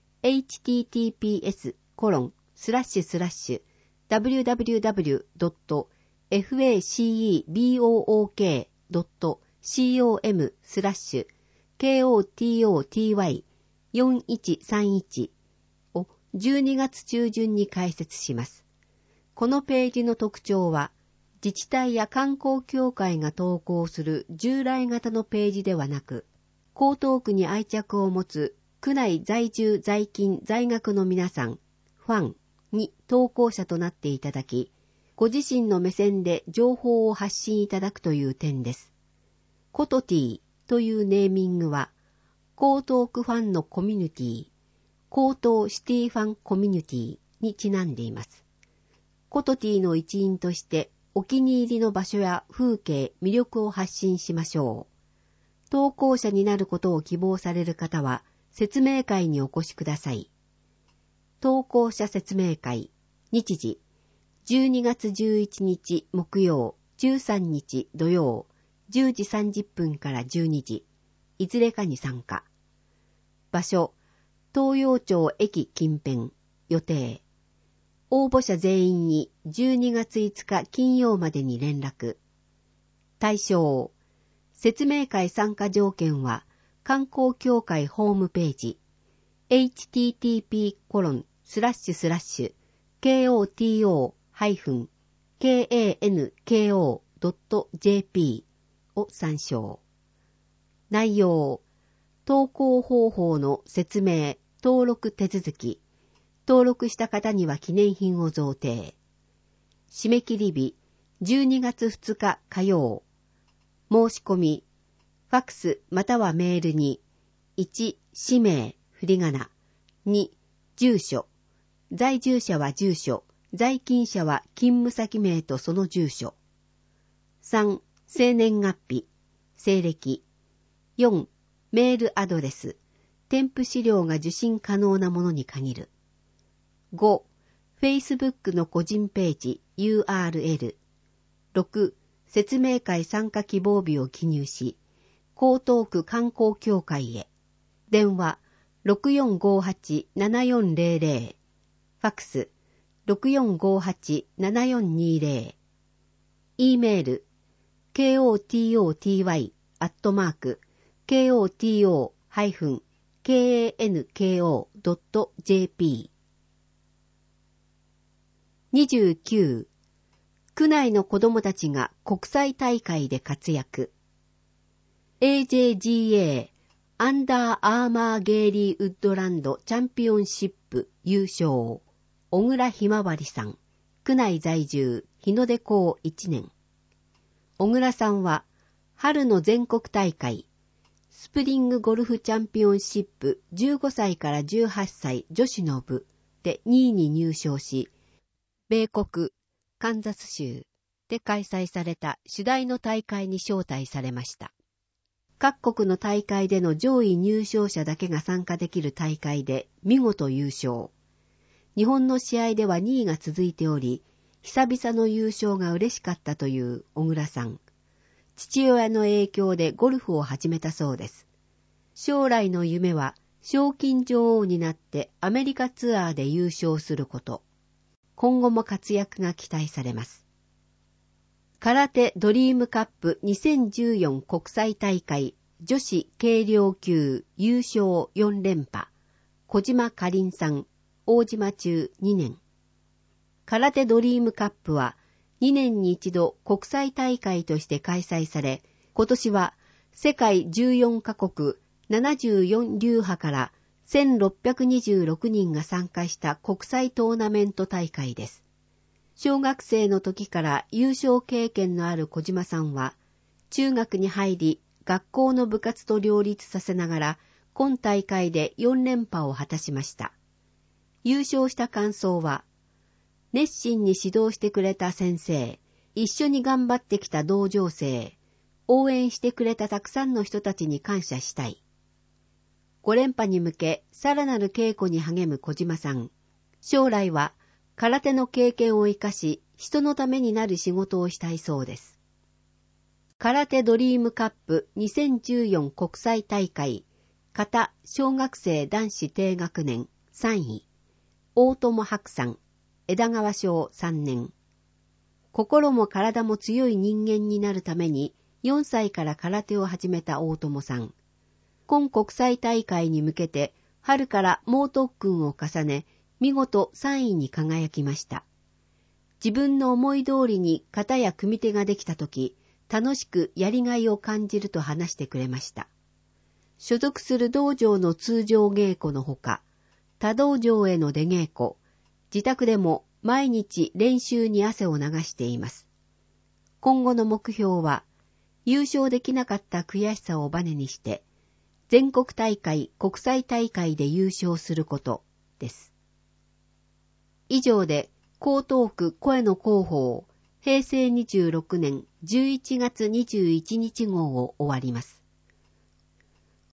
https://www.facebook.com/kototy4131 を12月中旬に開設します。このページの特徴は、自治体や観光協会が投稿する従来型のページではなく、江東区に愛着を持つ区内在住在勤在学の皆さん、ファンに投稿者となっていただき、ご自身の目線で情報を発信いただくという点です。コトティというネーミングは、江東区ファンのコミュニティ、江東シティファンコミュニティにちなんでいます。コトティの一員として、お気に入りの場所や風景、魅力を発信しましょう。投稿者になることを希望される方は、説明会にお越しください。投稿者説明会、日時、12月11日木曜、13日土曜、10時30分から12時、いずれかに参加。場所、東陽町駅近辺、予定。応募者全員に12月5日金曜までに連絡。対象、説明会参加条件は観光協会ホームページ http://koto-kanko.jp を参照。内容、投稿方法の説明、登録手続き、登録した方には記念品を贈呈。締め切り日、12月2日火曜。申し込み、ファクスまたはメールに、1、氏名、振り仮名。2、住所。在住者は住所、在勤者は勤務先名とその住所。3、生年月日、西暦。4、メールアドレス。添付資料が受信可能なものに限る。5、Facebook の個人ページ URL。6、説明会参加希望日を記入し、江東区観光協会へ。電話 6458-7400。ファクス 6458-7420。E メール koto-kanko.jp。29、 区内の子供たちが国際大会で活躍。AJGA アンダーアーマーゲイリーウッドランドチャンピオンシップ優勝。小倉ひまわりさん。区内在住、日の出校1年。小倉さんは、春の全国大会、スプリングゴルフチャンピオンシップ15歳から18歳女子の部で2位に入賞し、米国カンザス州で開催された主題の大会に招待されました。各国の大会での上位入賞者だけが参加できる大会で見事優勝。日本の試合では2位が続いており、久々の優勝が嬉しかったという小倉さん。父親の影響でゴルフを始めたそうです。将来の夢は賞金女王になってアメリカツアーで優勝すること。今後も活躍が期待されます。空手ドリームカップ2014国際大会女子軽量級優勝4連覇。小島かりんさん、大島中2年。空手ドリームカップは2年に一度国際大会として開催され、今年は世界14カ国74流派から1626人が参加した国際トーナメント大会です。小学生の時から優勝経験のある小島さんは、中学に入り学校の部活と両立させながら、今大会で4連覇を果たしました。優勝した感想は、熱心に指導してくれた先生、一緒に頑張ってきた同情生、応援してくれたたくさんの人たちに感謝したい。5連覇に向け、さらなる稽古に励む小島さん。将来は、空手の経験を生かし、人のためになる仕事をしたいそうです。空手ドリームカップ2014国際大会、形小学生男子低学年3位、大友白さん、枝川小3年。心も体も強い人間になるために4歳から空手を始めた大友さん。今国際大会に向けて春から猛特訓を重ね、見事3位に輝きました。自分の思い通りに型や組手ができたとき、楽しくやりがいを感じると話してくれました。所属する道場の通常稽古のほか、他道場への出稽古、自宅でも毎日練習に汗を流しています。今後の目標は、優勝できなかった悔しさをバネにして、全国大会、国際大会で優勝することです。以上で、江東区声の広報、平成26年11月21日号を終わります。